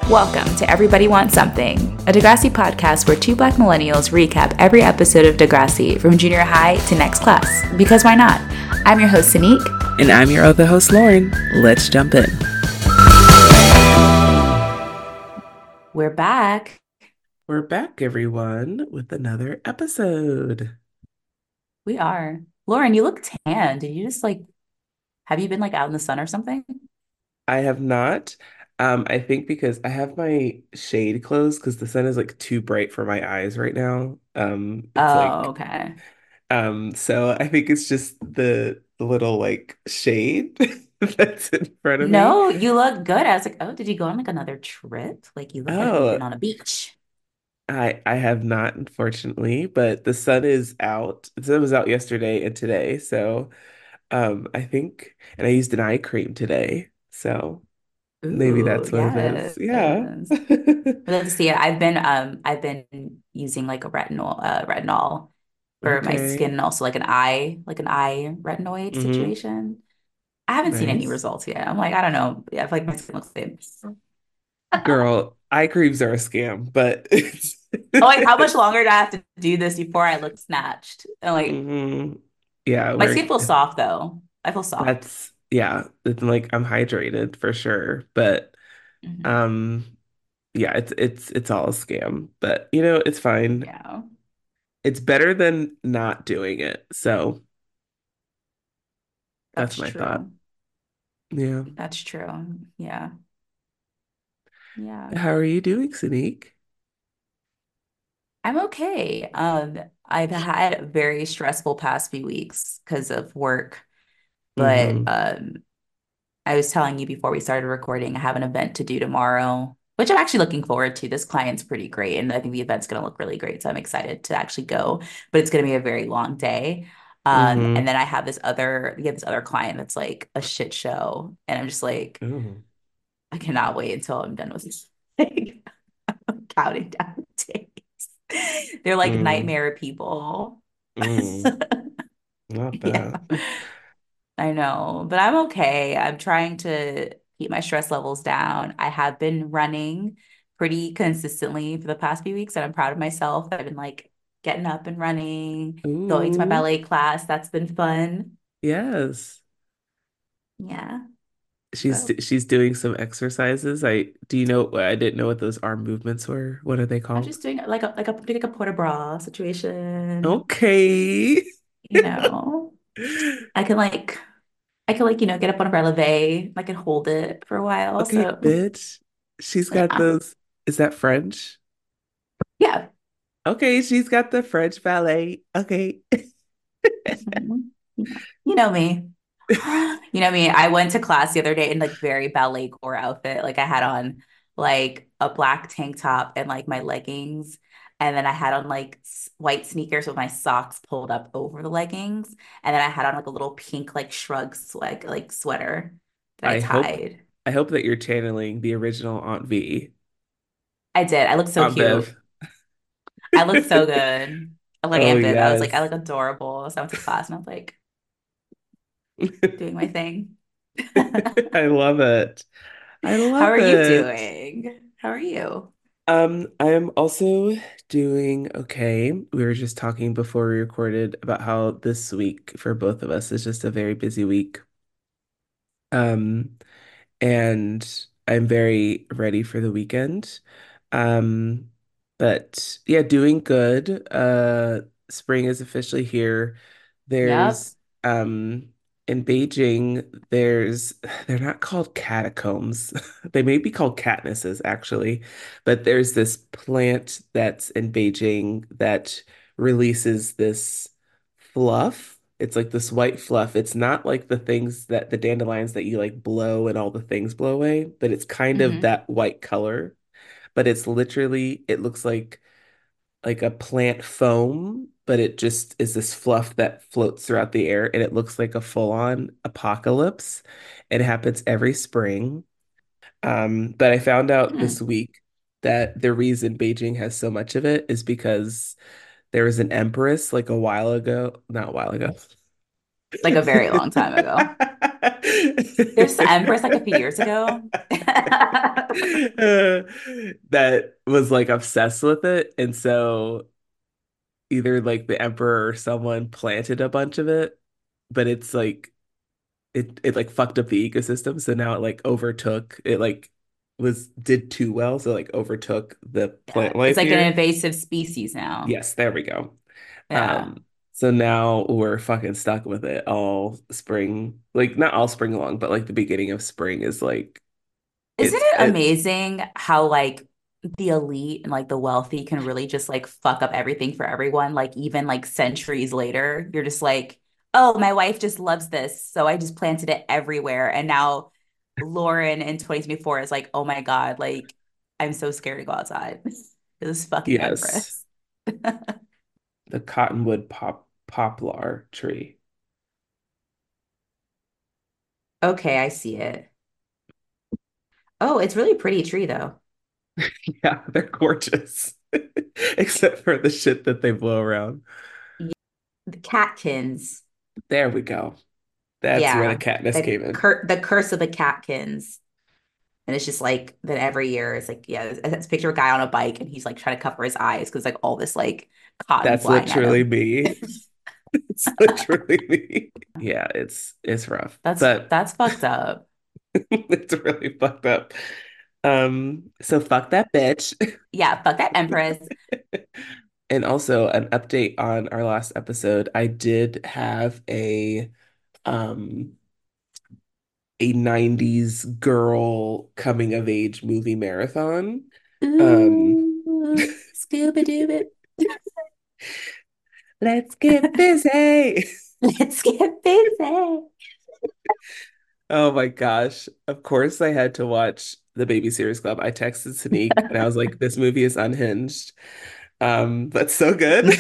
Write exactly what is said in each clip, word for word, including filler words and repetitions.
Welcome to Everybody Wants Something, a Degrassi podcast where two black millennials recap every episode of Degrassi from junior high to next class. Because why not? I'm your host, Sanique. And I'm your other host, Lauren. Let's jump in. We're back. We're back, everyone, with another episode. We are. Lauren, you look tan. Did you just like, have you been like out in the sun or something? I have not. Um, I think because I have my shade closed because the sun is like too bright for my eyes right now. Um, it's Oh, like, okay. um, so I think it's just the, the little like shade that's in front of me. No, you look good. I was like, oh, did you go on like another trip? Like you look like you've Oh, been on a beach. I I have not, unfortunately, but the sun is out. The sun was out yesterday and today, so um, I think, and I used an eye cream today, so maybe Ooh, that's what it is. yes. Yeah. I'd love to see it. I've been um I've been using like a retinol uh retinol for my skin Okay. and also like an eye like an eye retinoid Mm-hmm. situation. I haven't seen any Nice. results yet. I'm like, I don't know. Yeah, I feel like my skin looks the same. Girl, eye creams are a scam, but it's I'm like, how much longer do I have to do this before I look snatched? And like hmm Yeah, my skin we're feels soft though. I feel soft. that's yeah, it's like I'm hydrated for sure, but Mhm. um yeah, it's it's it's all a scam, but you know, it's fine. Yeah, It's better than not doing it. So that's that's my thought. true. Yeah. That's true. Yeah. Yeah. How are you doing, Sanique? I'm okay. Um, I've had a very stressful past few weeks because of work, but Mm-hmm. um, I was telling you before we started recording, I have an event to do tomorrow, which I'm actually looking forward to. This client's pretty great, and I think the event's going to look really great. So I'm excited to actually go, but it's going to be a very long day. Um, and Mm-hmm. then I have this other, we have this other client that's like a shit show, and I'm just like, Ooh. I cannot wait until I'm done with this thing. I'm counting down the days. They're like Mm. nightmare people. Mm. Not Yeah. that. I know, but I'm okay. I'm trying to keep my stress levels down. I have been running pretty consistently for the past few weeks, and I'm proud of myself. I've been like getting up and running, going to my Ooh. ballet class. That's been fun. Yes. Yeah. She's So she's doing some exercises. I do you know I didn't know what those arm movements were. What are they I'm called? just doing like a like a doing like a port bras situation. Okay. You know, I can like I can like, you know, get up on a releve. I can hold it for a while. Okay, So bitch. She's got yeah. those. Is that French? Yeah. Okay, she's got the French ballet. Okay. Mhm. You know, you know me. You know me. I went to class the other day in like very ballet core outfit. Like I had on like a black tank top and like my leggings. And then I had on like s- white sneakers with my socks pulled up over the leggings. And then I had on like a little pink like shrug swag like sweater that I I hope tied. I hope that you're channeling the original Aunt V. I did. I looked so Aunt cute. Bev. I looked so good. I look Oh Aunt Viv. I was like, I yes. look adorable. So I went to class and I was like doing my thing. I love it. I How love are you it. doing? How are you? Um, I'm also doing okay. We were just talking before we recorded about how this week for both of us is just a very busy week. Um, and I'm very ready for the weekend. Um, but yeah, doing good. Uh, spring is officially here. Yep. There's um in Beijing, there's they're not called catacombs. They may be called Katnisses actually, but there's this plant that's in Beijing that releases this fluff. It's like this white fluff. It's not like the things that the dandelions that you like blow and all the things blow away, but it's kind of Hmm. that white color. But it's literally, it looks like like a plant foam, but it just is this fluff that floats throughout the air and it looks like a full-on apocalypse. It happens every spring. Um, but I found out this Hmm. week that the reason Beijing has so much of it is because there was an empress like a while ago, not a while ago, Like a very long time ago. There's the Empress like a few years ago. Uh, that was like obsessed with it. And so either like the emperor or someone planted a bunch of it, but it's like it it like fucked up the ecosystem. So now it like overtook it like was did too well, so like overtook the Yeah, plant it's life like an here. invasive species now. Yes, there we go. Yeah. Um, so now we're fucking stuck with it all spring, like not all spring long, but like the beginning of spring is like Isn't it's it it amazing how like the elite and like the wealthy can really just like fuck up everything for everyone? Like even like centuries later, you're just like, oh, my wife just loves this, so I just planted it everywhere. And now Lauren in twenty twenty-four is like, oh my God, like I'm so scared to go outside. This fucking yes, Empress. the cottonwood pop poplar tree. Okay, I see it. Oh, it's really pretty tree though. Yeah, they're gorgeous. Except for the shit that they blow around. Yeah, the catkins. There we go. That's where the Yeah. Katniss The came in. cur the curse of the catkins. And it's just like then every year it's like, yeah, it's, it's a picture of a guy on a bike and he's like trying to cover his eyes because like all this like cotton That's flying at literally him. me. It's literally me. Yeah, it's it's rough, That's but that's fucked up. it's really fucked up. Um, so fuck that bitch. Yeah, fuck that Empress. And also an update on our last episode. I did have a um a nineties girl coming of age movie marathon. Um, Ooh, Scooby Doo. let's get busy. Let's get busy. Oh my gosh. Of course I had to watch the Baby Series Club. I texted Sneak and I was like, this movie is unhinged. Um, but so good.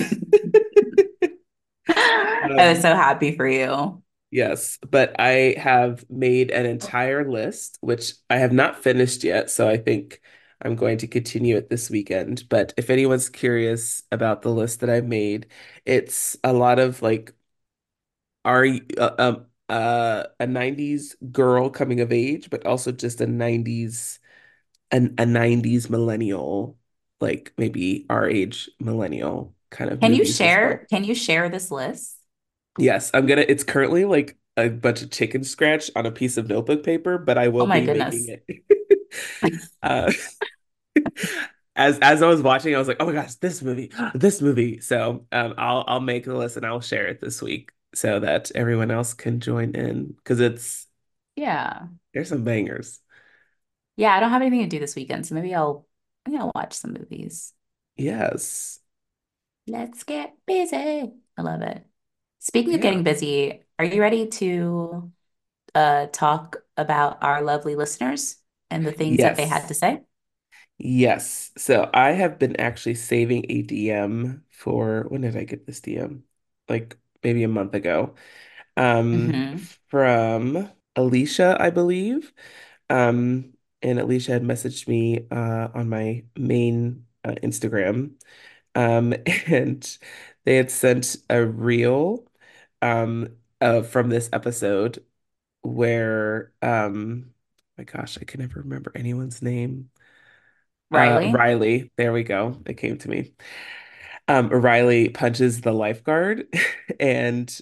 I was Um, so happy for you. yes, but I have made an entire list, which I have not finished yet, so I think I'm going to continue it this weekend. But if anyone's curious about the list that I've made, it's a lot of like are uh, um uh a nineties girl coming of age, but also just a nineties an a nineties millennial, like maybe our age millennial kind of Can you movies as well. share? Can you share this list? Yes, I'm gonna, it's currently like a bunch of chicken scratch on a piece of notebook paper, but I Oh will my be making goodness. it. Uh, as as I was watching, I was like, oh my gosh, this movie, this movie. So um, I'll I'll make the list and I'll share it this week so that everyone else can join in because it's Yeah. there's some bangers. Yeah, I don't have anything to do this weekend, so maybe I'll maybe I'll watch some movies. Yes. Let's get busy. I love it. Speaking of Yeah. getting busy, are you ready to uh talk about our lovely listeners and the things that they had to Yes. say? Yes. So I have been actually saving a D M for when did I get this D M? Like maybe a month ago. Um, Hmm. from Alicia, I believe. Um, and Alicia had messaged me uh on my main uh, Instagram. Um, and they had sent a reel um uh, from this episode where um my gosh, I can never remember anyone's name. Uh, Riley? Riley, there we go. It came to me. Um, Riley punches the lifeguard, and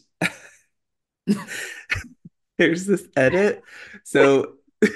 there's this edit. So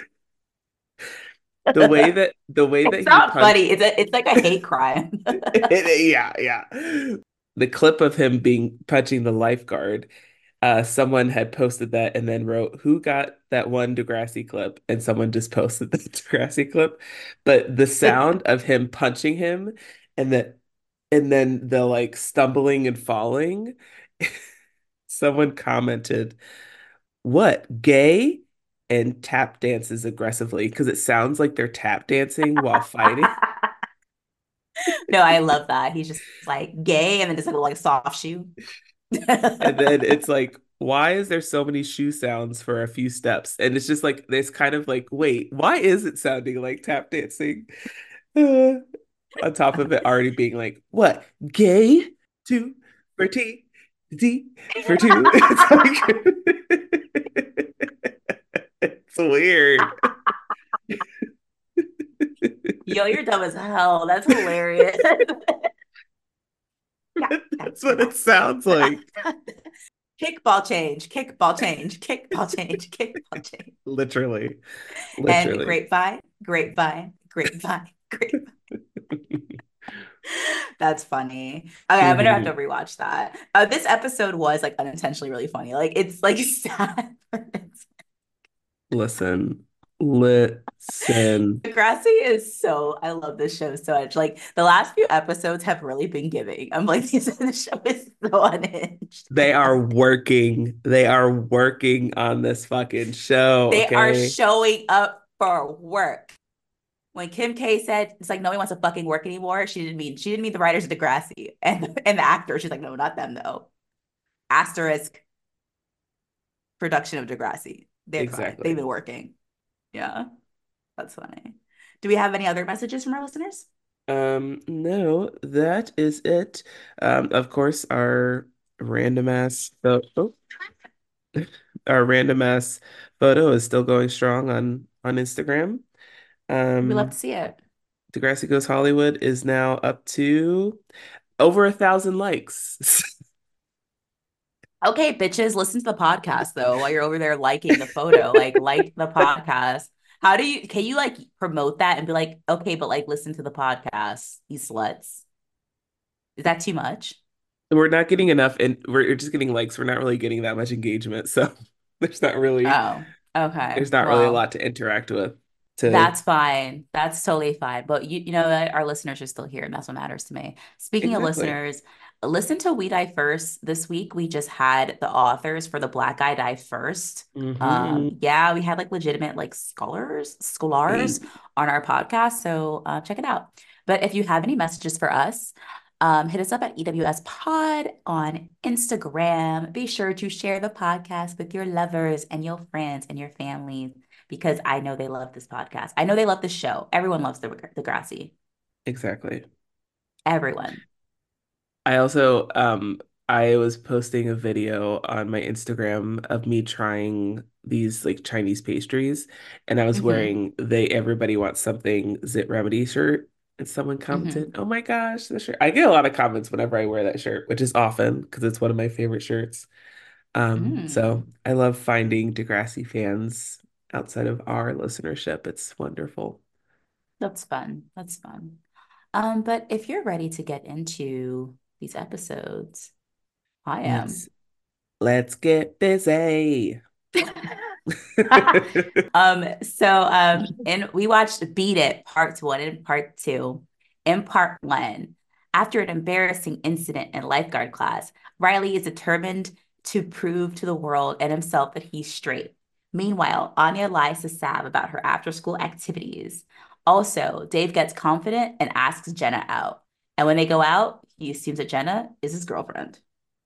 the way that the way that It's he not funny. punched, It's a, it's like a hate crime. yeah, yeah. The clip of him being punching the lifeguard, uh, someone had posted that and then wrote, "Who got that one Degrassi clip?" And someone just posted the Degrassi clip. But the sound of him punching him and that and then the like stumbling and falling, someone commented, "What, gay?" and tap dances aggressively because it sounds like they're tap dancing while fighting. No, I love that. He's just like gay and then just like a like soft shoe. And then it's like, why is there so many shoe sounds for a few steps? And it's just like this kind of like, wait, why is it sounding like tap dancing? Uh, on top of it already being like, what, gay? Two for T, D for two. It's like It's weird. Yo, you're dumb as hell. That's hilarious. That's what it sounds like. Kickball change, kickball change, kickball change, kickball change. Literally. And Literally. grapevine, grapevine, grapevine, grapevine. That's funny. Okay, I'm gonna have to Mhm. rewatch that. Uh, this episode was like unintentionally really funny. Like it's like sad. Listen. Listen. Degrassi is so, I love this show so much. Like the last few episodes have really been giving. I'm like, this show is so unhinged. They are working. They are working on this fucking show, They are okay? showing up for work. When Kim K said it's like nobody wants to fucking work anymore, she didn't mean she didn't mean the writers of Degrassi and and the actors. She's like, no, not them though. Asterisk production of Degrassi. They're fine. They've Exactly. been working. Yeah, that's funny. Do we have any other messages from our listeners? Um, no, that is it. Um, of course, our random ass photo, our random ass photo is still going strong on on Instagram. We love to Um, see it. Degrassi Goes Hollywood is now up to over a thousand likes. Okay, bitches, listen to the podcast though while you're over there liking the photo. Like, like the podcast. How do you can you like promote that and be like, okay, but like listen to the podcast, you sluts? Is that too much? We're not getting enough, and we're just getting likes. We're not really getting that much engagement, so there's not really Oh, okay. there's not really a Well, lot to interact with. To that's fine. That's totally fine. But you, you know what? Our listeners are still here, and that's what matters to me. Speaking of exactly. listeners, listen to We Die First. This week, we just had the authors for the Black Guy Die First. Um, Hmm. yeah, we had like legitimate like scholars, scholars Hey, on our podcast. So uh, check it out. But if you have any messages for us, um, hit us up at E W S Pod on Instagram. Be sure to share the podcast with your lovers and your friends and your families because I know they love this podcast. I know they love this show. Everyone loves the Degrassi. exactly. Everyone. I also um I was posting a video on my Instagram of me trying these like Chinese pastries, and I was Mm-hmm. wearing "They Everybody Wants Something" Zit Remedy shirt, and someone commented, Mm-hmm. "Oh my gosh, the shirt!" I get a lot of comments whenever I wear that shirt, which is often because it's one of my favorite shirts. Um, so Mm. I love finding Degrassi fans outside of our listenership. It's wonderful. That's fun. That's fun. Um, but if you're ready to get into these episodes, I Let's am. let's get busy. Um, so um and we watched Beat It part one and part two. In part one, after an embarrassing incident in lifeguard class, Riley is determined to prove to the world and himself that he's straight. Meanwhile, Anya lies to Sav about her after-school activities. Also, Dave gets confident and asks Jenna out. And when they go out, he assumes that Jenna is his girlfriend.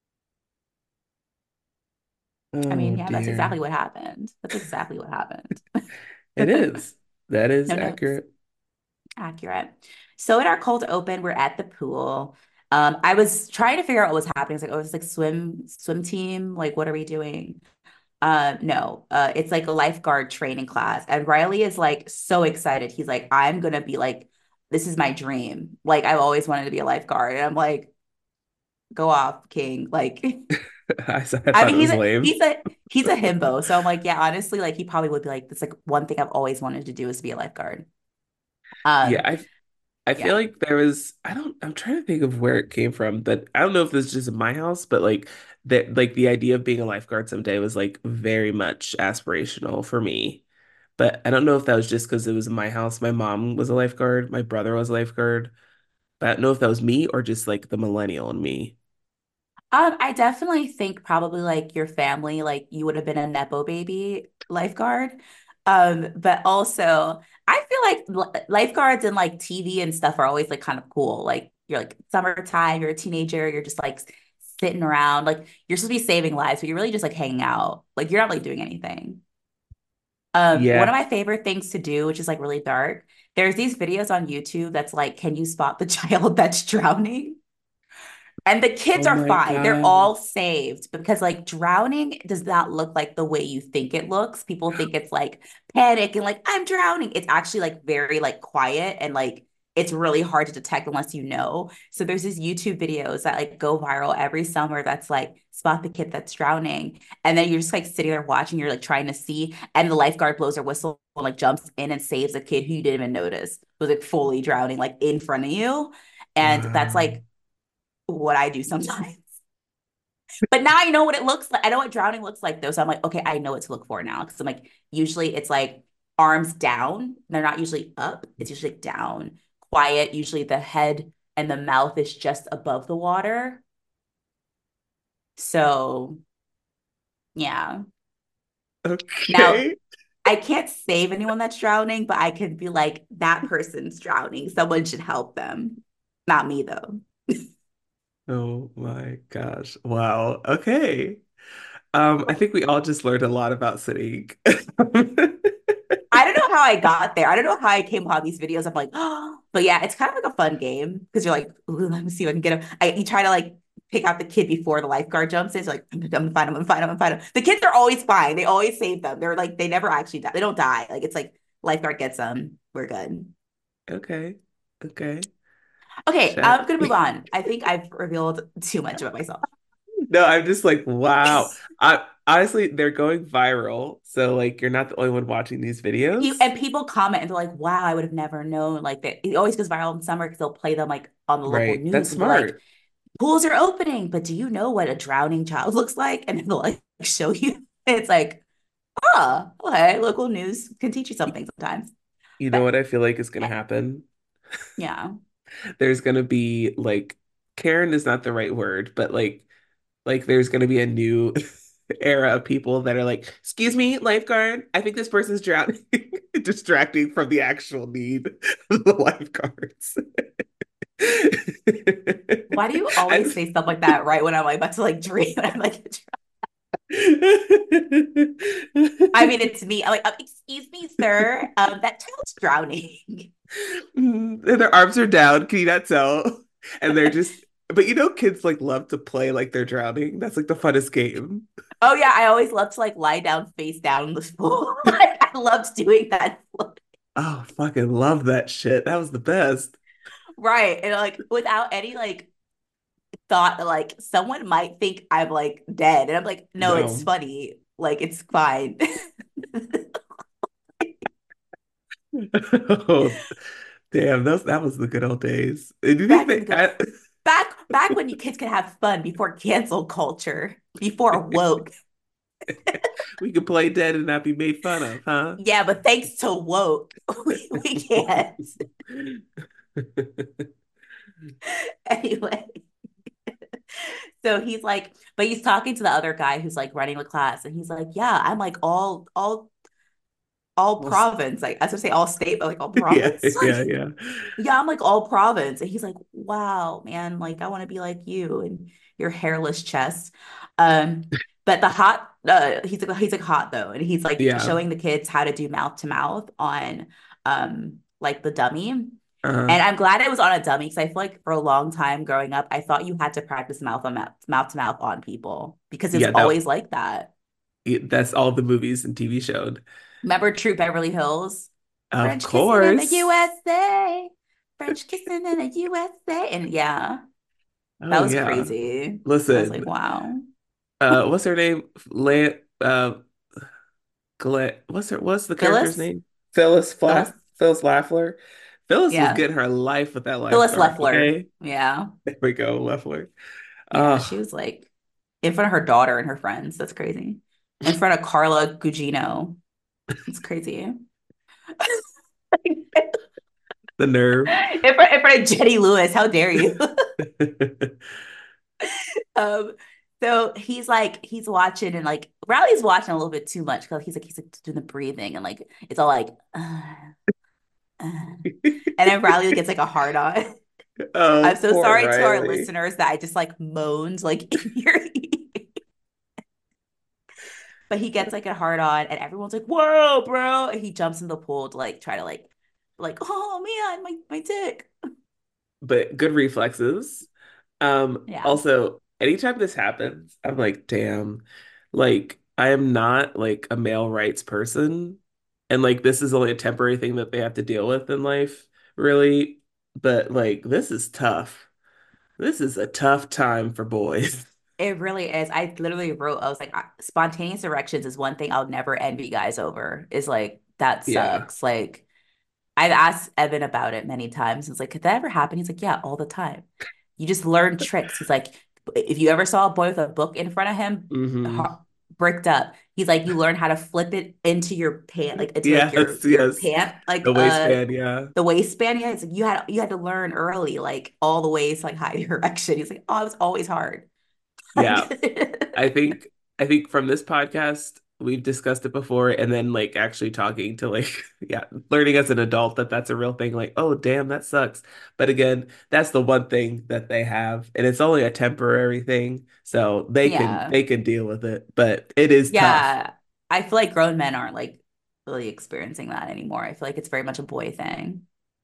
I mean, Oh yeah, that's exactly dear. what happened. That's exactly what happened. It is. That is No notes. accurate. Accurate. So at our cold open, we're at the pool. Um, I was trying to figure out what was happening. It's like, oh, it's like swim swim team. Like, what are we doing? Uh, no, uh, it's like a lifeguard training class. And Riley is like so excited. He's like, I'm gonna be like, this is my dream. Like, I've always wanted to be a lifeguard. And I'm like, go off, King. Like, I, s- I I thought mean, it he's was a lame. he's a he's a himbo. So I'm like, yeah, honestly, like he probably would be like, it's like one thing I've always wanted to do is to be a lifeguard. Yeah, Um, I I feel yeah. like there was I don't I'm trying to think of where it came from, but I don't know if this is just in my house, but like that like the idea of being a lifeguard someday was like very much aspirational for me. But I don't know if that was just because it was in my house. My mom was a lifeguard, my brother was a lifeguard, but I don't know if that was me or just like the millennial in me. Um, I definitely think probably like your family, like you would have been a Nepo baby lifeguard. Um, but also I feel like li- lifeguards and like T V and stuff are always like kind of cool. Like you're like summertime, you're a teenager, you're just like sitting around, like you're supposed to be saving lives, but you're really just like hanging out. Like you're not like doing anything. Um, one of Yeah. my favorite things to do, which is like really dark, there's these videos on YouTube that's like, can you spot the child that's drowning? And the kids Oh are my fine. They're God. all saved because like drowning does not look like the way you think it looks. People think it's like panic and like I'm drowning. It's actually like very like quiet and like it's really hard to detect unless you know. So there's these YouTube videos that like go viral every summer that's like spot the kid that's drowning. And then you're just like sitting there watching, you're like trying to see, and the lifeguard blows her whistle and like jumps in and saves a kid who you didn't even notice was like fully drowning, like in front of you. And that's Wow. like what I do sometimes. But now I know what it looks like. I know what drowning looks like though. So I'm like, okay, I know what to look for now. Cause I'm like, usually it's like arms down. They're not usually up. It's usually down, quiet. Usually the head and the mouth is just above the water. So yeah. Now Okay. I can't save anyone that's drowning, but I could be like, that person's drowning. Someone should help them. Not me though. Oh my gosh. Wow. Okay. Um, I think we all just learned a lot about sitting. I don't know how I got there. I don't know how I came upon these videos. I'm like, oh, but yeah, it's kind of like a fun game because you're like, ooh, let me see if I can get him. I, you try to like pick out the kid before the lifeguard jumps in. So like, I'm gonna find him, I'm gonna find him, I'm gonna find him. The kids are always fine. They always save them. They're like, they never actually die. They don't die. Like it's like lifeguard gets them. We're good. Okay. Okay. Okay, Check. I'm gonna move on. I think I've revealed too much about myself. No, I'm just like, wow. I honestly, they're going viral. So like you're not the only one watching these You videos. and people comment and they're like, "Wow, I would have never known." Like that, it always goes viral in summer because they'll play them like on the local Right. That's news and be like, smart. pools are opening, but do you know what a drowning child looks like? And they'll like show you. It's like, oh, okay, local news can teach you something sometimes. You know But what I feel like is gonna eh, happen? yeah. There's gonna be like Karen is not the right word, but like like there's gonna be a new era of people that are like, excuse me, lifeguard, I think this person's drowning, distracting from the actual need of the lifeguards. Why do you always I, say stuff like that right when I'm like about to like dream? And I'm like, I mean, it's me. I'm like, um, excuse me, sir. Um, that child's drowning. and their arms are down, can you not tell? And they're just, but you know, kids like love to play like they're drowning. That's like the funnest game. Oh yeah, I always love to like lie down face down in the pool. I loved doing that. Oh, fucking love that shit. That was the best. Right. And like without any like thought that like someone might think I'm like dead. And I'm like, no, it's No. funny. Like it's fine. Oh, damn, that was, that was the good old days. Do you think Back in the that good I, back back when you kids could have fun before cancel culture, before woke. we could play dead and not be made fun of, huh? Yeah, but thanks to woke, we, we can't. Anyway, so he's like, but he's talking to the other guy who's like running the class, and he's like, yeah, I'm like all all all Well, s- province. Like I was gonna say all state, but like all yeah, province. yeah, Like, yeah. yeah, I'm like all province. And he's like, wow, man, like I want to be like you and your hairless chest. Um, but the hot uh he's like he's like hot though, and he's like Yeah. showing the kids how to do mouth to mouth on um like the dummy. Uh, And I'm glad it was on a dummy because I feel like for a long time growing up, I thought you had to practice mouth on mouth, mouth to mouth on people because it's yeah, that always like that. that's all the movies and T V showed. Remember True Beverly Hills? Of French kissing in the course. U S A. French kissing in the U S A. And yeah, that Oh was yeah. crazy. I was like, Listen, wow. uh, what's her name? Lan uh Glenn, what's her what's the character's Phyllis? name? Phyllis Phyllis? Flaff Phyllis Leffler. Phyllis was Yeah. getting her life with that Phyllis lifeguard, Leffler. okay? Yeah. There we go, Leffler. Yeah. She Oh, was like in front of her daughter and her friends. That's crazy. In front of Carla Gugino. It's crazy. the nerve. in front, in front of Jenny Lewis. How dare you? um, so he's like, he's watching and like Riley's watching a little bit too much because he's like, he's like doing the breathing and like it's all like, uh, uh. And then Riley gets like a hard on. I'm Oh, so poor sorry to our Riley. listeners that I just like moaned like in your ear. But he gets like a hard on and everyone's like, whoa, bro. And he jumps in the pool to like try to like, like, oh man, my, my dick. But good reflexes. Um, Yeah. also, anytime this happens, I'm like, damn, like I am not like a male rights person. And like this is only a temporary thing that they have to deal with in life, really. But like this is tough. This is a tough time for boys. It really is. I literally wrote, I was like, "I- spontaneous erections is one thing I'll never envy guys over. Is like, that Yeah. sucks. Like, I've asked Evan about it many times. It's like, could that ever happen? He's like, yeah, all the time. You just learn tricks. He's like, if you ever saw a boy with a book in front of him, Hmm. ha- bricked up, he's like, you learn how to flip it into your pant, like into like your Yes, your yes. pant, like The uh waistband, yeah. the waistband. Yeah, it's like you had you had to learn early, like all the ways to like hide your erection. He's like, oh, it was always hard. Yeah. Like, I think I think from this podcast we've discussed it before, and then like actually talking to like yeah, learning as an adult that that's a real thing, like, oh damn, that sucks. But again, that's the one thing that they have, and it's only a temporary thing, so they can yeah. they can deal with it, but it is tough. Yeah. I feel like grown men aren't like really experiencing that anymore. I feel like it's very much a boy thing,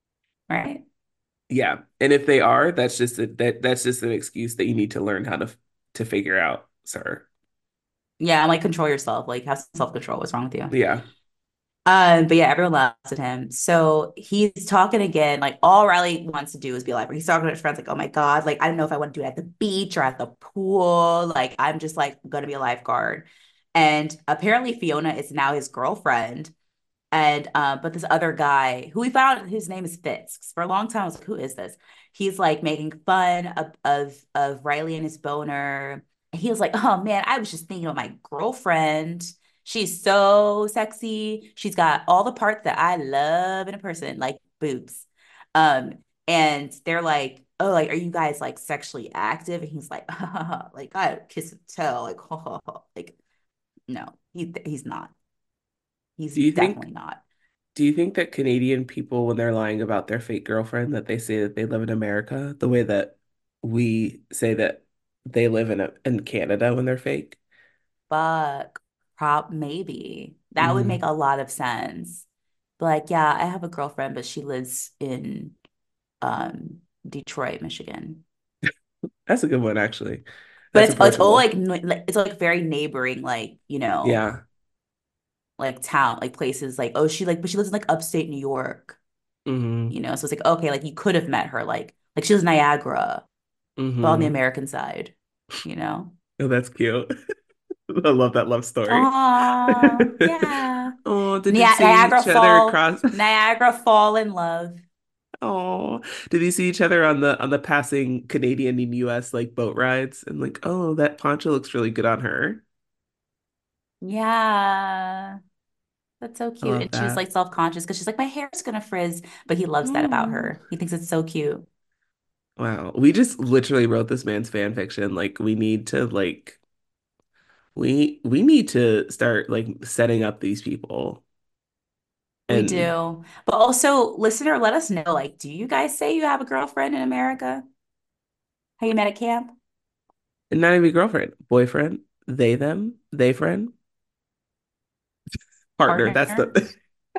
right? Yeah, and if they are, that's just a, that that's just an excuse that you need to learn how to to figure out, sir. Yeah, I'm like control yourself, like have self-control. What's wrong with you? Yeah. Um, but yeah, everyone laughs at him. So he's talking again. Like all Riley wants to do is be a lifeguard. He's talking to his friends, like, oh my God, like I don't know if I want to do it at the beach or at the pool. Like, I'm just like gonna be a lifeguard. And apparently Fiona is now his girlfriend. And uh, but this other guy who we found out his name is Fitz. 'Cause for a long time, I was like, who is this? He's like making fun of of, of Riley and his boner. And he was like, oh man, I was just thinking of my girlfriend. She's so sexy. She's got all the parts that I love in a person, like boobs. Um, and they're like, oh, like, are you guys like sexually active? And he's like, like I kiss and tell, like, like, no, he he's not. He's Do you think definitely not. Do you think that Canadian people, when they're lying about their fake girlfriend, that they say that they live in America the way that we say that they live in a, in Canada when they're fake? Fuck, prop maybe. That would make Mm, a lot of sense. But like, yeah, I have a girlfriend, but she lives in um Detroit, Michigan. that's a good one, actually. But That's it's it's all approachable. like n- like- it's like very neighboring, like, you know, Yeah. like town, like places like, oh, she like, but she lives in like upstate New York, Hmm. you know. So it's like, okay, like you could have met her, like like she was Niagara, but on the Hmm. American side, you know. Oh, that's cute. I love that love story. Oh, yeah. Oh, did Ni you see Niagara each other Fall, across? Niagara Fall in love. Oh, did you see each other on the on the passing Canadian and U S like boat rides? And like, oh, that poncho looks really good on her. Yeah, that's so I cute. love And she was that. like self-conscious because she's like, my hair is gonna frizz, but he loves that about Oh. her. He thinks it's so cute. Wow. We just literally wrote this man's fan fiction. Like we need to like we we need to start like setting up these people. We And do. But also, listener, let us know, like, do you guys say you have a girlfriend in America? How you met at camp? and not even girlfriend, boyfriend, they them, they friend, partner. That's Partner? the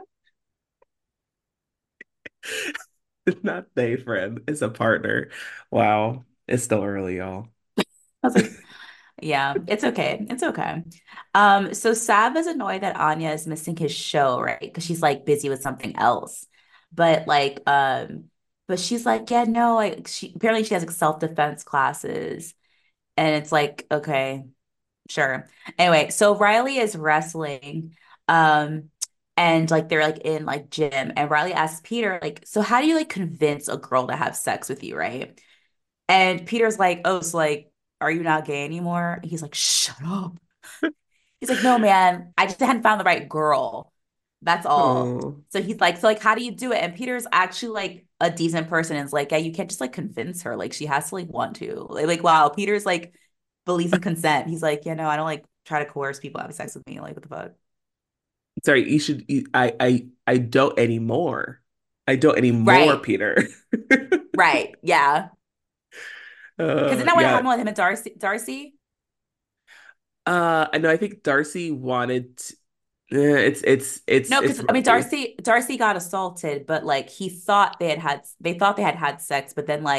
not they friend, it's a partner. Wow. It's still early, y'all. I was like, yeah, it's okay. It's okay. Um, so Sav is annoyed that Anya is missing his show, right? Because she's like busy with something else. But like, um, but she's like, yeah, no, like she apparently she has like self-defense classes. And it's like, okay, sure. Anyway, so Riley is wrestling. Um, and like they're like in like gym, and Riley asks Peter, like, so how do you like convince a girl to have sex with you, right? And Peter's like, oh, so like, are you not gay anymore? He's like, shut up. He's like, no, man, I just hadn't found the right girl. That's all. Oh. So he's like, so like, how do you do it? And Peter's actually like a decent person and is like, yeah, you can't just like convince her. Like she has to like want to. Like, like wow, Peter's like believes in consent. He's like, yeah, no, I don't like try to coerce people having sex with me. Like, what the fuck? Sorry, you should you, I I I don't anymore. I don't anymore, Right, Peter. right, yeah. Because isn't Uh that what yeah. happened with him and Darcy? Darcy? Uh I know I think Darcy wanted eh, it's it's it's No, it's because I mean rocky. Darcy Darcy got assaulted, but like he thought they had had they thought they had had sex, but then like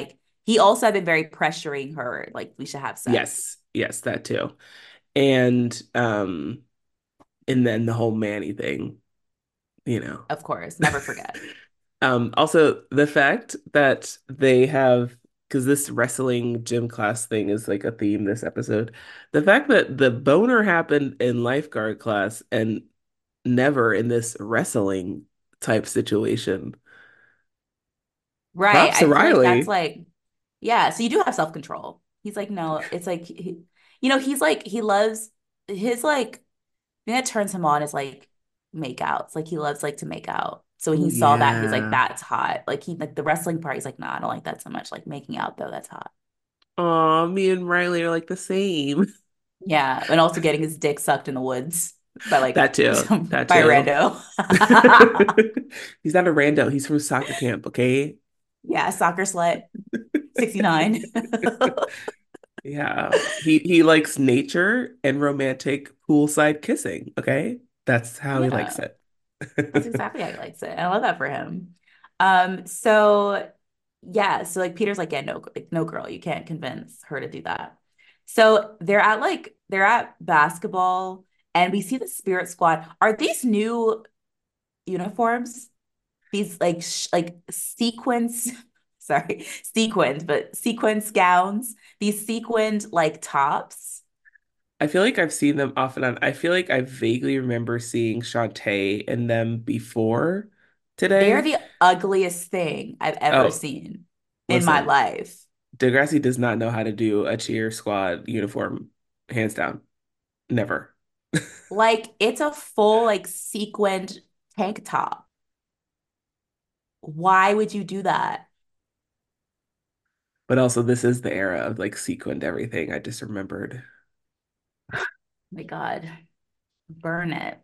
he also had been very pressuring her, like we should have sex. Yes, yes, that too. And um, and then the whole Manny thing, you know. Of course, never forget. Um, also the fact that they have, because this wrestling gym class thing is like a theme this episode. The fact that the boner happened in lifeguard class and never in this wrestling type situation. Right. Props to I feel like that's Riley. like, yeah. So you do have self-control. He's like, no, it's like, he, you know, he's like, he loves his like, thing that turns him on is like make outs. Like he loves like to make out. So when Oh he saw that, he's like, yeah. that's hot. Like he, like the wrestling part, he's like, no, I don't like that so much. Like making out though, that's hot. Oh, me and Riley are like the same. Yeah. And also getting his dick sucked in the woods by like, That too. some, That by a too. rando. He's not a rando. He's from soccer camp, okay? Yeah. Soccer slut, sixty-nine. Yeah. He he likes nature and romantic poolside kissing, okay? That's how he likes Yeah. it. That's exactly how he likes it. And I love that for him. Um, so yeah, so like Peter's like, yeah, no, like, no girl, you can't convince her to do that. So they're at like they're at basketball and we see the Spirit Squad. Are these new uniforms? These like sh like sequins, sorry, sequined, but sequence gowns, these sequined like tops. I feel like I've seen them off and on. I feel like I vaguely remember seeing Shantae in them before They're today. the ugliest thing I've ever Oh, seen in my listen, life. Degrassi does not know how to do a cheer squad uniform, hands down. Never. Like it's a full like sequined tank top. Why would you do that? But also, this is the era of like sequined everything. I just remembered. Oh my God, burn it,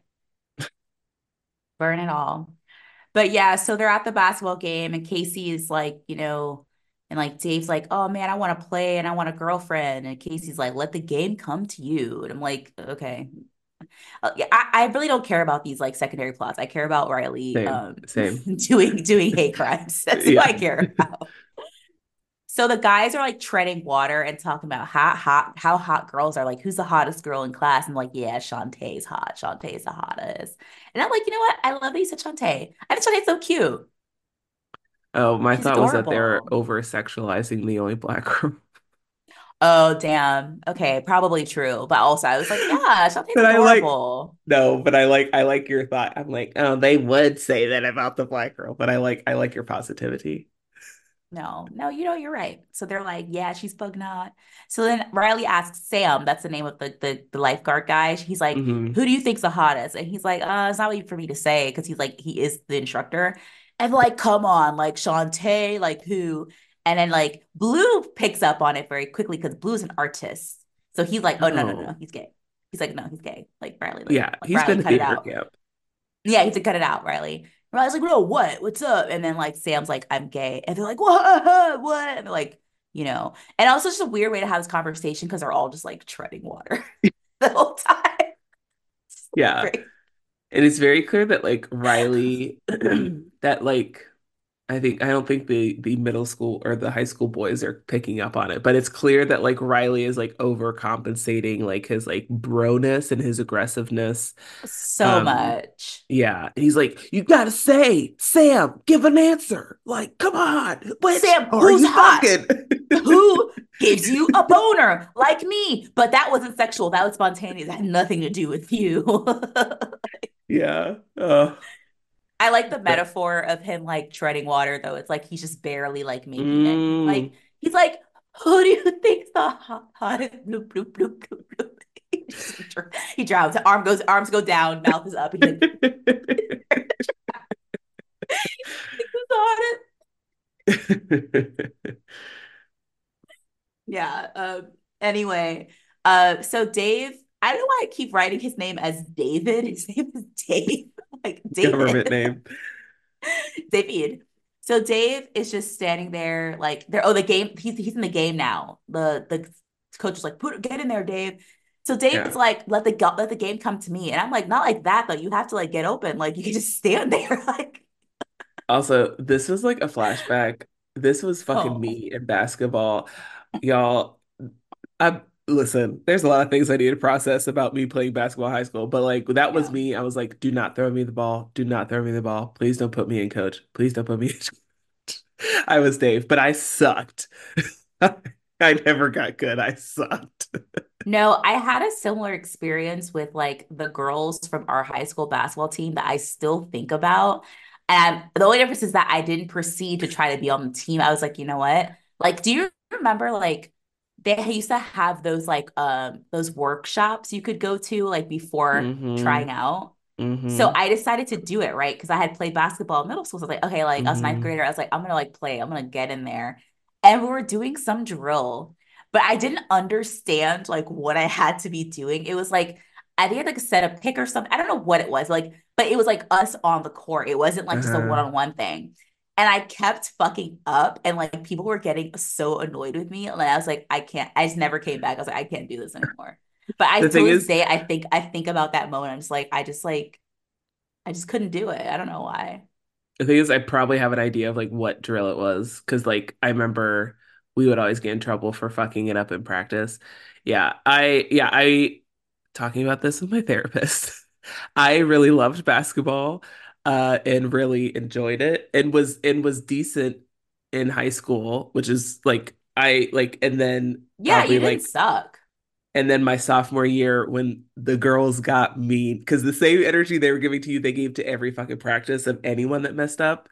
burn it all. But yeah, so they're at the basketball game, and Casey is like, you know, and like Dave's like, oh man, I want to play and I want a girlfriend. And Casey's like, let the game come to you. And I'm like, okay. Uh, yeah, I, I really don't care about these like secondary plots. I care about Riley Same, um same. doing doing hate crimes. That's what I Yeah. care about. So the guys are like treading water and talking about how hot how hot girls are. Like, who's the hottest girl in class? And like, yeah, Shantae's hot. Shantae's the hottest. And I'm like, you know what? I love that you said Shantae. I think Shantae's so cute. Oh, my She's thought was that they're adorable. over sexualizing the only black girl. Oh, damn. Okay, probably true. But also, I was like, yeah, Shantae's But I like, adorable. no, but I like, I like your thought. I'm like, oh, they would say that about the black girl, but I like, I like your positivity. No, no, you know, you're right. So they're like, yeah, she's bug not. So then Riley asks Sam, that's the name of the, the the lifeguard guy. He's like, Hmm. who do you think's the hottest? And he's like, uh, it's not really for me to say because he's like, he is the instructor. And like, come on, like Shantae, like who? And then like Blue picks up on it very quickly because Blue's an artist. So he's like, oh no, no, no, no, Oh, he's gay. He's like, no, he's gay. Like Riley, like, yeah, like he's Riley, been to cut it theater out. camp. Yeah, he's like, cut it out, Riley. Riley's like, no, what? What's up? And then like Sam's like, I'm gay. And they're like, what? What? And they're like, you know, and also just a weird way to have this conversation because they're all just like treading water the whole time. It's Yeah. great. And it's very clear that like Riley, that like I think I don't think the the middle school or the high school boys are picking up on it, but it's clear that like Riley is like overcompensating like his like broness and his aggressiveness. So Um, much. yeah, he's like, you gotta say, Sam, give an answer. Like, come on, which Sam, are who's you hot? fucking? Who gives you a boner like me? But that wasn't sexual. That was spontaneous. That had nothing to do with you. Yeah. Uh, I like the but, metaphor of him like treading water though. It's like he's just barely like making it. He's mm, like he's like, who do you think's the hot, hottest? Bloop, bloop, bloop, bloop, bloop. He just like, dr- he drowns. Arm goes, arms go down, mouth is up. He's like, who's the hottest? Yeah. Um. Anyway, uh. So Dave, I don't know why I keep writing his name as David. His name is Dave. Like government David. name. David. So Dave is just standing there, like they're oh the game. He's he's in the game now. The the coach is like, put get in there, Dave. So Dave's Yeah. like, let the let the game come to me, and I'm like, not like that though. You have to like get open. Like you can just stand there. Like Also, this was like a flashback. this was fucking Oh, me in basketball. Y'all, I listen, there's a lot of things I need to process about me playing basketball in high school, but like that was yeah. me. I was like, do not throw me the ball. Do not throw me the ball. Please don't put me in coach. Please don't put me in coach. I was Dave, but I sucked. I never got good. I sucked. No, I had a similar experience with like the girls from our high school basketball team that I still think about. And the only difference is that I didn't proceed to try to be on the team. I was like, you know what? Like, do you remember like they used to have those like um those workshops you could go to like before Mm-hmm. trying out? So Mm-hmm. I decided to do it, right? Because I had played basketball in middle school. So I was like, okay, like I was ninth Mm-hmm. grader. I was like, I'm gonna like play, I'm gonna get in there. And we were doing some drill, but I didn't understand like what I had to be doing. It was like I think I had like set a pick or something. I don't know what it was, like, but it was like us on the court. It wasn't like just a Uh-huh. one-on-one thing. And I kept fucking up, and like people were getting so annoyed with me. And I was like, I can't, I just never came back. I was like, I can't do this anymore. But I The till thing this is, day, I think I think about that moment. I'm just like, I just like I just couldn't do it. I don't know why. the thing is, I probably have an idea of like what drill it was because like I remember we would always get in trouble for fucking it up in practice. Yeah, I yeah, I talking about this with my therapist. I really loved basketball uh and really enjoyed it and was and was decent in high school, which is like I like and then Yeah, probably you didn't like suck. and then my sophomore year, when the girls got mean, because the same energy they were giving to you, they gave to every fucking practice of anyone that messed up.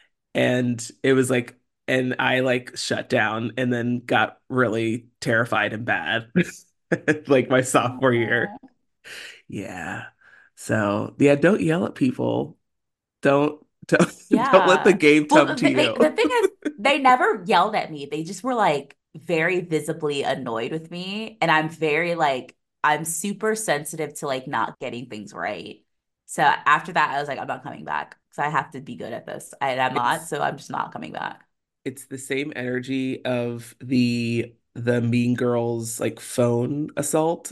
And it was like, and I like shut down and then got really terrified and bad, like my sophomore year. Oh. Yeah. So yeah, don't yell at people. Don't don't don't let the Yeah. game come Well, to they, they, you. the thing is, they never yelled at me. They just were like very visibly annoyed with me. And I'm very like, I'm super sensitive to like not getting things right. So after that, I was like, I'm not coming back because I have to be good at this. And I'm not. It's So I'm just not coming back. it's the same energy of the the Mean Girls like phone assault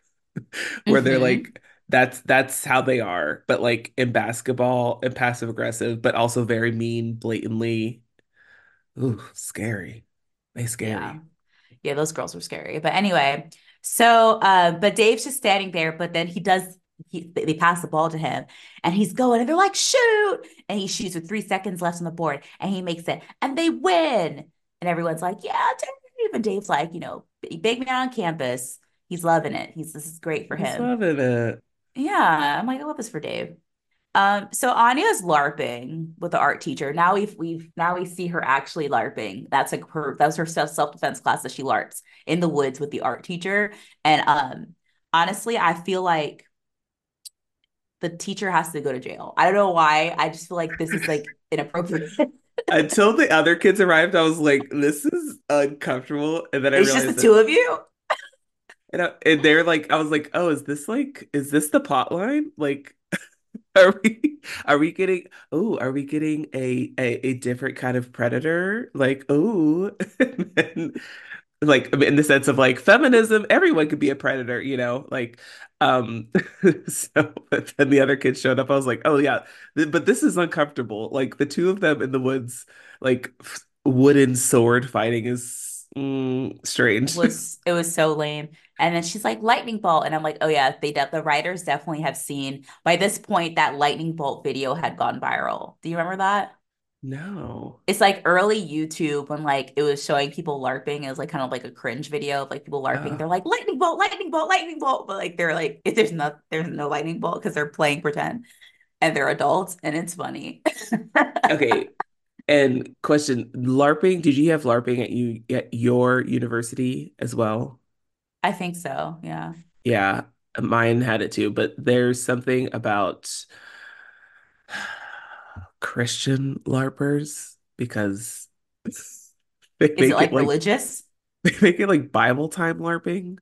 where they're Hmm. like that's that's how they are, but like in basketball and passive aggressive, but also very mean, blatantly. Ooh, scary. They Yeah. scary. Yeah, those girls were scary. But anyway, so uh, but Dave's just standing there, but then he does he they pass the ball to him and he's going and they're like, shoot. And he shoots with three seconds left on the board and he makes it and they win. And everyone's like, yeah, Dave. And Dave's like, you know, big man on campus. He's loving it. He's this is great for He's him. loving it. Yeah. I'm like, I love this for Dave. Um, so Anya's LARPing with the art teacher. Now we've we've now we see her actually LARPing. That's like her that was her self self-defense class that she LARPs in the woods with the art teacher. And um honestly, I feel like the teacher has to go to jail. I don't know why. I just feel like this is like inappropriate. Until the other kids arrived, I was like, this is uncomfortable. And then I It's just the realized two that of you. and, I, and they're like, I was like, oh, is this like, is this the plot line? Like, are we are we getting oh are we getting a a, a different kind of predator like oh and then, like in the sense of like feminism everyone could be a predator you know like um so but then the other kids showed up I was like oh yeah th- but this is uncomfortable like the two of them in the woods like f- wooden sword fighting is mm, strange. was it was so lame. And then she's like lightning bolt, and I'm like, oh yeah, they de- the writers definitely have seen by this point that lightning bolt video had gone viral. Do you remember that? No. It's like early YouTube when like it was showing people LARPing. It was like kind of like a cringe video of like people LARPing. uh, They're like lightning bolt, lightning bolt, lightning bolt, but like they're like if there's no there's no lightning bolt because they're playing pretend and they're adults and it's funny. okay. And question, LARPing, did you have LARPing at you at your university as well? I think so. Yeah. Yeah, mine had it too, but there's something about Christian LARPers because they Is it make it like like religious? they make it like Bible time LARPing.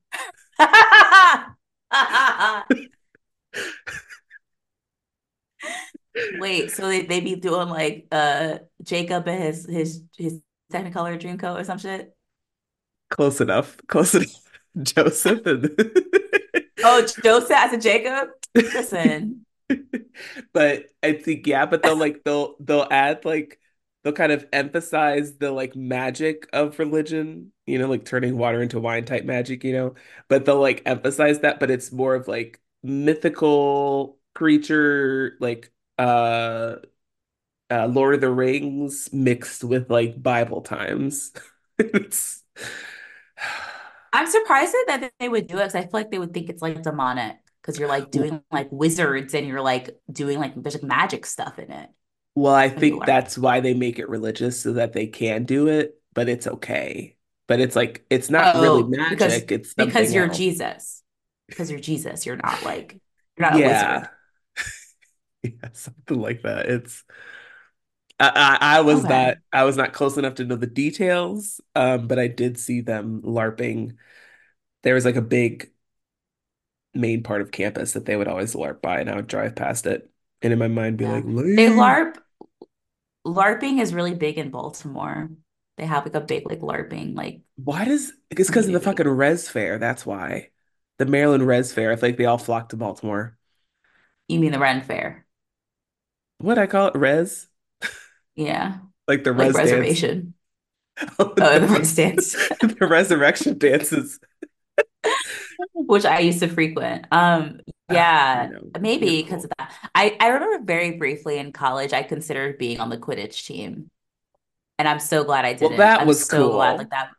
Wait, so they, they be doing like uh Jacob and his his his Technicolor Dreamcoat or some shit? Close enough. Close enough. Joseph and Oh, Joseph as a Jacob? Listen. but I think yeah, but they'll like they'll they'll add like they'll kind of emphasize the like magic of religion, you know, like turning water into wine type magic, you know, but they'll like emphasize that, but it's more of like mythical creature, like uh, uh Lord of the Rings mixed with like Bible times. It's I'm surprised that they would do it because I feel like they would think it's like demonic because you're like doing like wizards and you're like doing like there's like magic stuff in it well, I when you think LARP. that's why they make it religious so that they can do it, but it's okay. But it's like it's not really Oh, because magic, it's because something you're else. Jesus. Because you're Jesus. You're not like you're not a Yeah. wizard. Yeah, something like that. It's I, I I was Okay. not I was not close enough to know the details, um, but I did see them LARPing. There was like a big main part of campus that they would always LARP by, and I would drive past it, and in my mind be like, Yeah. They leave. LARP LARPing is really big in Baltimore. They have like a big like LARPing like Why does it's because of the community. fucking Res Fair, that's why. The Maryland Res Fair. I feel like they all flock to Baltimore. You mean the Ren Fair? What I call it? Res? Yeah. Like the Like Res dance. reservation. Oh, the the, Res dance. the resurrection dances. Which I used to frequent. Um, Ah, I yeah, know. You're maybe because cool. of that. I, I remember very briefly in college, I considered being on the Quidditch team. And I'm so glad I Well, didn't. that I'm was so glad like cool. that.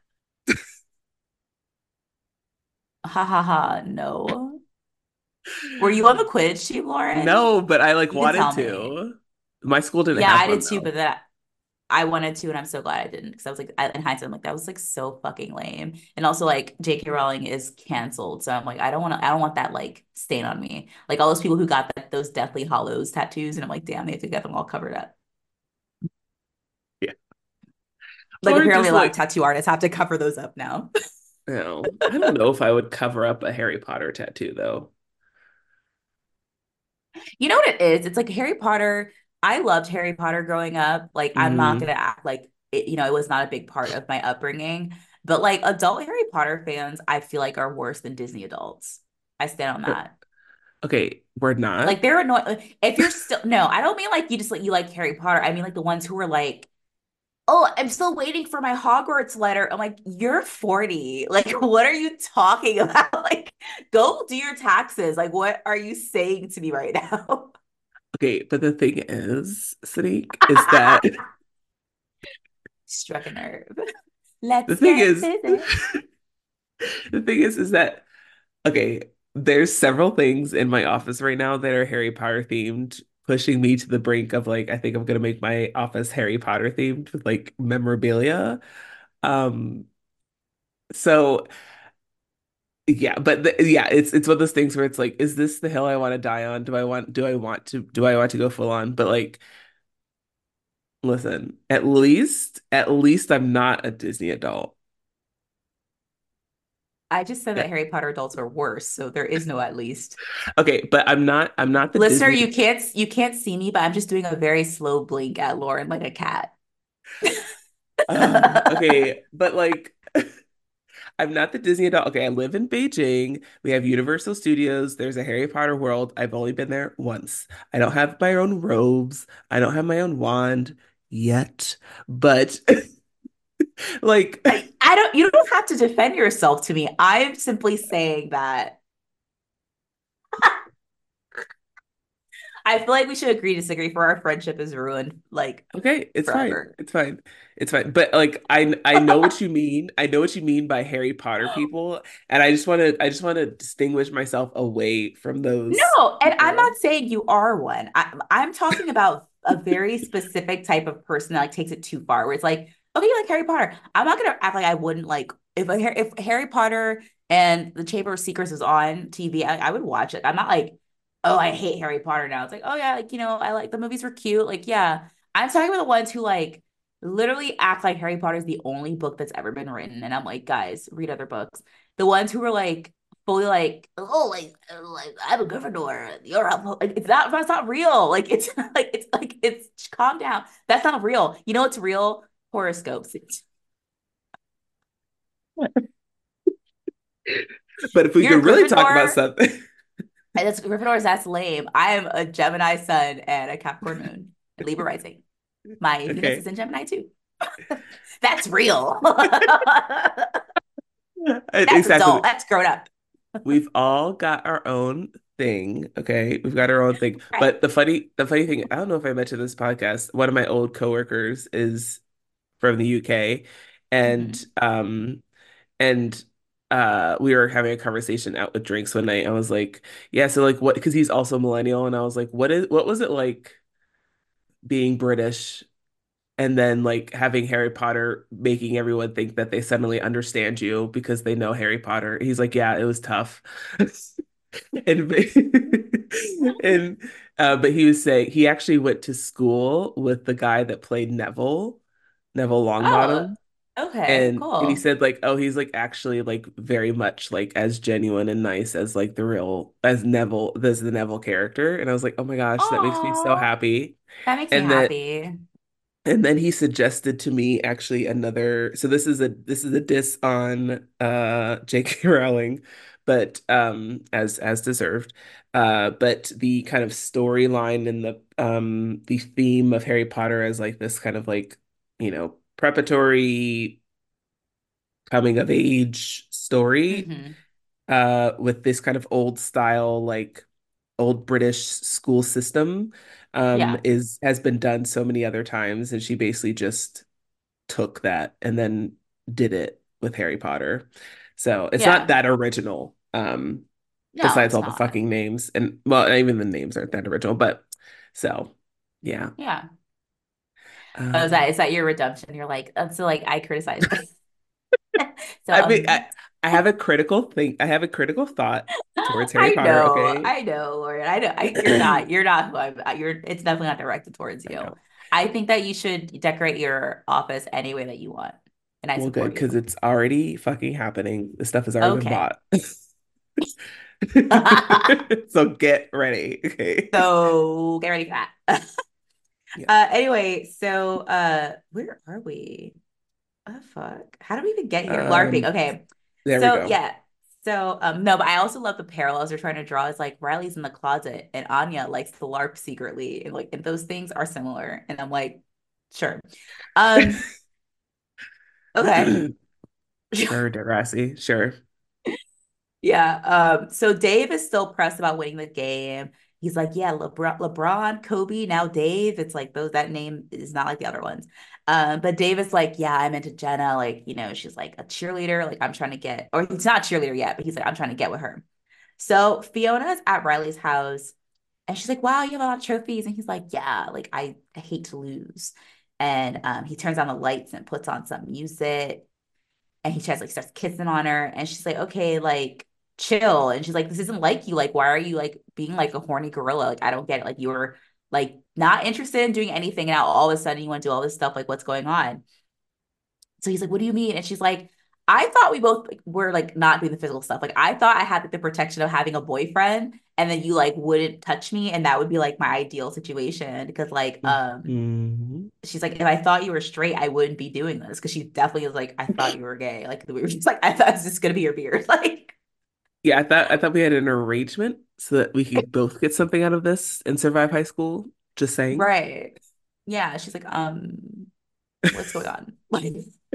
Ha ha ha. No. Were you on the Quidditch team, Lauren? No, but I like You can wanted tell me. to. My school didn't Yeah, have I one did too, though. but that I wanted to, and I'm so glad I didn't because I was like, I, in hindsight, I'm like, that was like so fucking lame. And also, like, J K. Rowling is canceled, so I'm like, I don't want to, I don't want that like stain on me. Like all those people who got that, those Deathly Hollows tattoos, and I'm like, damn, they have to get them all covered up. Yeah. Like, Or apparently, just a lot of like, tattoo artists have to cover those up now. you know, I don't know if I would cover up a Harry Potter tattoo though. You know what it is? It's like Harry Potter. I loved Harry Potter growing up. Like, I'm not Mm. gonna act like it, you know, it was not a big part of my upbringing. But like adult Harry Potter fans, I feel like are worse than Disney adults. I stand on Uh, that. Okay, we're not. Like they're annoying. If you're still no, I don't mean like you just like you like Harry Potter. I mean like the ones who are like, oh, I'm still waiting for my Hogwarts letter. I'm like, you're forty. Like, what are you talking about? Like, go do your taxes. Like, what are you saying to me right now? Okay, but the thing is, Sadiq, is that Struck a nerve. the Let's thing get is, busy. the thing is, is that okay, there's several things in my office right now that are Harry Potter themed, pushing me to the brink of like, I think I'm gonna make my office Harry Potter themed with like memorabilia. Um, so yeah, but the, yeah, it's it's one of those things where it's like, is this the hill I want to die on? Do I want do I want to do I want to go full on? But like, listen, at least at least I'm not a Disney adult. I just said Yeah. that Harry Potter adults are worse, so there is no at least. Okay, but I'm not I'm not the Listener, Disney. you can't you can't see me, but I'm just doing a very slow blink at Lauren like a cat. Uh, okay, but like I'm not the Disney adult. Okay, I live in Beijing. We have Universal Studios. There's a Harry Potter world. I've only been there once. I don't have my own robes. I don't have my own wand yet. But like, I, I don't you don't have to defend yourself to me. I'm simply saying that I feel like we should agree to disagree for our friendship is ruined like okay, it's fine. forever. It's fine. It's fine. But like, I I know what you mean. I know what you mean by Harry Potter people, and I just want to I just want to distinguish myself away from those No, and I'm people. not saying you are one. I, I'm talking about a very specific type of person that like takes it too far, where it's like, okay, you like Harry Potter. I'm not gonna act like I wouldn't like if a, if Harry Potter and the Chamber of Secrets was on T V, I, I would watch it. I'm not like, oh, I hate Harry Potter now. It's like, oh yeah, like you know, I like the movies were cute. Like yeah, I'm talking about the ones who like literally act like Harry Potter is the only book that's ever been written, and I'm like, guys, read other books. The ones who were like fully like, oh, like, uh, like I'm a Gryffindor. You're a like, it's not. That's not real. Like it's like it's like it's calm down. That's not real. You know what's real? Horoscopes. But if we You're could a really talk about Gryffindor, something, and that's Gryffindors. That's lame. I am a Gemini sun and a Capricorn moon, and Libra rising. My Venus is Okay. in Gemini too. That's real. That's adult. Exactly. That's grown up. We've all got our own thing, okay? We've got our own thing. Right. But the funny the funny thing, I don't know if I mentioned this podcast, one of my old coworkers is from the U K and Hmm. um and uh we were having a conversation out with drinks one night. I was like, yeah, so like what because he's also millennial and I was like, what is what was it like being British and then like having Harry Potter making everyone think that they suddenly understand you because they know Harry Potter. He's like, yeah, it was tough. And and uh, but he was saying he actually went to school with the guy that played Neville, Neville Oh, Longbottom. okay, And and he cool. said like, oh, he's like actually like very much like as genuine and nice as like the real as Neville, as the Neville character. And I was like, oh my gosh, that makes me so Oh, happy. that makes me And then happy. and then he suggested to me actually another. So this is a this is a diss on uh J K. Rowling, but um as as deserved. Uh, but the kind of storyline and the um the theme of Harry Potter as like this kind of like you know preparatory coming of age story Hmm. uh with this kind of old style like old British school system um Yeah, is has been done so many other times and she basically just took that and then did it with Harry Potter. So it's not yeah. that original um No, besides it's all the not. fucking names and well even the names aren't that original but so yeah. Yeah. Oh, is that Um is that your redemption? You're like, uh, so like I criticize this. So I mean I um I have a critical thing I have a critical thought towards Harry I Potter, know, okay? I know, Lauren. I know I, you're not, you're not who I'm. uh, You're. It's definitely not directed towards I you. know. I think that you should decorate your office any way that you want, and I Well, good, support because you. it's already fucking happening. The stuff has already been Okay. bought. So get ready. Okay. So get ready for that. Yeah. Uh, anyway, so uh, where are we? Oh fuck! How did we even get here? LARPing. Um, Okay, there we so go. yeah. So um, no, but I also love the parallels they're trying to draw. Is like Riley's in the closet and Anya likes to LARP secretly, and like and those things are similar. And I'm like, sure. Um, okay. Sure, Degrassi. Sure. Yeah. Um, so Dave is still pressed about winning the game. He's like, yeah, LeBron, LeBron, Kobe, now Dave. It's like those that name is not like the other ones. Um, but Dave is like, yeah, I'm into Jenna. Like, you know, she's like a cheerleader. Like, I'm trying to get, or he's not a cheerleader yet, but he's like, I'm trying to get with her. So Fiona's at Riley's house and she's like, wow, you have a lot of trophies. And he's like, yeah, like I, I hate to lose. And um, he turns on the lights and puts on some music and he tries like starts kissing on her and she's like okay like chill and she's like this isn't like you like why are you like being like a horny gorilla like I don't get it like you were like not interested in doing anything and now all of a sudden you want to do all this stuff like what's going on so he's like what do you mean and she's like I thought we both like, were like not doing the physical stuff like I thought I had like, the protection of having a boyfriend and then you like wouldn't touch me and that would be like my ideal situation because like um Mhm. she's like, if I thought you were straight, I wouldn't be doing this. Cause she definitely was like, I thought you were gay. Like we were just like, I thought this was gonna be your beard. Like, Yeah, I thought I thought we had an arrangement so that we could both get something out of this and survive high school. Just saying. right. Yeah. She's like, um, what's going on? Like,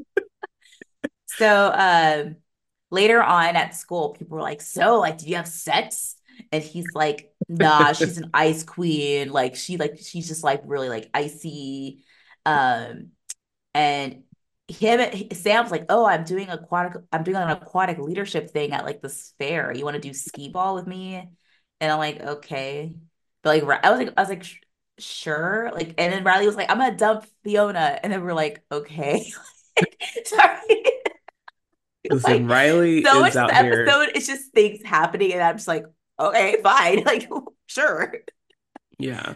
so um later on at school, people were like, so like, did you have sex? And he's like, nah, she's an ice queen. Like she like she's just like really like icy. Um and him Sam's like, oh, I'm doing aquatic, I'm doing an aquatic leadership thing at like this fair. You want to do skee ball with me? And I'm like, okay. But like, I was like, I was like, "Sh- sure. Like, and then Riley was like, I'm gonna dump Fiona, and then we're like, okay. Sorry. Listen, Like, Riley so much is of out the here. episode, it's just things happening, and I'm just like, okay, fine. Like, sure. Yeah.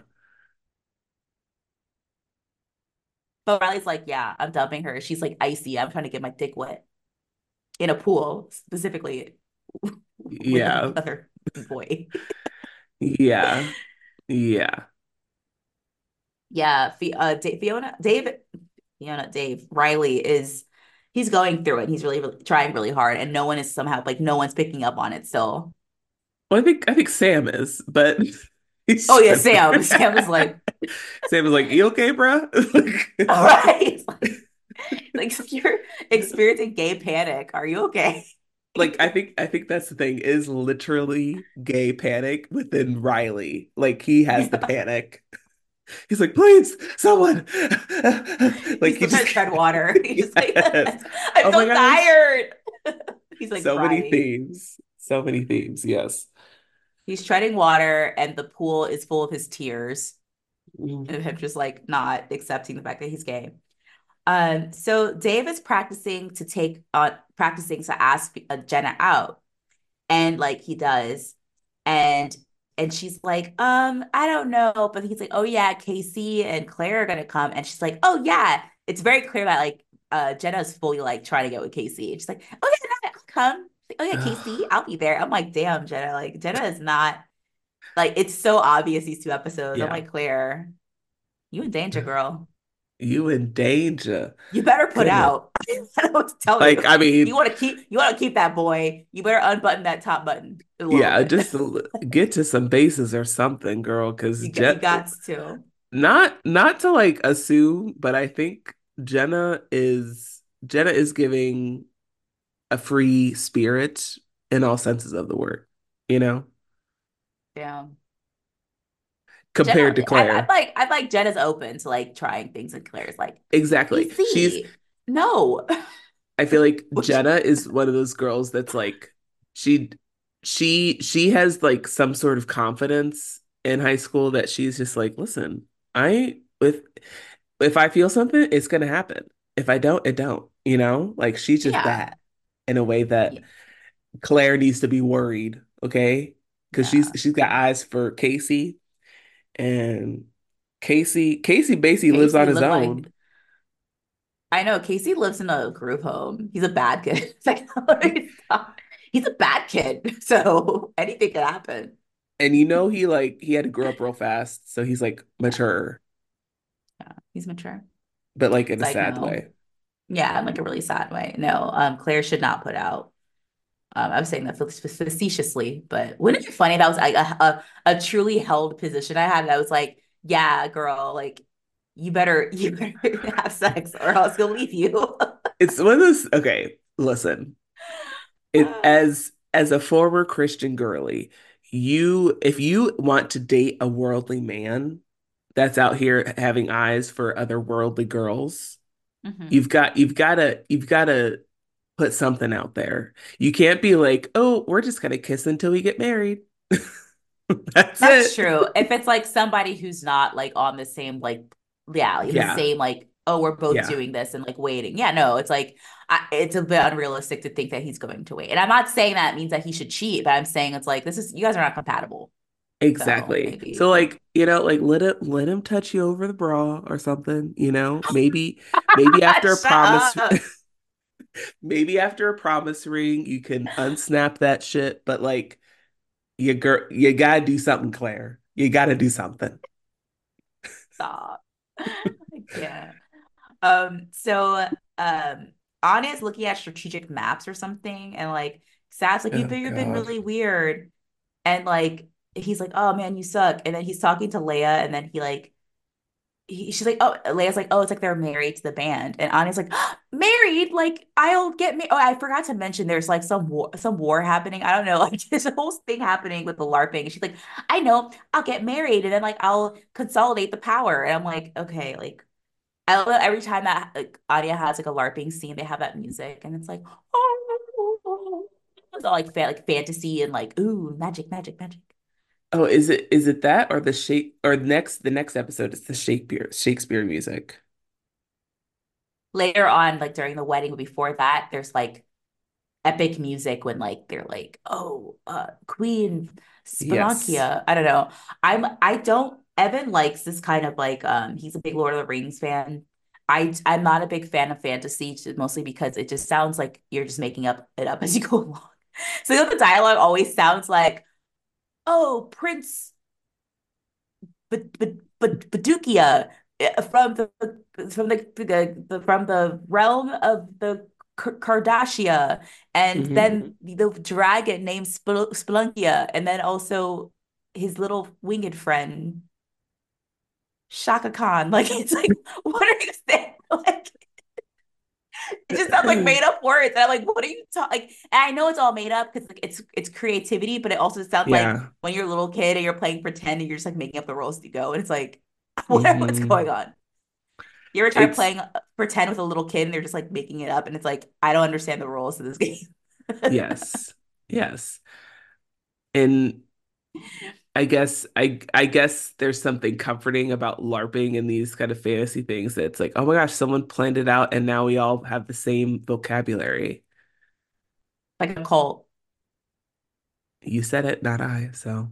But Riley's like, yeah, I'm dumping her. She's like icy. I'm trying to get my dick wet in a pool, specifically with Yeah. another boy. Yeah. Yeah. Yeah, Fi- uh, Da- Fiona, Dave, Fiona, Dave, Riley is he's going through it. He's really, really trying really hard, and no one is somehow like no one's picking up on it still. Well, I think I think Sam is, but he's Oh yeah, struggling. Sam. Sam is like, Sam was like, "You okay, bro?" All right. It's like, like you're experiencing gay panic. Are you okay? Like I think I think that's the thing is literally gay panic within Riley. Like he has the Yeah. panic. He's like, please, someone. Like He's he still just trying to tread water. He's just like, yes. I Oh my feel gosh. tired. He's like So many crying. themes. So many themes. Yes. He's treading water, and the pool is full of his tears Mhm. of him just like not accepting the fact that he's gay. Um, so Dave is practicing to take on uh, practicing to ask uh, Jenna out, and like he does, and and she's like, um, I don't know, but he's like, oh yeah, Casey and Claire are gonna come, and she's like, oh yeah, it's very clear that like uh Jenna's fully like trying to get with Casey, and she's like, oh yeah, no, I'll come. She's like, oh yeah, Casey, I'll be there. I'm like, damn, Jenna, like Jenna is not like it's so obvious these two episodes. I'm Yeah. like, Claire, you in danger, girl. You in danger. You better put Goodness. out. I don't know what to tell Like, you. I You mean, want to keep you want to keep that boy. You better unbutton that top button a little yeah, bit. just to get to some bases or something, girl. Because You got you Jet, got to. not not to like assume, but I think Jenna is Jenna is giving a free spirit in all senses of the word, you know, Yeah. compared Jenna, to I, I Claire. like I like Jenna's open to like trying things, and Claire's like, Exactly. She's Casey, no. I feel like Which Jenna is one of those girls that's like she she she has like some sort of confidence in high school that she's just like, listen, I with if I feel something, it's gonna happen. If I don't, it don't, you know? Like she's just yeah. that in a way that Yeah. Claire needs to be worried, okay? Because she's Yeah. she's got eyes for Casey and Casey Casey basically lives on Casey his looked own. like I know Casey lives in a group home. He's a bad kid. It's like, stop. He's a bad kid. So anything could happen. And you know he like he had to grow up real fast, so he's like Yeah. mature, Yeah. He's mature. but like in It's a like, sad no. way. Yeah, in like a really sad way. No, um, Claire should not put out. Um, I was saying that facetiously, but wouldn't it be funny if that was like a, a, a truly held position I had? And I was like, yeah, girl, like you better you better have sex or else he'll leave you. It's one of those okay, listen. It as as a former Christian girly, you if you want to date a worldly man that's out here having eyes for other worldly girls, Mhm. you've got you've gotta you've gotta put something out there. You can't be like, oh, we're just gonna kiss until we get married. That's That's it. true. If it's like somebody who's not like on the same like yeah, in the Yeah, same like oh we're both yeah, doing this and like waiting. Yeah, no, it's like I, it's a bit unrealistic to think that he's going to wait. And I'm not saying that means that he should cheat, but I'm saying it's like this is you guys are not compatible. So exactly. So maybe like, you know, like let it let him touch you over the bra or something, you know? Maybe maybe after a shut promise up. maybe after a promise ring you can unsnap that shit, but like you girl you gotta do something, Claire. You gotta do something. Stop. I can't. Um, so um Anya's looking at strategic maps or something and like Seth's like, you've Oh been you've been God. really weird. And like he's like, oh man, you suck. And then he's talking to Leia, and then he like he, she's like, oh, Leia's like, oh, it's like they're married to the band, and Anya's like, married? Like I'll get me. Oh, I forgot to mention there's like some war, some war happening. I don't know, like there's a whole thing happening with the LARPing. And she's like, I know, I'll get married, and then like I'll consolidate the power. And I'm like, okay, like I love that every time that like Anya has like a LARPing scene, they have that music, and it's like, oh, it's all like fa like fantasy and like ooh, magic, magic, magic. Oh, is it is it that or the shape or next the next episode is the Shakespeare Shakespeare music? Later on, like during the wedding, but before that, there's like epic music when like they're like, oh, uh, Queen Yes. Spelunkia. I don't know. I'm I don't Evan likes this kind of like um he's a big Lord of the Rings fan. I I'm not a big fan of fantasy, mostly because it just sounds like you're just making up it up as you go along. So you know, the dialogue always sounds like, oh, Prince but but but Badukia from the from the, the, the from the realm of the Cardassia, and Hmm. then the dragon named Spel Spelunkia, and then also his little winged friend Shaka Khan. Like it's like, what are you saying? Like it just sounds like made up words. And I'm like, what are you talking? Like, and I know it's all made up because like it's it's creativity, but it also sounds like Yeah. when you're a little kid and you're playing pretend and you're just like making up the rules as you go. And it's like, what, what's Hmm. going on? You ever try It's playing uh, pretend with a little kid and they're just like making it up and it's like, I don't understand the rules of this game. yes. Yes. And I guess I I guess there's something comforting about LARPing and these kind of fantasy things that it's like, oh my gosh, someone planned it out and now we all have the same vocabulary. Like a cult, You said it, not I, so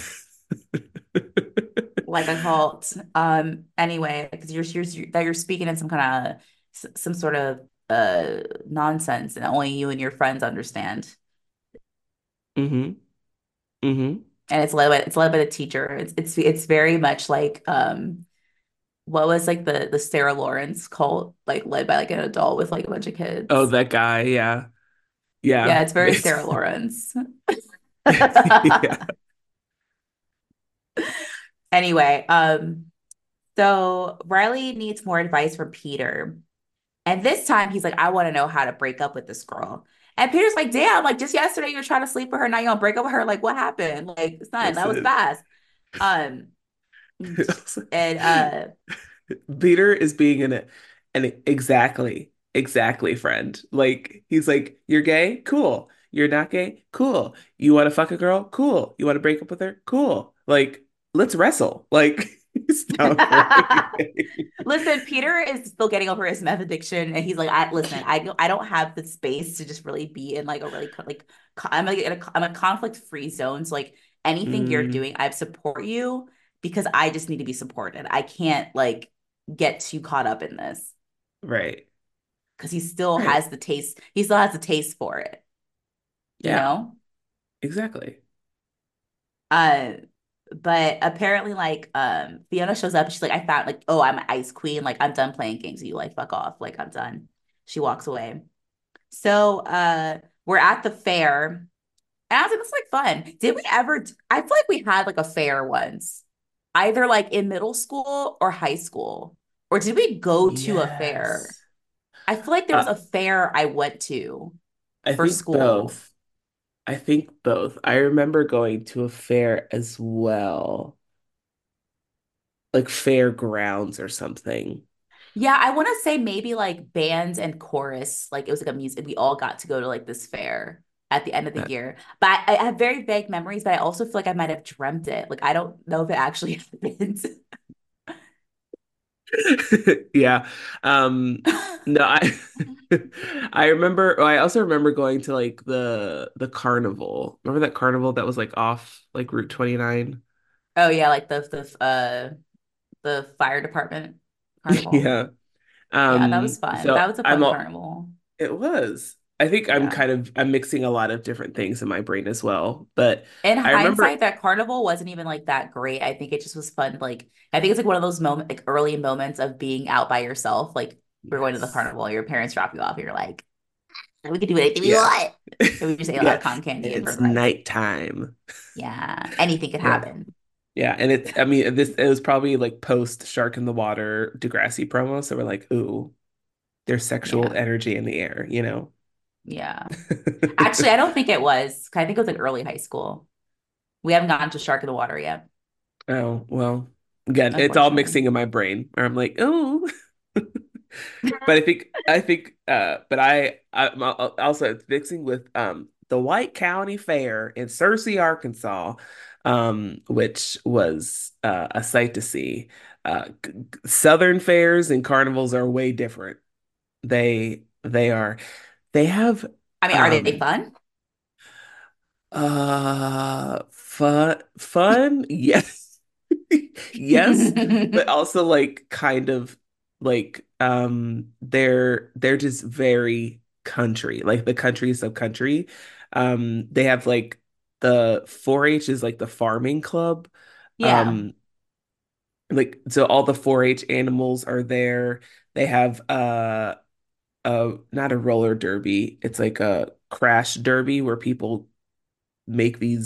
like a cult. Um, anyway, because you're, you're that you're speaking in some kind of some sort of uh nonsense and only you and your friends understand. hmm hmm And it's led by it's led by the teacher. It's it's it's very much like um what was like the the Sarah Lawrence cult, like led by like an adult with like a bunch of Oh, kids. that guy, yeah. Yeah, Yeah. it's very Sarah Lawrence. Yeah. Anyway, um, so Riley needs more advice from Peter. And this time he's like, I want to know how to break up with this girl. And Peter's like, damn, like just yesterday you were trying to sleep with her, now you gonna break up with her. Like, what happened? Like, son, that was Listen. fast. Um, and uh Peter is being an an exactly, exactly friend. Like he's like, you're gay? Cool. You're not gay? Cool. You want to fuck a girl? Cool. You want to break up with her? Cool. Like, let's wrestle. Like, he's down for anything. listen, Peter is still getting over his meth addiction, and he's like, I listen, I don't, I don't have the space to just really be in like a really co- like co- I'm like in a, I'm a conflict free zone. So like anything you're Mm, doing, I support you because I just need to be supported. I can't like get too caught up in this right. because he still Right. has the taste. He still has the taste for it, you Yeah, know. exactly. Uh, but apparently, like, um, Fiona shows up. She's like, I found like, oh, I'm an ice queen. Like, I'm done playing games with you. Like, fuck off. Like, I'm done. She walks away. So, uh, we're at the fair, and I was like, it's like fun. Did we ever? I feel like we had like a fair once, either like in middle school or high school, or did we go to a fair? Yes. I feel like there was Uh, a fair I went to I for think school. both. I think both. I remember going to a fair as well, like fairgrounds or something. Yeah, I want to say maybe like bands and chorus. Like it was like a music. We all got to go to like this fair at the end of the Uh, year. But I, I have very vague memories, but I also feel like I might have dreamt it. Like I don't know if it actually happened. Yeah. Um, no, I I remember I also remember going to like the the carnival. Remember that carnival that was like off like Route twenty-nine? Oh yeah, like the the uh the fire department carnival. Yeah. Yeah, that was Um, fun. That so was a I'm fun all carnival. it was. I think I'm Yeah. kind of I'm mixing a lot of different things in my brain as well. But In I remember hindsight, that carnival wasn't even like that great. I think it just was fun. Like I think it's like one of those moment like early moments of being out by yourself. Like we're going to the yes. carnival, your parents drop you off, and you're like, we could do anything we Yeah. want. And we just ate a lot Yeah. of cotton candy And and it's rode rides. nighttime. Yeah, anything could Yeah. happen. Yeah, and it's I mean this it was probably like post Shark in the Water Degrassi promo, so we're like, ooh, there's sexual Yeah, energy in the air, you know? yeah. Actually, I don't think it was. I think it was like early high school. We haven't gotten to Shark in the Water yet, Oh, well, again, it's all unfortunately. mixing in my brain. Where I'm like, oh, but I think I think uh but I I'm al- also it's mixing with um the White County Fair in Searcy, Arkansas, um, which was uh, a sight to see. Uh, g- g- Southern fairs and carnivals are way different. They they are they have I mean, are they um fun? uh fun fun yes yes, but also like kind of like um they're they're just very country, like the countries of country. Um they have like the four H is like the farming club. Yeah, um like so all the four H animals are there. They have uh uh not a roller derby, it's like a crash derby where people make these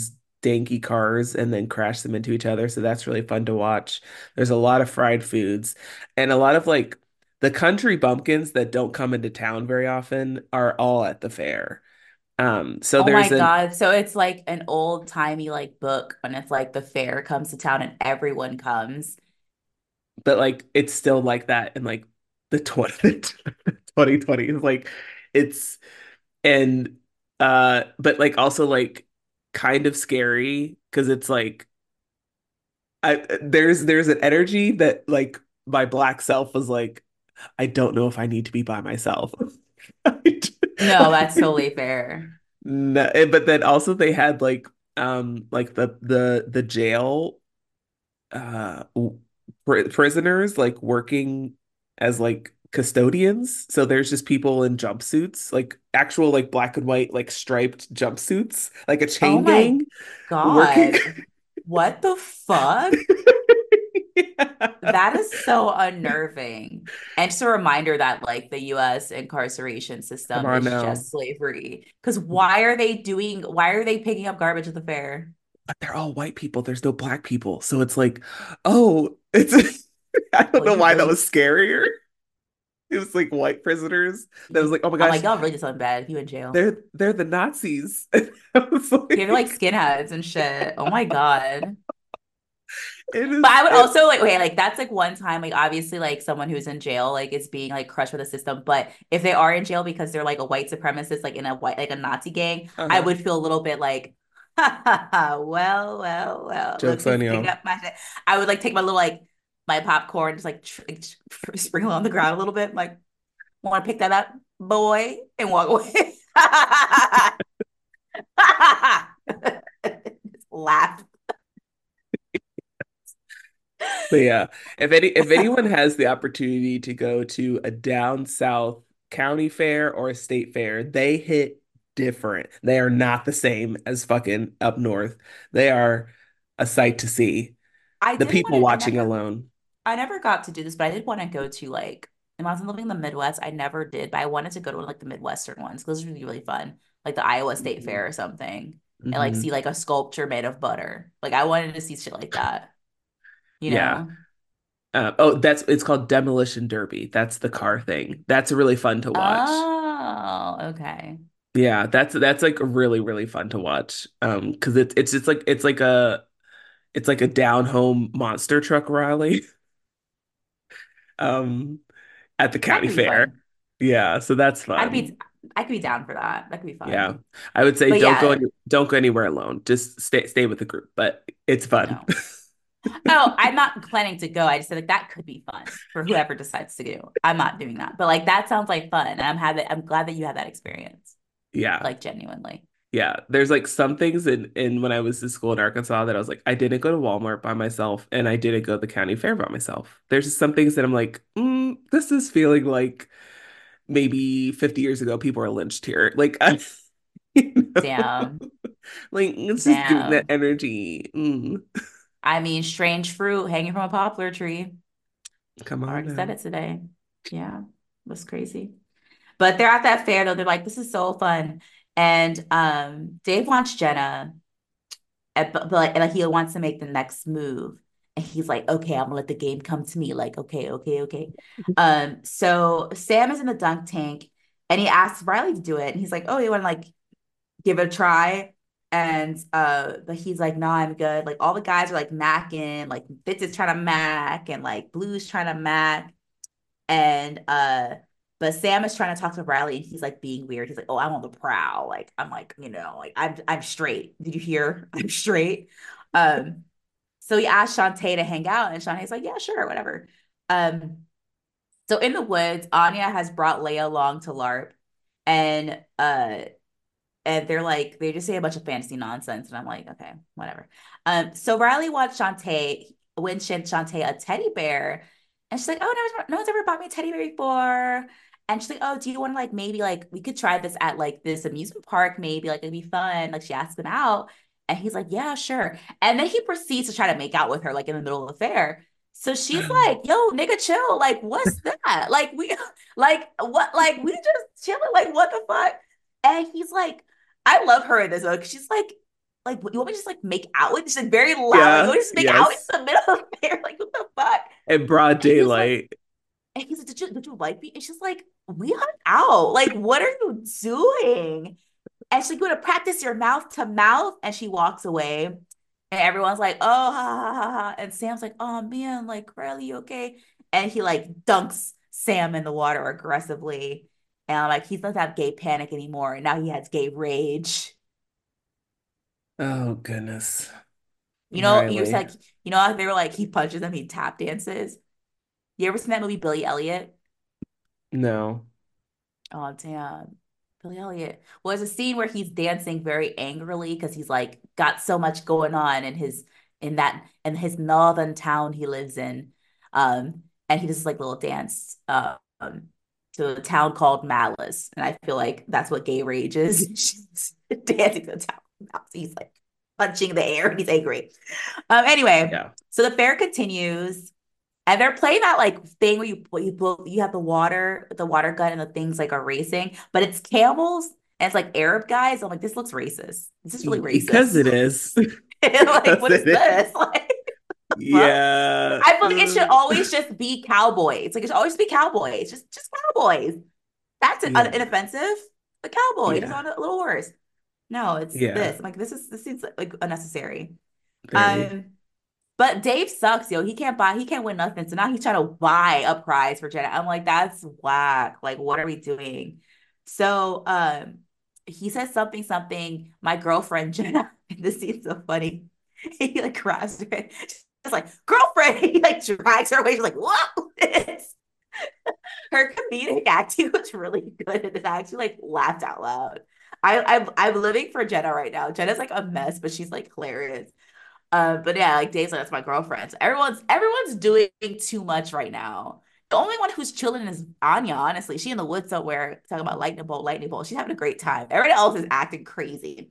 danky cars and then crash them into each other. So that's really fun to watch. There's a lot of fried foods and a lot of like the country bumpkins that don't come into town very often are all at the fair. Um, so Oh my there's an, God. So it's like an old timey like book when if like the fair comes to town and everyone comes. but like it's still like that in like the twenty, twenty twenties. Like it's, and, uh, but like also like kind of scary because it's like, I there's there's an energy that like my black self was like, I don't know if I need to be by myself. No, that's totally fair. No, eh, but then also they had like um like the the the jail uh pr prisoners like working as like custodians. So there's just people in jumpsuits, like actual like black and white like striped jumpsuits, like a Oh chain my gang working. God. What the fuck? Yeah. That is so unnerving. And just a reminder that like the U S incarceration Come system on is now. just slavery. Because why are they doing, why are they picking up garbage at the fair? But they're all white people. There's no black people. So it's like, oh, it's I don't Well, know you why that really, was scarier. It was like white prisoners. That was you, like, oh my I'm like, gosh, y'all really did something bad. You in jail. they're they're the Nazis. I was They're like like, skinheads and shit. Oh my God. it But is I would it. also like, okay, like that's like one time, like obviously, like someone who's in jail, like is being like crushed with the system. But if they are in jail because they're like a white supremacist, like in a white, like a Nazi gang, I Uh-huh. would feel a little bit like, ha ha ha, well, well, well, look Joke's who's on picking you. up my shit. I would like take my little like my popcorn, just like tr- tr- sprinkle it on the ground a little bit, like, want to pick that up, boy, and walk away. Just laugh. But yeah, if any if anyone has the opportunity to go to a down south county fair or a state fair, they hit different. They are not the same as fucking up north. They are a sight to see. I The did people want to, I watching never alone. I never got to do this, but I did want to go to like when I was living in the Midwest, I never did, but I wanted to go to like the Midwestern ones because those are really, really fun. Like the Iowa State Mhm. Fair or something. And like see Mhm. like a sculpture made of butter. Like I wanted to see shit like that, you Yeah. know? Uh, oh, that's it's called Demolition Derby. That's the car thing. That's really fun to watch. Oh, okay. Yeah, that's that's like really really fun to watch. Um, because it's it's just like it's like a it's like a down home monster truck rally. Um, at the That county could be fair. fun. Yeah, so that's I'd fun. be I could be down for that. That could be Yeah. fun. I would say But don't go yeah, any, don't go anywhere alone. Just stay stay with the group, but it's fun. no. Oh, I'm not planning to go. I just said like that could be fun for whoever decides to go. I'm not doing that. But like that sounds like fun. And I'm having I'm glad that you had that experience. Yeah. Like genuinely. Yeah. There's like some things in in when I was in school in Arkansas that I was like, I didn't go to Walmart by myself and I didn't go to the county fair by myself. There's just some things that I'm like, mm, this is feeling like maybe fifty years ago people were lynched here. Like I, you know, Damn. like it's just giving that Damn. energy. Mm. I mean, strange fruit hanging from a poplar tree. Come I on already said now. it today. Yeah, that's crazy. But they're at that fair though. They're like, this is so fun. And um, Dave wants Jenna, uh, but, but like, and, like he wants to make the next move. And he's like, okay, I'm gonna let the game come to me. Like, okay, okay, okay. Um, so Sam is in the dunk tank and he asks Riley to do it. And he's like, oh, you want to like give it a try? And uh, but he's like, no, I'm good. Like all the guys are like macking, like Fitz is trying to mac and like Blue's trying to mac. And uh, but Sam is trying to talk to Riley and he's like being weird. He's like, oh, I'm on the prowl. Like, I'm like, you know, like I'm I'm straight. Did you hear? I'm straight. Um, so he asked Shantae to hang out, and Shantae's like, yeah, sure, whatever. Um, so in the woods, Anya has brought Leia along to LARP, and uh and they're like they just say a bunch of fantasy nonsense, and I'm like, okay, whatever. Um, so Riley watched Shantae win Shantae a teddy bear, and she's like, oh, no, no one's ever bought me a teddy bear before. And she's like, oh, do you want to like maybe like we could try this at like this amusement park, maybe like it'd be fun. Like she asked him out, and he's like, yeah, sure. And then he proceeds to try to make out with her like in the middle of the fair. So she's like, yo, nigga, chill. Like, what's that? Like, we, like, what? Like, we just chilling. Like, what the fuck? And he's like, I love her in this book. She's like, like, you want me to just like make out with? She's like very loud. Like, you Yeah, want me to just make out in yes. the middle of the fair? Like, what the fuck? In broad And he's like, daylight. and he's like, did you did you like me? And she's like, we hung out. Like, what are you doing? And she's like, you want to practice your mouth to mouth? And she walks away. And everyone's like, oh, ha, ha, ha, ha. And Sam's like, oh, man, like, really, you okay? And he like dunks Sam in the water aggressively. And I'm like, he doesn't have gay panic anymore. And now he has gay rage. Oh goodness. You know, you're Riley. like, you know, like they were like, he punches him, he tap dances. You ever seen that movie, Billy Elliot? No. Oh, damn. Billy Elliot. Well, there's a scene where he's dancing very angrily because he's like got so much going on in his in that in his northern town he lives in. Um, and he does this like little dance uh, um to a town called Malice. And I feel like that's what gay rage is. She's dancing to the town. Malice. He's like punching the air and he's angry. Um, anyway, Yeah. so the fair continues. And they're playing that like thing where you you pull, you have the water, the water gun, and the things like are racing, but it's camels and it's like Arab guys. I'm like, this looks racist. This is really Because racist. it is. Like, Because what is it is. this? Like, fuck. Yeah. I feel like it should Uh, always just be cowboys. Like it should always be cowboys. Just just cowboys. That's an yeah. inoffensive. The cowboy just Yeah. on a little horse. No, it's Yeah. this. I'm like, this is this seems like unnecessary. Very. Um, but Dave sucks, yo. He can't buy, he can't win nothing. So now he's trying to buy a prize for Jenna. I'm like, that's whack. Like, what are we doing? So um he says something, something, my girlfriend Jenna. This scene's so funny. He like grabs her. She's like, girlfriend. He like drags her away. She's like, what? It's, her comedic acting was really good. And it actually like laughed out loud. I, I'm I'm living for Jenna right now. Jenna's like a mess, but she's like hilarious. Uh, but yeah, like Dave's like, that's my girlfriend. So everyone's everyone's doing too much right now. The only one who's chilling is Anya, honestly. She in the woods somewhere talking about lightning bolt, lightning bolt. She's having a great time. Everybody else is acting crazy.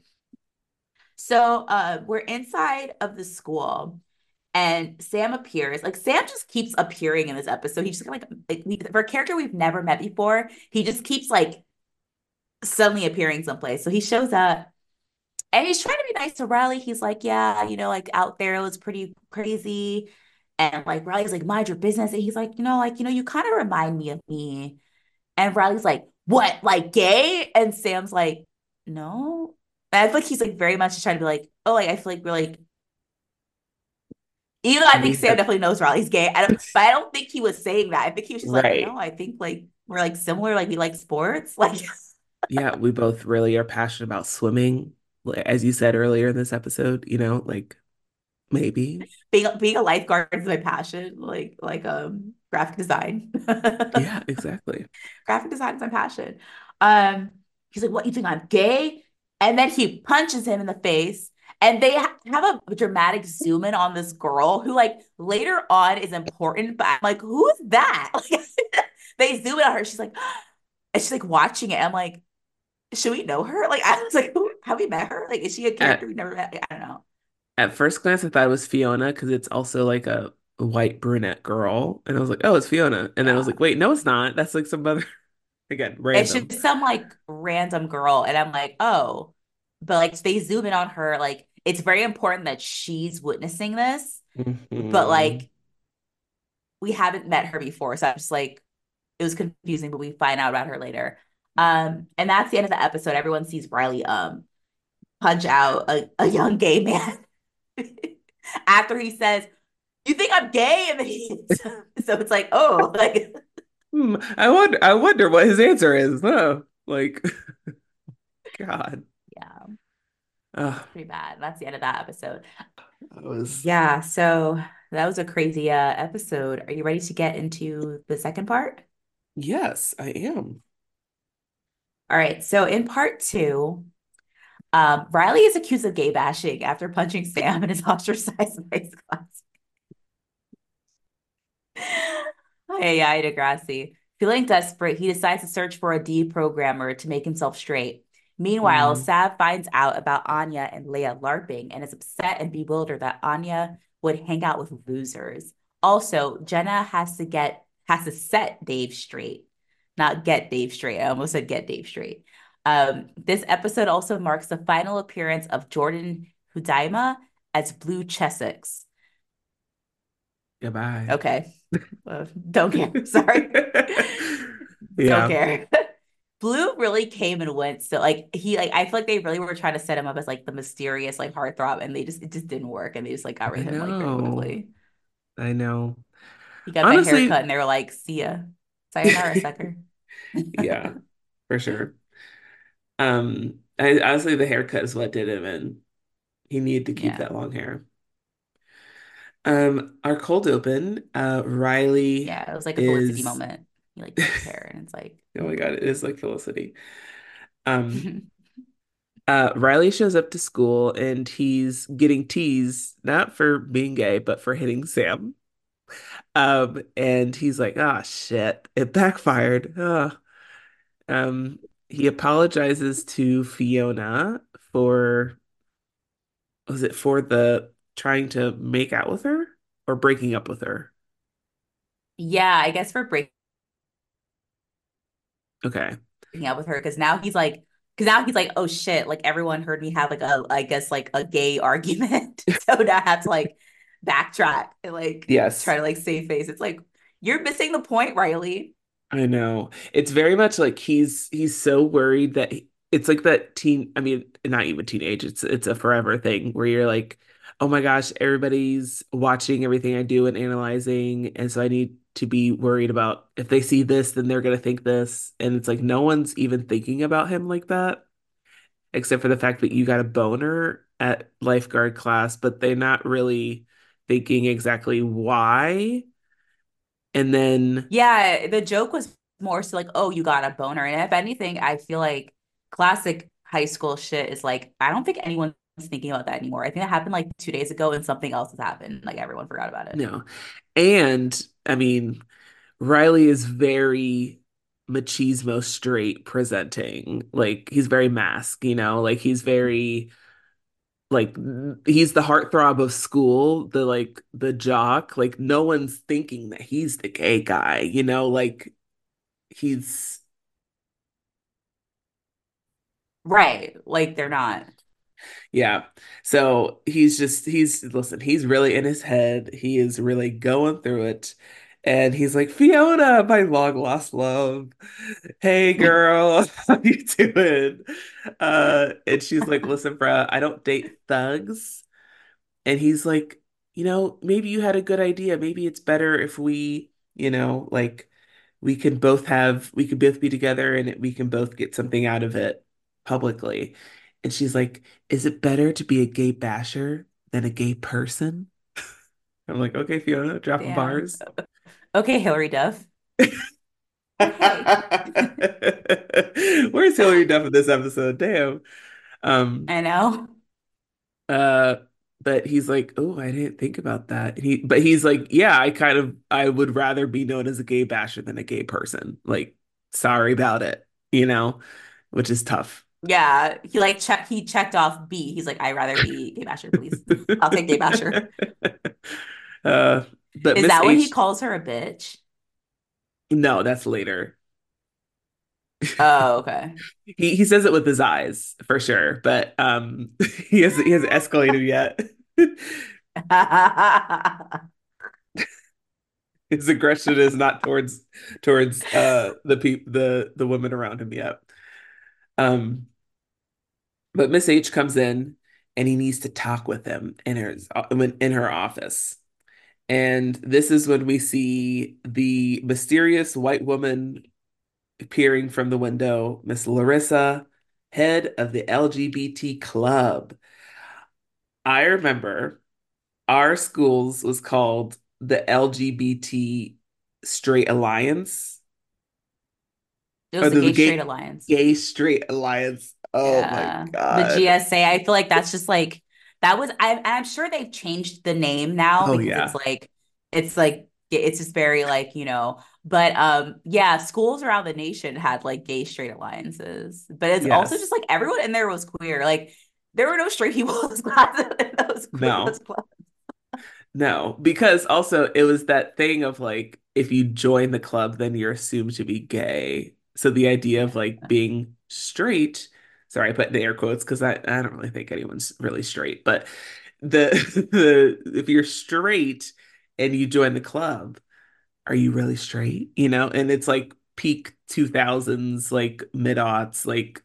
So uh we're inside of the school and Sam appears. Like Sam just keeps appearing in this episode. He's just like like we, for a character we've never met before, he just keeps like suddenly appearing someplace. So he shows up and he's trying to be nice to Riley. He's like, yeah, you know, like out there it was pretty crazy. And like Riley's like, mind your business. And he's like, you know, like, you know, you kind of remind me of me. And Riley's like, what, like gay? And Sam's like, no. And I feel like he's like very much just trying to be like, oh, like I feel like we're like, even though I think We Sam have, definitely knows Riley's gay. I don't, but I don't think he was saying that. I think he was just like, no, right. I think like we're like similar, like we like sports. Like Yeah, we both really are passionate about swimming. Like, as you said earlier in this episode, you know, like maybe. being being a lifeguard is my passion, like like um graphic design. Yeah, exactly. Graphic design is my passion. Um, he's like, "What you think I'm gay?" And then he punches him in the face. And they ha- have a dramatic zoom in on this girl who, like, later on is important. But I'm like, who is that? Like, they zoom in on her. She's like, and she's like watching it. I'm like, should we know her? Like, I was like, who have we met her? Like, is she a character At we never met? Like, I don't know. at first glance, I thought it was Fiona because it's also like a white brunette girl, and I was like, oh, it's Fiona. And then I was Yeah. like, wait, no, it's not. That's like some other again, It's random. just some like random girl. And I'm like, oh, but like they zoom in on her. Like it's very important that she's witnessing this, but Hmm. like we haven't met her before. So I'm just like, it was confusing, but we find out about her later. Um, and that's the end of the episode. Everyone sees Riley um punch out a, a young gay man after he says, you think I'm gay? And then he, so it's like, oh, like, Hmm. I wonder. I wonder what his answer is. Huh? Like, God. yeah, Uh, pretty bad. That's the end of that episode. I was. Yeah, so that was a crazy uh, episode. Are you ready to get into the second part? Yes, I am. All right, so in part two, um, Riley is accused of gay bashing after punching Sam and is ostracized by his class. Hey, I Degrassi. Feeling desperate, he decides to search for a deprogrammer to make himself straight. Meanwhile, Mm, Sav finds out about Anya and Leia LARPing and is upset and bewildered that Anya would hang out with losers. Also, Jenna has to get has to set Dave straight, not get Dave straight. I almost said get Dave straight. Um, this episode also marks the final appearance of Jordan Hudaima as Blue Chessex. Goodbye. Okay. Uh, don't care. Sorry. Don't Yeah, care. Blue really came and went. So like he like I feel like they really were trying to set him up as like the mysterious like heartthrob and they just it just didn't work and they just like got rid I of him like very know. quickly. I know. He got that haircut Honestly, and they were like, see ya. Sayonara, sucker. yeah, for sure. Um, I, honestly, the haircut is what did him in. He needed to keep Yeah. that long hair. Um, our cold open, uh, Riley Yeah. It was like a Felicity is, moment. He like fixed hair and it's like, oh my God, it is like Felicity. Um, okay. uh, Riley shows up to school and he's getting teased, not for being gay, but for hitting Sam. Um, and he's like, ah, shit, it backfired. Ugh. Um, he apologizes to Fiona for, was it for the trying to make out with her or breaking up with her? Yeah, I guess for breaking Okay. up with her because now he's like because now he's like, oh shit, like everyone heard me have like a I guess like a gay argument. So now I have to like backtrack and like Yes, try to like save face. It's like you're missing the point, Riley. I know. It's very much like he's he's so worried that he, it's like that teen, I mean, not even teenage, it's it's a forever thing where you're like, "Oh my gosh, everybody's watching everything I do and analyzing, and so I need to be worried about if they see this, then they're gonna think this." And it's like no one's even thinking about him like that, except for the fact that you got a boner at lifeguard class, but they're not really thinking exactly why. And then Yeah, the joke was more so like, oh, you got a boner. And if anything, I feel like classic high school shit is like, I don't think anyone's thinking about that anymore. I think that happened like two days ago and something else has happened. Like everyone forgot about it. no. And I mean, Riley is very machismo straight presenting. Like he's very mask, you know, like he's very like he's the heartthrob of school, the like the jock. Like no one's thinking that he's the gay guy, you know, like he's Right. Like they're not. yeah. So he's just he's listen, he's really in his head. He is really going through it. And he's like, Fiona, my long lost love. Hey girl, how you doing? Uh, and she's like, listen, bruh, I don't date thugs. And he's like, you know, maybe you had a good idea. Maybe it's better if we, you know, like we can both have, we can both be together and we can both get something out of it publicly. And she's like, is it better to be a gay basher than a gay person? I'm like, okay, Fiona, dropping Damn. bars. Okay, Hillary Duff. Okay. Where's Hillary Duff in this episode? Damn. Um, I know. uh, but he's like, oh, I didn't think about that. And he, but he's like, yeah, I kind of, I would rather be known as a gay basher than a gay person. Like, sorry about it, you know, which is tough. Yeah. He like check he checked off B. He's like, I'd rather be gay basher, please. I'll take gay basher. Uh, but Is Miss that when he H, calls her a bitch? no, that's later. Oh, okay. He he says it with his eyes for sure, but um, he hasn't he hasn't escalated yet. His aggression is not towards towards uh the peop the the women around him yet. Um, but Miss H comes in and he needs to talk with him in her in her office. And this is when we see the mysterious white woman appearing from the window, Miss Larissa, head of the L G B T club. I remember our schools was called the L G B T Straight Alliance It or was the the, the Gay Straight Gay Alliance. Gay Straight Alliance. Oh my Yeah. The God. G S A. I feel like that's just like that was I and I'm sure they've changed the name now Oh because it's yeah. like it's like it's just very like, you know, but um yeah, schools around the nation had like gay straight alliances. But it's also just Yes. like everyone in there was queer. Like there were no straight people in those classes in those, those No. clubs. No, because also it was that thing of like if you join the club, then you're assumed to be gay. So the idea of like Yeah. being straight Sorry, I put the air quotes because I, I don't really think anyone's really straight. But the the if you're straight and you join the club, are you really straight? You know, and it's like peak two thousands, like mid-aughts, like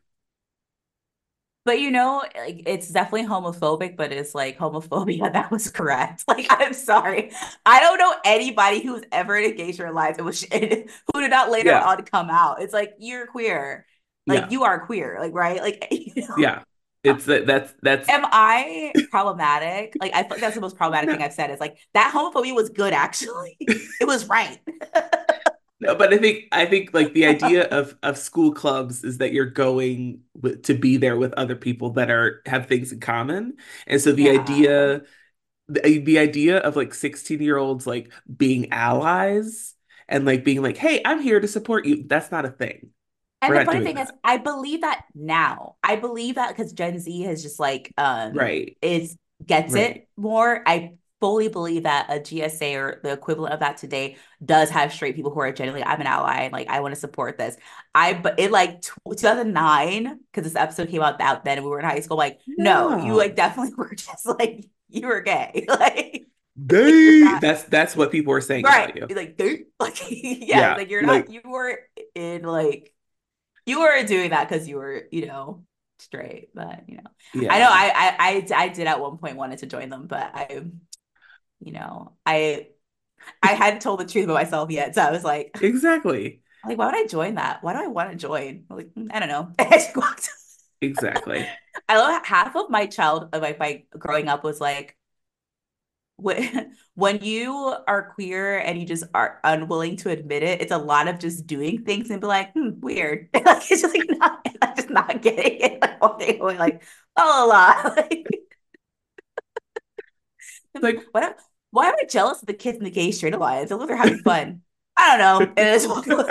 But you know, like it's definitely homophobic, but it's like homophobia that was correct. Like, I'm sorry. I don't know anybody who's ever engaged in their life and was who did not later yeah, on come out. It's like you're queer. Like yeah, you are queer, like right? Like, you know, yeah. It's that that's that's am I problematic? Like I feel like that's the most problematic no. thing I've said is like that homophobia was good actually. It was right. No, but I think I think like the idea of of school clubs is that you're going with, to be there with other people that are have things in common. And so the Yeah. idea the, the idea of like sixteen year olds like being allies and like being like, "Hey, I'm here to support you." That's not a thing. And We're the not funny doing thing is, that. I believe that now. I believe that because Gen Z has just like um Right. is gets Right. it more. I fully believe that a G S A or the equivalent of that today does have straight people who are genuinely, I'm an ally and like I want to support this. I but it like two thousand nine because this episode came out out then and we were in high school. Like, no, you like No. definitely were just like you were gay. Like you're They not that's that's what people were saying right. about you. Like, dude, like yeah, Yeah. like you're not Like you were in like you were doing that because you were, you know, straight. But you know, I know yeah. I, I I I did at one point wanted to join them, but I, you know, I I hadn't told the truth about myself yet, so I was like, Exactly. like why would I join that? Why do I want to join? Like mm, I don't know. I just walked. Exactly. I love half of my child, like my growing up was like when when you are queer and you just are unwilling to admit it, it's a lot of just doing things and be like, hmm, weird. Like it's just like not, I'm just not getting it. Like all day going like, la la la. Like, Like what? Am, why am I jealous of the kids in the gay straight alliance? It looks like they're having fun. I don't know. It is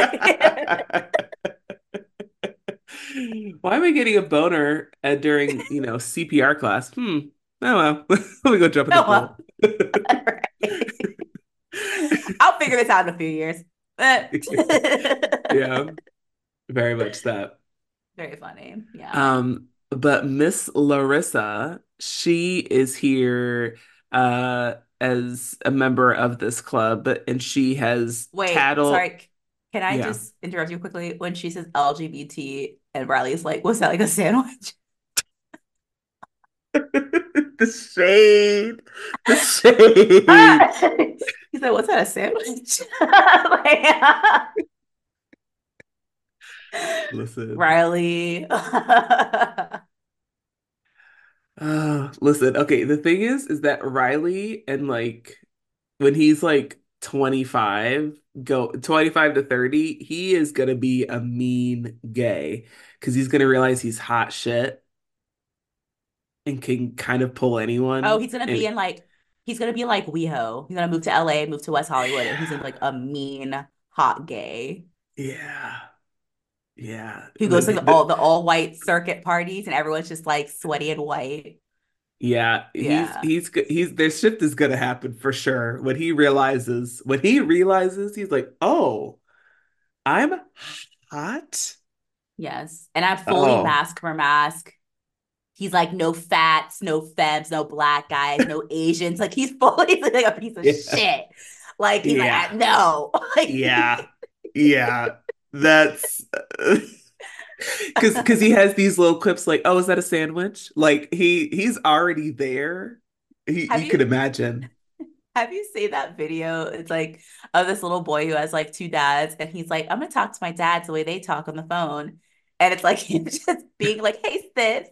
why am I getting a boner uh, during, you know, C P R class? Hmm. Oh well. Let me go jump in the no. Well, pool. right. I'll figure this out in a few years. But Yeah, very much that. very funny. Yeah. Um, but Miss Larissa, she is here uh as a member of this club, and she has Wait, tattled. sorry. Can I Yeah. just interrupt you quickly? When she says L G B T and Riley's like, was that like a sandwich? The shade, the shade. Ah! He said, what's that, a sandwich? Like, Listen, Riley. uh, listen. Okay, the thing is, is that Riley and like when he's like twenty-five, go twenty-five to thirty, he is gonna be a mean gay because he's gonna realize he's hot shit and can kind of pull Oh, anyone. he's gonna be And in like he's gonna be like WeHo. He's gonna move to L A, move to West Hollywood, and he's gonna be like a mean hot gay yeah, yeah, who the, goes to the, like all the- the all white circuit parties and everyone's just like sweaty and white. yeah, he's Yeah. he's go- he's their shift is gonna happen for sure when he realizes when he realizes he's like, oh, I'm hot. Yes. And I'm fully Oh, mask for mask. He's like, no fats, no femmes, no black guys, no Asians. Like he's fully like a piece of yeah, shit. Like he's like, yeah, I, no. Like yeah, yeah. That's because because he has these little clips like, oh, is that a sandwich? Like he he's already there. He have you could you imagine. have you seen that video? It's like of this little boy who has like two dads, and he's like, I'm gonna talk to my dads the way they talk on the phone. And it's like him just being like, hey sis.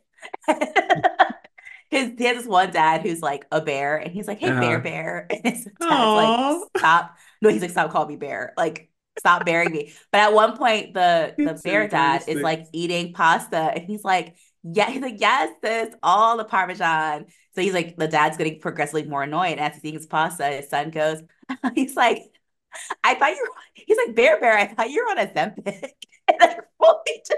His he has this one dad who's like a bear, and he's like, "Hey, bear, Uh, bear," and his dad's like, oh, "Stop!" No, he's like, "Stop calling me bear. Like, stop bearing me." But at one point, the the it's so bear dad is like embarrassing. eating pasta, and he's like, "Yeah," he's like, "Yes, sis, all the Parmesan." So he's like, the dad's getting progressively more annoyed. And as he's eating his pasta, his son goes, he's like, "I thought you were," he's like, "Bear, bear, I thought you were on Ozempic," and like fully just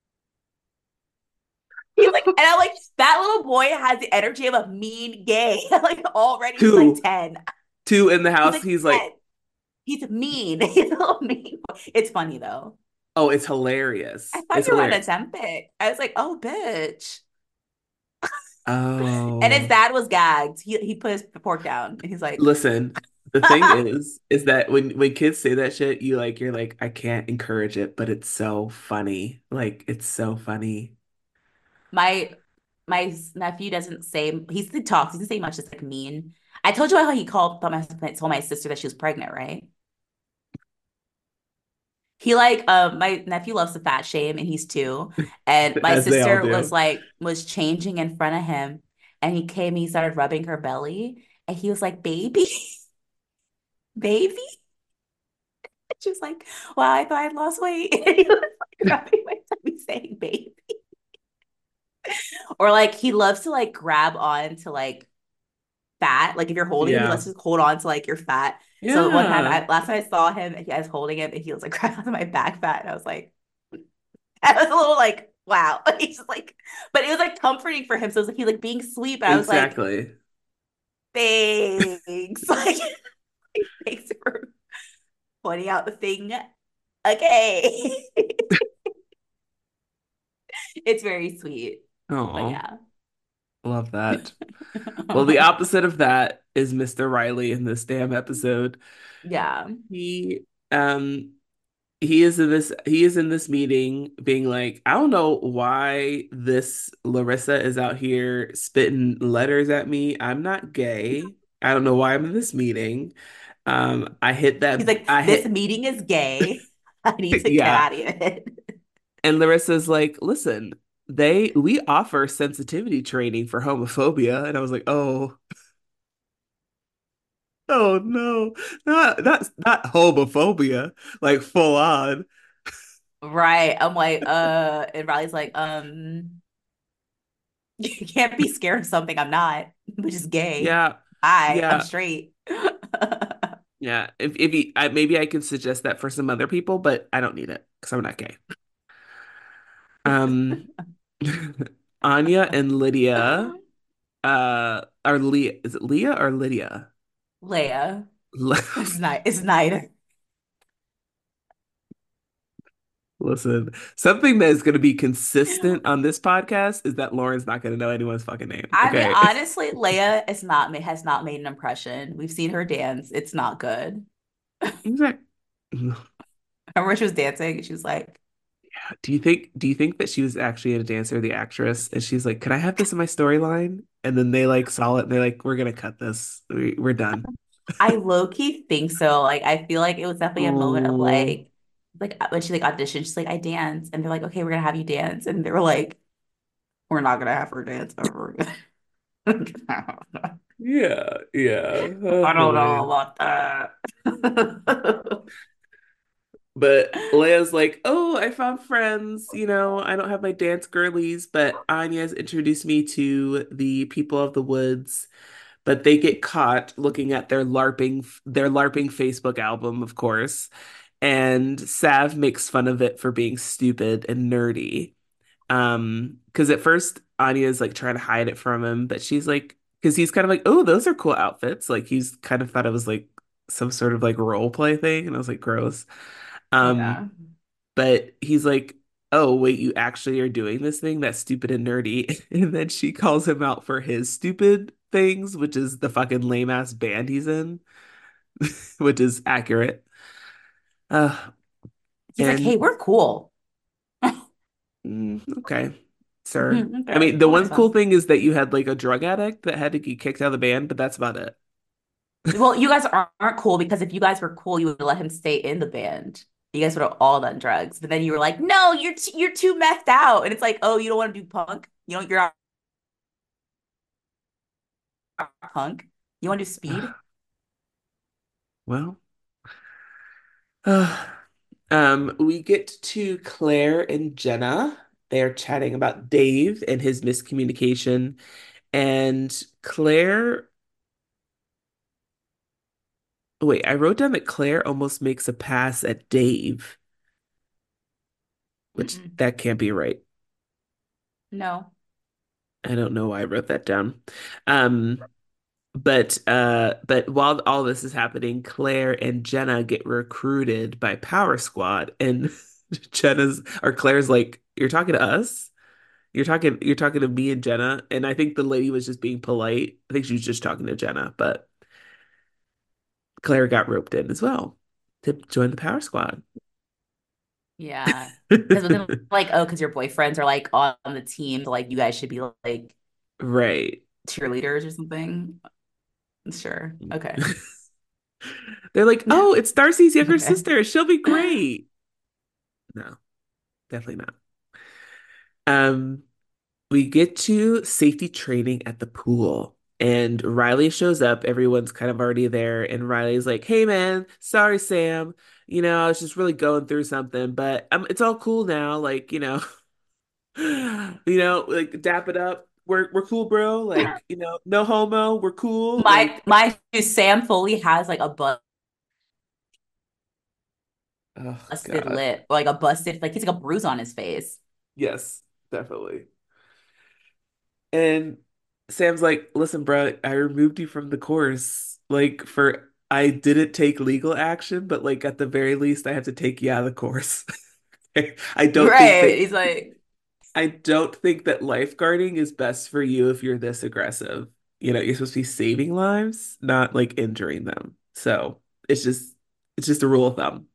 he's like, and I'm like, that little boy has the energy of a mean gay. Like already, he's like Two, ten. two in the He's house. like He's ten. like, He's mean. He's a little mean. It's funny though. Oh, it's I hilarious. thought It's you were on hilarious. Ozempic. I was like, oh, bitch. And his Oh, dad was gagged. He he put his fork down and he's like, listen. The thing is, is that when when kids say that shit, you like you're like, I can't encourage it, but it's so funny. Like it's so funny. my my nephew doesn't say he's the talks, he doesn't say much, it's like mean. I told you how he called told my told my sister that she was pregnant, right? He like um my nephew loves to fat shame and he's two. And my As they all sister was do. like was changing in front of him and he came, he started rubbing her belly and he was like, baby, baby. She was like, wow, I thought I'd lost weight. And he was like rubbing my tummy saying baby. Or like he loves to like grab on to like fat. Like if you're holding him, he lets Yeah. you hold on to like your fat. So one time, Yeah. I, last time I saw him, I was holding him and he was like grabbing onto my back fat. And I was like, I was a little like, wow. He's just like, but it was like comforting for him. So it was like, he's like being sweet. But I was like, Exactly. thanks. Like, thanks for pointing out the thing. Okay. It's very sweet. But Oh, yeah. love that. Well, the opposite of that is mister Riley in this damn episode. Yeah. He um he is in this he is in this meeting being like, I don't know why this Larissa is out here spitting letters at me. I'm not gay. I don't know why I'm in this meeting. Um, I hit He's that like, I this hit meeting is gay. I need to get yeah. out of it. And Larissa's like, listen, they we offer sensitivity training for homophobia. And I was like, oh, oh no, not that's not homophobia, like full on. Right. I'm like, uh, and Riley's like, um, you can't be scared of something I'm not, which is gay. Yeah, Hi, I'm yeah, straight. yeah. If if he, I, maybe I can suggest that for some other people, but I don't need it because I'm not gay. Um, Anya and Lydia, uh, are Leah? Is it Leah or Lydia? Leia. It's not, it's neither. Listen, something that is going to be consistent on this podcast is that Lauren's not going to know anyone's fucking name. I mean, Okay. honestly, Leia is not has not made an impression. We've seen her dance. It's not good. Exactly. Remember when she was dancing? She was like, Do you think do you think that she was actually a dancer, the actress, and she's like, "Can I have this in my storyline?" And then they like saw it and they're like, "We're gonna cut this. We, we're done." I low key think so. Like, I feel like it was definitely a moment of Oh, like, like when she like auditioned, she's like, I dance, and they're like, okay, we're gonna have you dance, and they were like, we're not gonna have her dance ever again. yeah, yeah. I Oh don't know man. about that. But Leia's like, "Oh, I found friends. You know, I don't have my dance girlies, but Anya's introduced me to the people of the woods." But they get caught looking at their LARPing their LARPing Facebook album, of course. And Sav makes fun of it for being stupid and nerdy. Um, because at first Anya's like trying to hide it from him, but she's like, because he's kind of like, oh, those are cool outfits. Like he's kind of thought it was like some sort of like role play thing, and I was like, gross. Um, Yeah. but he's like, oh, wait, you actually are doing this thing that's stupid and nerdy. And then she calls him out for his stupid things, which is the fucking lame ass band he's in, which is accurate. Uh, He's like, hey, and we're cool. mm, okay, sir. I Okay, mean, the one cool whatever. thing is that you had like a drug addict that had to get kicked out of the band, but that's about it. Well, you guys aren't, aren't cool because if you guys were cool, you would let him stay in the band. You guys would have all done drugs, but then you were like, "No, you're t you're too methed out," and it's like, "Oh, you don't want to do punk? You know, you're not punk. You want to do speed?" Well, uh, um, we get to Claire and Jenna. They're chatting about Dave and his miscommunication. And Claire, wait, I wrote down that Claire almost makes a pass at Dave, which Mm-mm. that can't be right. No. I don't know why I wrote that down. Um, but uh, but while all this is happening, Claire and Jenna get recruited by Power Squad, and Jenna's or Claire's like, "You're talking to us? You're talking you're talking to me and Jenna." And I think the lady was just being polite. I think she was just talking to Jenna, but Claire got roped in as well to join the Power Squad. Yeah. Because was it like, oh, because your boyfriends are like on the team, so like you guys should be like Right. cheerleaders or something? Sure. Okay. They're like, "Oh, it's Darcy's younger Okay. sister. She'll be great." No, definitely not. Um, we get to safety training at the pool, and Riley shows up. Everyone's kind of already there, and Riley's like, "Hey, man, sorry, Sam. You know, I was just really going through something, but um, it's all cool now. Like, you know, you know, like dap it up. We're we're cool, bro. Like, you know, no homo. We're cool. My Like, my Sam Foley has like a oh busted God, lip, like a busted, like he's like a bruise on his face. yes, definitely." And Sam's like, "Listen, bro, I removed you from the course. Like for I didn't take legal action, but like at the very least I have to take you out of the course." I don't think Right. that He's like, I don't think that lifeguarding is best for you if you're this aggressive. You know, you're supposed to be saving lives, not like injuring them. So it's just it's just a rule of thumb.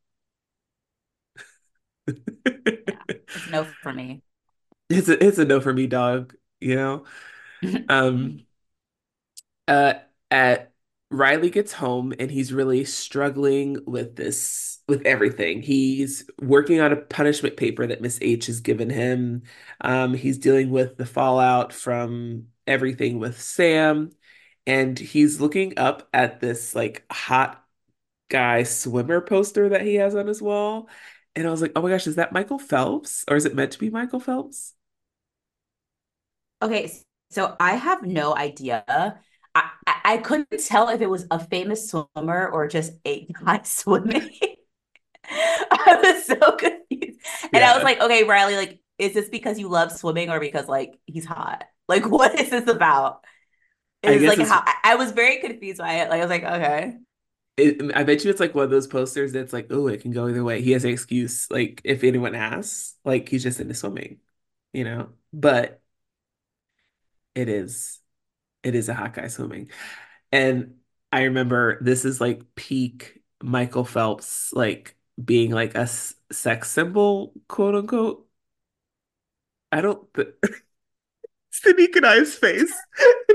yeah, it's a no for me. It's a it's a no for me, dog, you know? Um Uh, at Riley gets home and he's really struggling with this, with everything. He's working on a punishment paper that Miss H has given him. Um, he's dealing with the fallout from everything with Sam, and he's looking up at this like hot guy swimmer poster that he has on his wall. And I was like, oh my gosh, is that Michael Phelps? Or is it meant to be Michael Phelps? Okay, so I have no idea. I, I, I couldn't tell if it was a famous swimmer or just a guy swimming. I was so confused. And I was Yeah. like, okay, Riley, like, is this because you love swimming or because like he's hot? Like, what is this about? I Is guess like it's how I, I was very confused by it. Like, I was like, okay. It, I bet you it's like one of those posters that's like, oh, it can go either way. He has an excuse, like if anyone asks, like he's just into swimming, you know. But it is, it is a hot guy swimming, and I remember this is like peak Michael Phelps, like being like a s- sex symbol, quote unquote. I don't. Th- Sneak and I's face.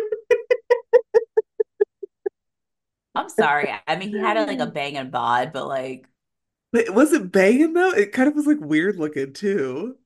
I'm sorry. I mean, he had a, like a bang and bod, but like, But it wasn't banging though. It kind of was like weird looking too.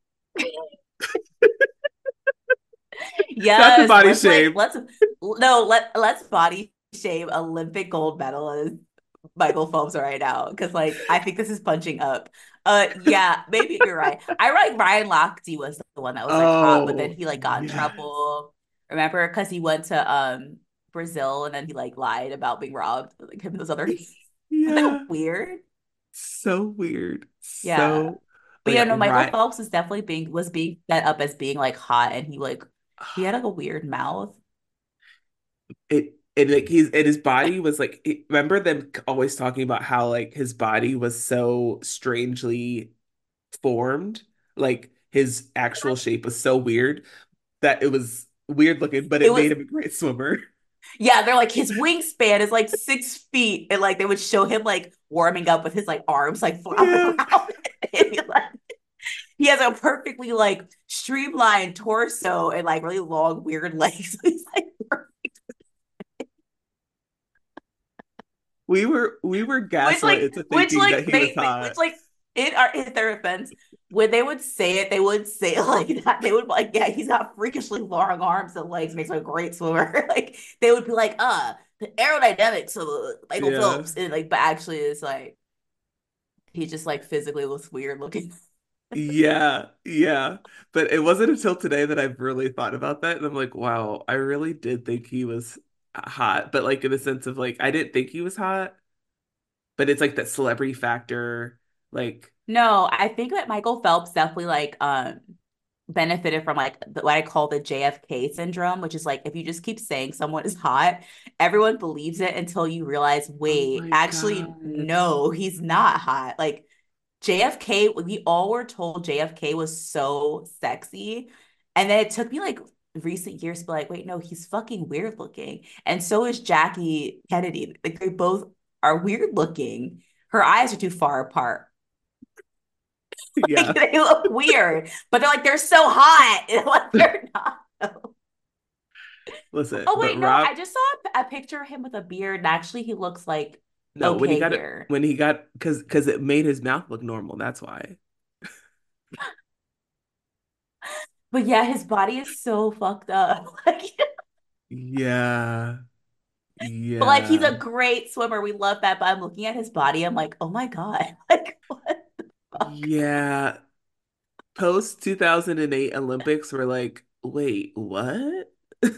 Not to yes, body let's like shame. let's no let let's body shame Olympic gold medalist Michael Phelps right now because like I think this is punching up. Uh, yeah, maybe you're right. I like Ryan Lochte was the one that was like hot, but then Oh, he like got in yes. trouble. Remember? Because he went to um Brazil and then he like lied about being robbed. Like him and those other. Isn't that Yeah. weird? So weird. Yeah. So, oh But yeah, yeah, no, Michael right. Phelps is definitely being was being set up as being like hot and he like he had like a weird mouth. It it like he's and his body was like it- remember them always talking about how like his body was so strangely formed, like his actual shape was so weird that it was weird looking, but It it made was him a great swimmer. yeah, they're like his wingspan is like six feet, and like they would show him like warming up with his like arms like flopping Yeah. around. And he, like, he has a perfectly like streamlined torso and like really long weird legs. He's like, We were we were which like gaslit into which thinking that like he was they, they which hot. like in our in their offense when they would say it they would say it like that they would like yeah he's got freakishly long arms and legs makes him a great swimmer like they would be like uh the aerodynamics of uh, Michael Yeah. Phelps and like but actually it's like he just like physically looks weird looking. Yeah, yeah. But it wasn't until today that I've really thought about that. And I'm like, wow, I really did think he was hot. But like in the sense of like, I didn't think he was hot, but it's like that celebrity factor. Like, No, I think that Michael Phelps definitely like um benefited from like the, what I call the J F K syndrome, which is like if you just keep saying someone is hot, everyone believes it until you realize, oh wait, my actually, God. no, he's not hot. Like J F K, we all were told J F K was so sexy. And then it took me like recent years to be like, wait, no, he's fucking weird looking. And so is Jackie Kennedy. Like they both are weird looking. Her eyes are too far apart. Like Yeah. they look weird, but they're like they're so hot. Like they're not. Listen, Oh but wait, no, Rob, I just saw a, a picture of him with a beard, and actually he looks like no, when he okay got it, here. when he got, because because it made his mouth look normal. That's why. But yeah, his body is so fucked up. Like, Yeah. but like he's Yeah. a great swimmer. We love that. But I'm looking at his body. I'm like, oh my God. Like, what the fuck? Yeah. Post two thousand eight Olympics were like, wait, what?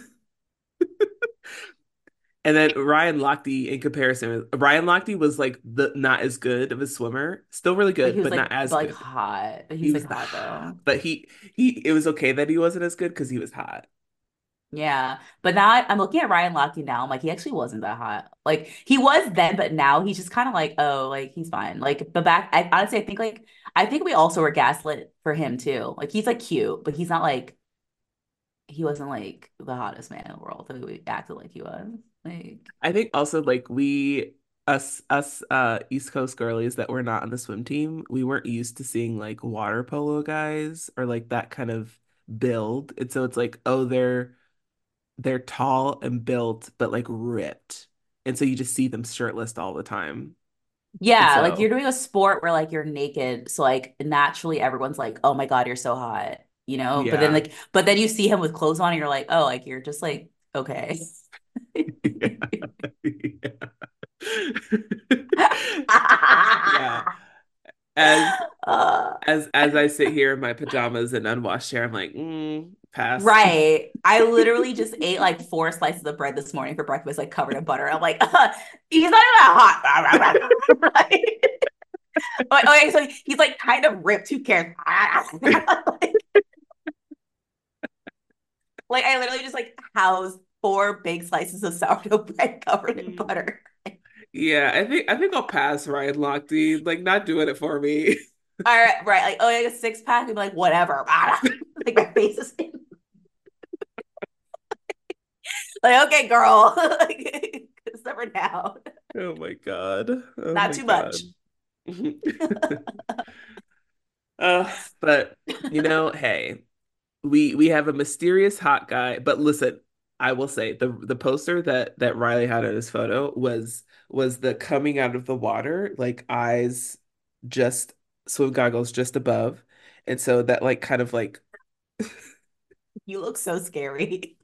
And then Ryan Lochte, in comparison, Ryan Lochte was like the not as good of a swimmer, still really But he good, was but not like, as but like good. hot. He He's like was, hot though. but he he it was okay that he wasn't as good because he was hot. Yeah. But now I- I'm looking at Ryan Lochte now. I'm like, he actually wasn't that hot. Like he was then, but now he's just kind of like, oh, like he's fine. Like, but back, I honestly, I think like, I think we also were gaslit for him too. Like he's like cute, but he's not like, he wasn't like the hottest man in the world that we acted like he was. Like, I think also like we us us uh East Coast girlies that were not on the swim team, we weren't used to seeing like water polo guys or like that kind of build. And so it's like, oh, they're they're tall and built, but like ripped. And so you just see them shirtless all the time. And yeah, like you're so, doing a sport where like you're naked. So like naturally everyone's like, oh my God, you're so hot, you know? But then yeah. like, but then you see him with clothes on and you're like, oh, like you're just like, okay. Yeah. As Uh, as as I sit here in my pajamas and unwashed hair, I'm like, mm, pass. right. I literally just ate like four slices of bread this morning for breakfast, like covered in butter. I'm like, uh, he's not even that hot. Right? Like, okay, so he's like kind of ripped. Who cares? like, like I literally just like housed four big slices of sourdough bread covered in Mm. butter. Yeah, I think I think I'll pass Ryan Lochte. Like not doing it for me. All right, right. Like, oh, like a six pack, and be like, whatever. Like my face is like, okay, girl. Like, summer down. Oh my God. Oh Not my too much. God. Uh, but you know, hey, we we have a mysterious hot guy. But listen, I will say the the poster that that Riley had in his photo was was the coming out of the water, like eyes just swim goggles just above. And so that like kind of like You look so scary.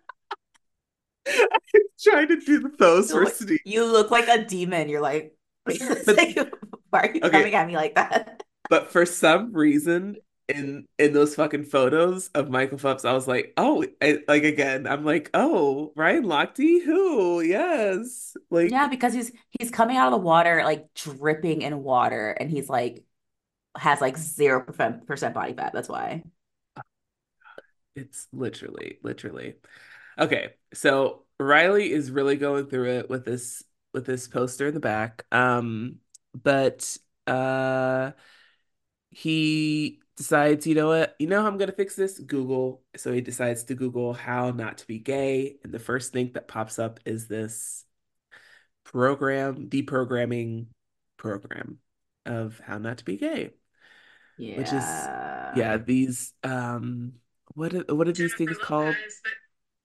trying to do the pose You for look, Steve. you look like a demon. You're like, it's But like, why are you okay, coming at me like that? but for some reason in in those fucking photos of Michael Phelps, I was like, oh, I, like again, I'm like, oh, Ryan Lochte, who? Yes, Yeah, like because he's he's coming out of the water like dripping in water, and he's like has like zero percent percent body fat. That's why. it's literally, literally. Okay, so Riley is really going through it with this with this poster in the back. Um, but uh he decides, you know what? You know how I'm gonna fix this? Google. So he decides to Google how not to be gay, and the first thing that pops up is this program, deprogramming program of how not to be gay, which is Yeah. yeah, these um what are, what are these Jennifer things called? Lopez, but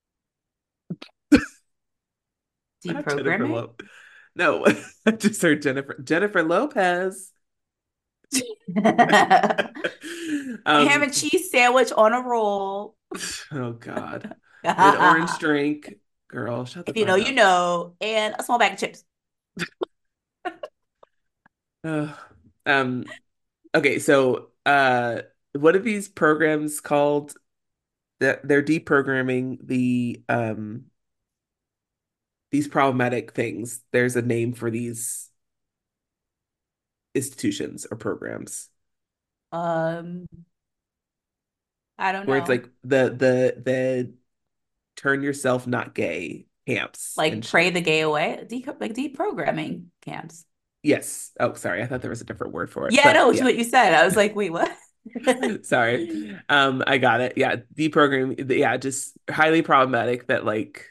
Not Jennifer Deprogramming? Lopez. No, I just heard Jennifer Jennifer Lopez. Ham Um, and cheese sandwich on a roll. oh God. An orange If drink. Girl, shut the you know, fuck you up. know, and a small bag of chips. Ugh. Um, okay, so uh what are these programs called that they're deprogramming the um these problematic things? There's a name for these institutions or programs Um, I don't where it's know. like the the the turn yourself not gay camps and Like pray shit. the gay away, de like deprogramming camps. Yes. Oh, sorry. I thought there was a different word for it, Yeah, but no, it's yeah. what you said. I was like, wait, what? Sorry. Um, I got it. Yeah, deprogramming. Yeah, just highly problematic that like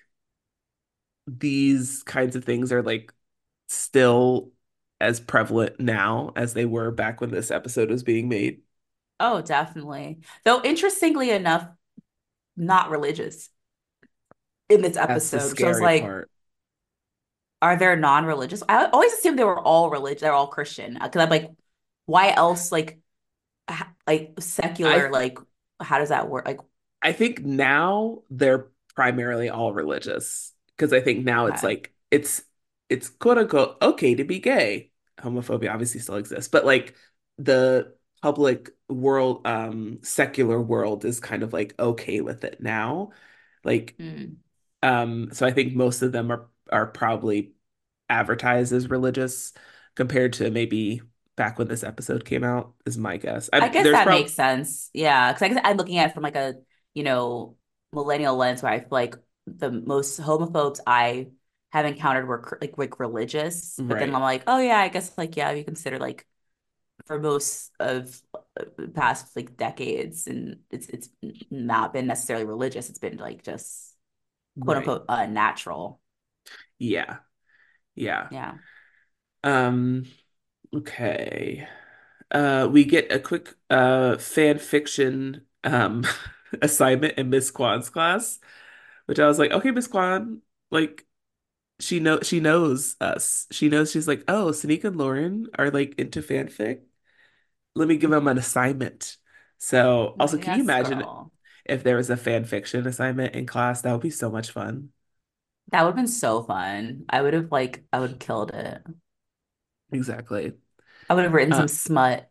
these kinds of things are like still as prevalent now as they were back when this episode was being made. Oh, definitely. Though interestingly enough, not religious in this That's the episode, which I was scary like, part. are there non-religious? I always assumed they were all religious, they're all Christian. Because I'm like, why else like like secular, I like how does that work? Like, I think now they're primarily all religious because I think now it's okay. like it's it's quote unquote okay to be gay. Homophobia obviously still exists, but like the public world, um, secular world is kind of like okay with it now. Like, Hmm. um, so I think most of them are are probably advertised as religious compared to maybe back when this episode came out, is my guess. I I'm guess there's that probably makes sense. Yeah, because I guess I'm looking at it from like a, you know, millennial lens where I feel like the most homophobes I have encountered were cr- like like religious, but then I'm right, like, oh yeah, I guess like yeah, you consider like for most of the past like decades, and it's it's not been necessarily religious. It's been like just quote right. unquote uh, natural. Yeah. Yeah. Yeah. Um, okay. Uh, we get a quick uh fan fiction um assignment in Miss Kwan's class, which I was like, okay, Miss Kwan, like she know she knows us. She knows she's like, oh, Sneak and Lauren are like into fanfic. Let me give them an assignment. So also, can you Yes, imagine girl. if there was a fan fiction assignment in class? That would be so much fun. That would have been so fun. I would have like I would have killed it. Exactly. I would have written Uh, some smut.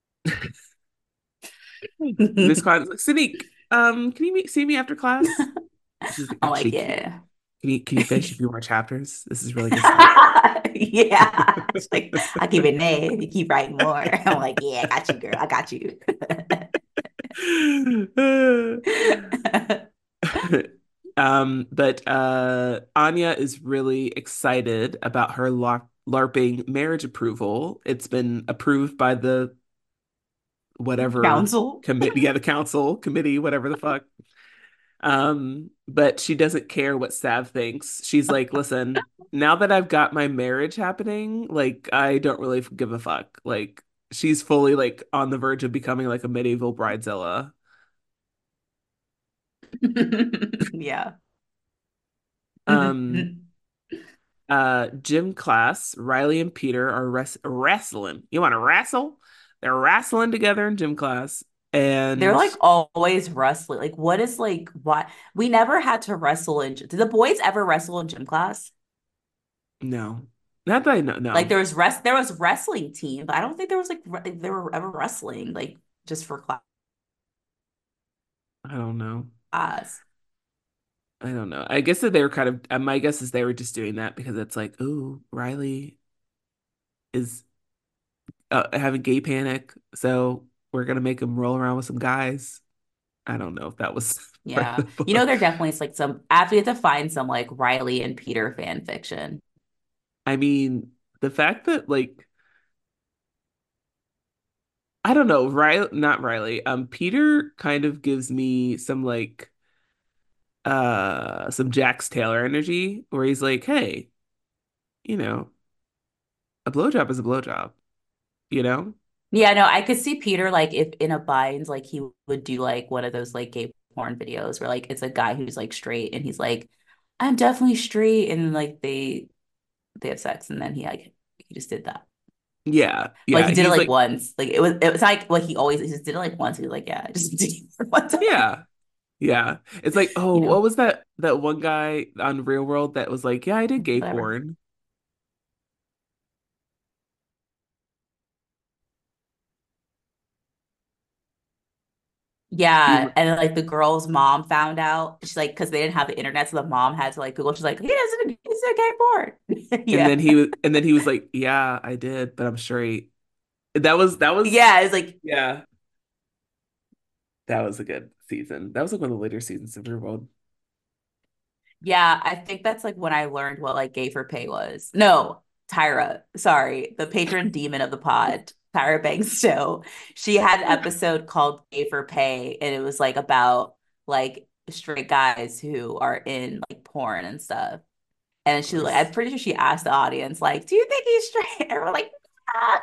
Miss I'm Kwan's like, Sadiq, um, can you meet, see me after class? She's like, like, actually, can you, yeah. can you, can you finish a few more chapters? This is really good stuff. Yeah. It's like, I keep it name. You keep writing more. I'm like, yeah, I got you, girl. I got you. Um, but uh, Anya is really excited about her LARP LARPing marriage approval. It's been approved by the whatever Council. committee, yeah, the council committee, whatever the fuck. Um, but she doesn't care what Sav thinks. She's like, listen, now that I've got my marriage happening, like I don't really give a fuck. Like she's fully like on the verge of becoming like a medieval bridezilla. Yeah. Um, uh, gym class, Riley and Peter are res wrestling. You want to wrestle? They're wrestling together in gym class, They're and like always wrestling. Like, what is like why we never had to wrestle in did the boys ever wrestle in gym class? no, not that I know. Like No, there was rest there was wrestling team, but I don't think there was like re- they were ever wrestling like just for I don't know. class. I don't know. I guess that they were kind of, uh, my guess is they were just doing that because it's like, ooh, Riley is uh, having gay panic, so we're gonna make him roll around with some guys. I don't know if that was part Yeah. of the You know, book. there definitely is like some after we have to find some like Riley and Peter fan fiction. I mean, the fact that like I don't know, Riley, not Riley, um, Peter kind of gives me some like uh some Jax Taylor energy where he's like, hey, you know, a blowjob is a blowjob, you know? Yeah, no, I could see Peter like if in a bind, like he would do like one of those like gay porn videos where like it's a guy who's like straight and he's like, I'm definitely straight, and like they they have sex and then he like he just did that. Yeah, Like yeah. he did it He's like like, once. Like it was it was like like he always he just did it like once. He was like, yeah, I just did it for one time, yeah. Yeah. It's like, oh, you what know, was that that one guy on Real World that was like, yeah, I did gay whatever. porn. Do Yeah, you and then, like the girl's mom found out. She's like, because they didn't have the internet, so the mom had to like Google. She's like, he doesn't, he's a gay porn. and then Yeah, he was and then he was like, yeah, I did, but I'm straight. That was that was yeah. It's like, yeah, that was a good season. That was like one of the later seasons of Real World. yeah. I think that's like when I learned what like gay for pay was. No, Tyra, sorry, the patron demon of the pod, Tyra Banks. She had an episode called Gay for Pay, and it was like about like straight guys who are in like porn and stuff. And Of she, like, I'm course. pretty sure she asked the audience, like, "Do you think he's straight?" And we're like, nah,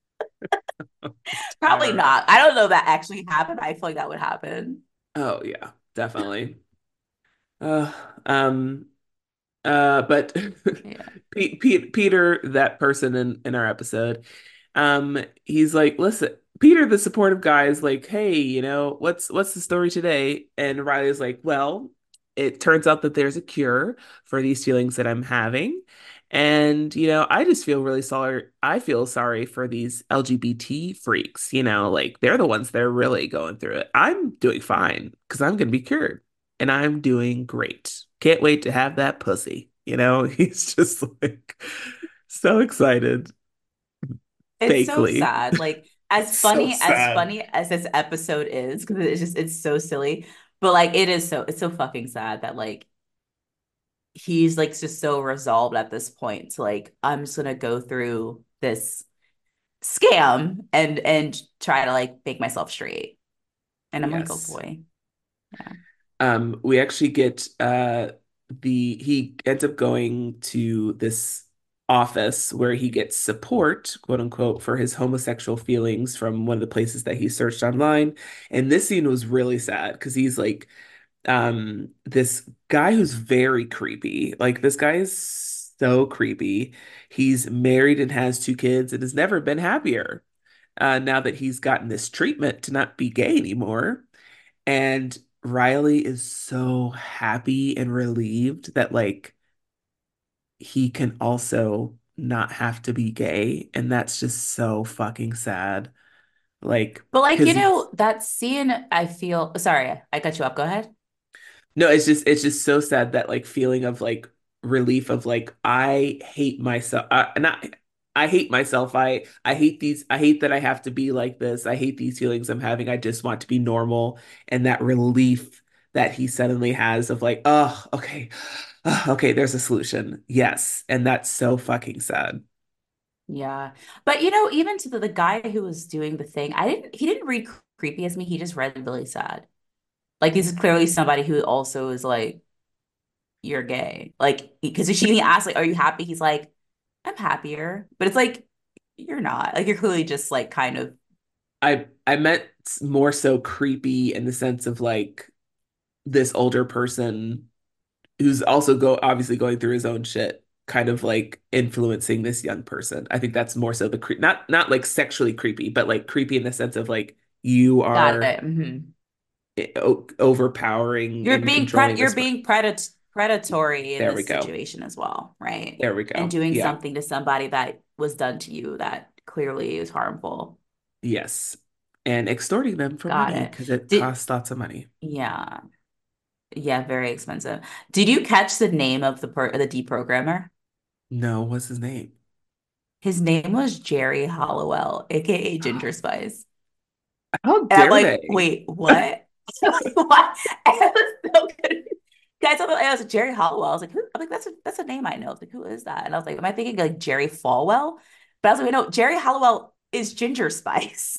probably Tyra. not. I don't know if that actually happened. I feel like that would happen. Oh yeah, definitely. Uh, um, uh, but Yeah. Pete, Pete, Peter, that person in in our episode, um, he's like, listen, Peter, the supportive guy, is like, hey, you know, what's what's the story today? And Riley's like, well, it turns out that there's a cure for these feelings that I'm having. And, you know, I just feel really sorry. I feel sorry for these L G B T freaks, you know, like they're the ones that are really going through it. I'm doing fine because I'm going to be cured and I'm doing great. Can't wait to have that pussy. You know, he's just like so excited, It's so fakely. sad. Like as It's so funny as sad. funny as this episode is, because it's just it's so silly. But like it is so it's so fucking sad that like he's like just so resolved at this point to like, I'm just gonna go through this scam and and try to like make myself straight. And I'm like, oh Yes. boy. Yeah. Um, we actually get uh the he ends up going to this office where he gets support, quote unquote, for his homosexual feelings from one of the places that he searched online. And this scene was really sad because he's like um this guy who's very creepy. Like this guy is so creepy. He's married and has two kids and has never been happier. Uh, now that he's gotten this treatment to not be gay anymore. And Riley is so happy and relieved that like he can also not have to be gay. And that's just so fucking sad. Like, But like, you because he's know, that scene, I feel sorry, I cut you up. Go ahead. no, it's just it's just so sad that like feeling of like relief of like I hate myself. Uh, not I hate myself. I I hate these. I hate that I have to be like this. I hate these feelings I'm having. I just want to be normal. And that relief that he suddenly has of like, oh, okay, oh, okay, there's a solution. Yes, and that's so fucking sad. Yeah. But you know, even to the, the guy who was doing the thing, I didn't he didn't read creepy as me. He just read really sad. Like this is clearly somebody who also is like, you're gay. Like because she he asked, like, are you happy? He's like, I'm happier. But it's like, you're not. Like you're clearly just like kind of I I meant more so creepy in the sense of like this older person who's also go obviously going through his own shit, kind of like influencing this young person. I think that's more so the cre- not not like sexually creepy, but like creepy in the sense of like you got are it. Hmm. o- overpowering You're and being pred controlling you're this. Per- being predat predatory in there we this go. situation as well, right? There we And go. doing Yeah. something to somebody that was done to you that clearly is harmful. Yes. And extorting them for Got money it. because it Did costs lots of money. yeah. Yeah, very expensive. Did you catch the name of the per the deprogrammer? No, what's his name? His name was Jerry Hollowell, aka Ginger Spice. How And I'm dare like, they? wait, what? What? And I was so good. Guys, I was, I was like, Jerry Hollowell. I was like, who? I'm like, that's a that's a name I know. I was like, who is that? And I was like, am I thinking like Jerry Falwell? But I was like, no, Jerry Hollowell is Ginger Spice.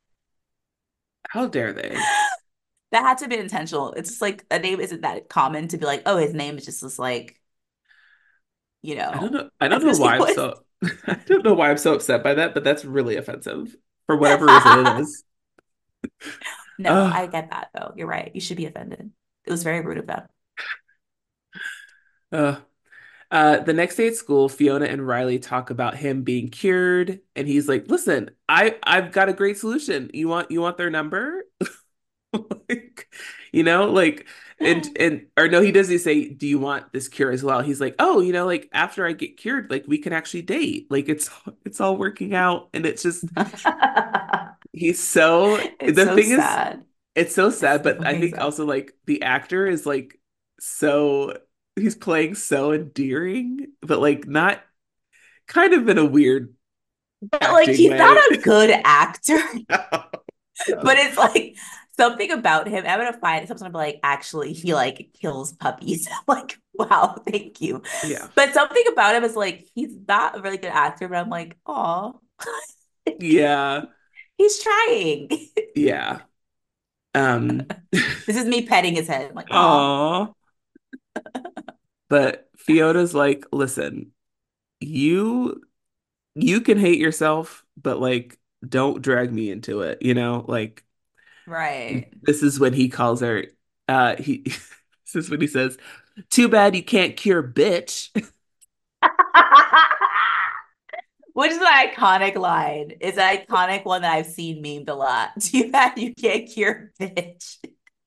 How dare they? That had to be intentional. It's just like a name isn't that common to be like, oh, his name is just this like, you I don't know, know. I don't as know if he why I'm was. so I don't know why I'm so upset by that, but that's really offensive for whatever reason it is. No, I Oh, get that though. You're right. You should be offended. It was very rude of them. uh, uh, the next day at school, Fiona and Riley talk about him being cured, and he's like, "Listen, I I've got a great solution. You want you want their number?" Like, you know, like, and and or no, he doesn't say, "Do you want this cure as well?" He's like, "Oh, you know, like after I get cured, like we can actually date. Like it's it's all working out." And it's just he's so It's the so thing is, sad. it's so It's sad, so but I fucking think sad. also like the actor is like so he's playing so endearing, but like not kind of in a weird But like acting he's not way. a good actor, but No. it's like something about him. I'm gonna find something like actually he like kills puppies. Like Wow, thank you. Yeah. But something about him is like he's not a really good actor, but I'm like, oh, Yeah. he's trying. Yeah. Um, This is me petting his head. I'm like, oh, aw. But Fiona's like, listen, you you can hate yourself, but like don't drag me into it, you know? Like right. this is when he calls her uh he this is when he says, "Too bad you can't cure bitch." Which is an iconic line. It's an iconic one that I've seen memed a lot. Too bad you can't cure bitch.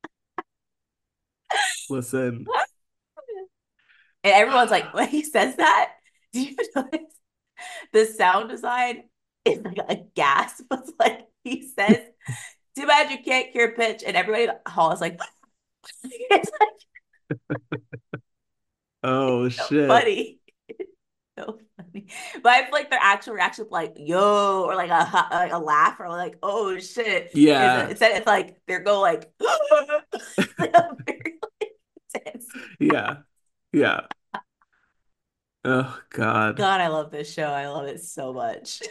Listen. And everyone's like, when he says that, do you notice the sound design is like a gasp? It's like he says, too bad you can't cure pitch. And everybody in the hall is like, it's like Oh so shit. funny. So funny. But I feel like their actual reaction like, yo, or like a like a laugh or like, oh shit. Is it Yeah. instead it's like they're go like like a very like, intense. Yeah. Yeah. Oh God. God, I love this show. I love it so much.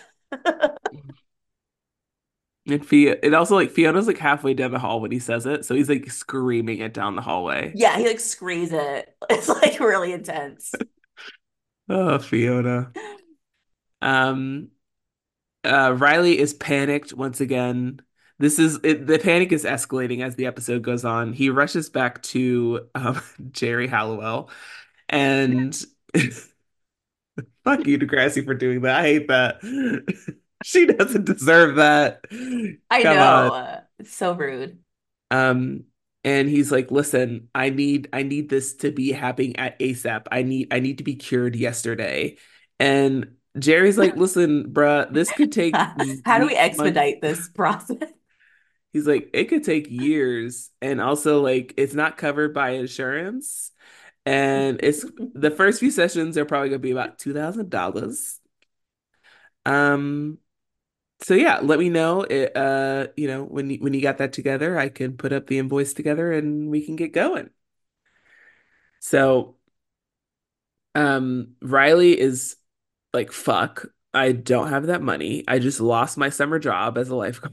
And Fia, it also like Fiona's like halfway down the hall when he says it, so he's like screaming it down the hallway. Yeah, he like screams it. It's like really intense. Oh, Fiona. Um, uh, Riley is panicked once again. This is it, the panic is escalating as the episode goes on. He rushes back to um, Jerry Halliwell, and fuck you, Degrassi, for doing that. I hate that. She doesn't deserve that. I Come on. know. It's so rude. Um, and he's like, "Listen, I need I need this to be happening at ASAP. I need I need to be cured yesterday." And Jerry's like, "Listen, bruh, this could take m- How do we weeks, months." expedite this process? He's like, "It could take years, and also like it's not covered by insurance, and it's the first few sessions are probably gonna be about two thousand dollars." Um, so yeah, let me know it, uh, you know, when you, when you got that together, I can put up the invoice together and we can get going. So, um, Riley is like, fuck, I don't have that money. I just lost my summer job as a lifeguard.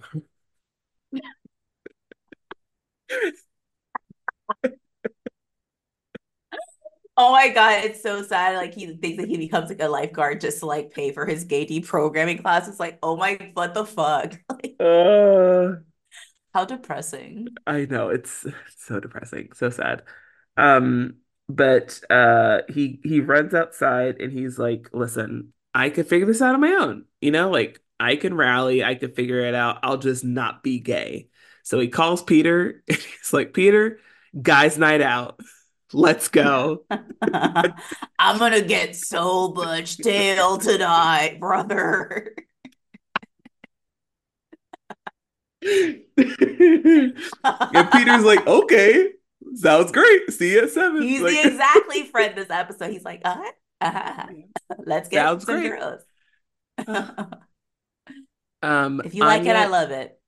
Oh my God, it's so sad. Like he thinks that he becomes like a lifeguard just to like pay for his gay deprogramming class. It's like, oh my, what the fuck? Like, Uh, how depressing. I know it's, it's so depressing, so sad. Um, but uh he he runs outside and he's like, "Listen, I could figure this out on my own. You know, like I can rally, I could figure it out. I'll just not be gay." So he calls Peter and he's like, "Peter, guys' night out. Let's go." I'm gonna get so much tail tonight, brother. And Peter's like, "Okay, sounds great. See you at seven." He's the Like, exactly friend this episode. He's like, uh-huh, uh-huh. yeah, Let's get sounds some great. girls. Uh, um, If you like it, I Anya, love it.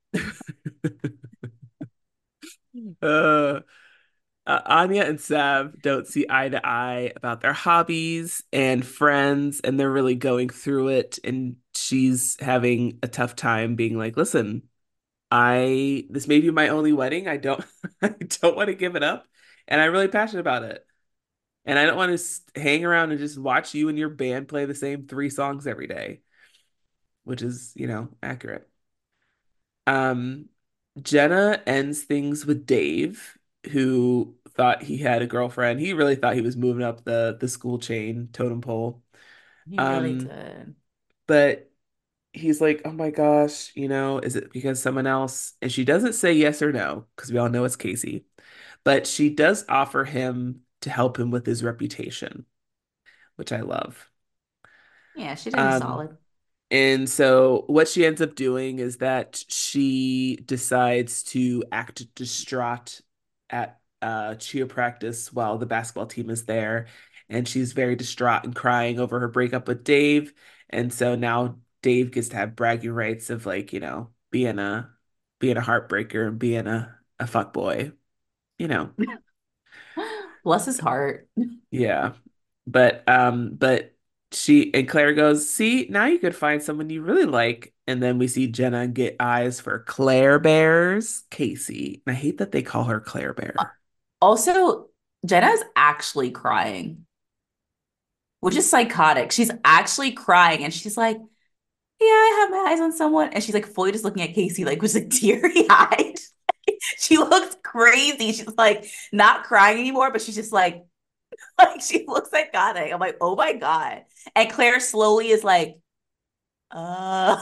uh, Uh, Anya and Sav don't see eye to eye about their hobbies and friends, and they're really going through it. And she's having a tough time being like, "Listen, I this may be my only wedding. I don't, I don't want to give it up, and I'm really passionate about it. And I don't want to hang around and just watch you and your band play the same three songs every day," which is, you know, accurate. Um, Jenna ends things with Dave, who thought he had a girlfriend. He really thought he was moving up the the school chain totem pole. He really Um, did. but he's like, "Oh my gosh, you know, is it because someone else?" And she doesn't say yes or no because we all know it's Casey. But she does offer him to help him with his reputation, which I love. Yeah, she did him Um, solid. And so what she ends up doing is that she decides to act distraught at uh, cheer practice while the basketball team is there. And she's very distraught and crying over her breakup with Dave. And so now Dave gets to have bragging rights of like, you know, being a being a heartbreaker and being a, a fuck boy, you know. Bless his heart. Yeah. But um but she and Claire goes, "See, now you could find someone you really like." And then we see Jenna get eyes for Claire Bears, Casey. And I hate that they call her Claire Bear. Also, Jenna's actually crying, which is psychotic. She's actually crying and she's like, yeah, I have my eyes on someone. And she's like fully just looking at Casey, like was like teary eyed. She looks crazy. She's like not crying anymore, but she's just like, like she looks psychotic. I'm like, oh my God. And Claire slowly is like, uh,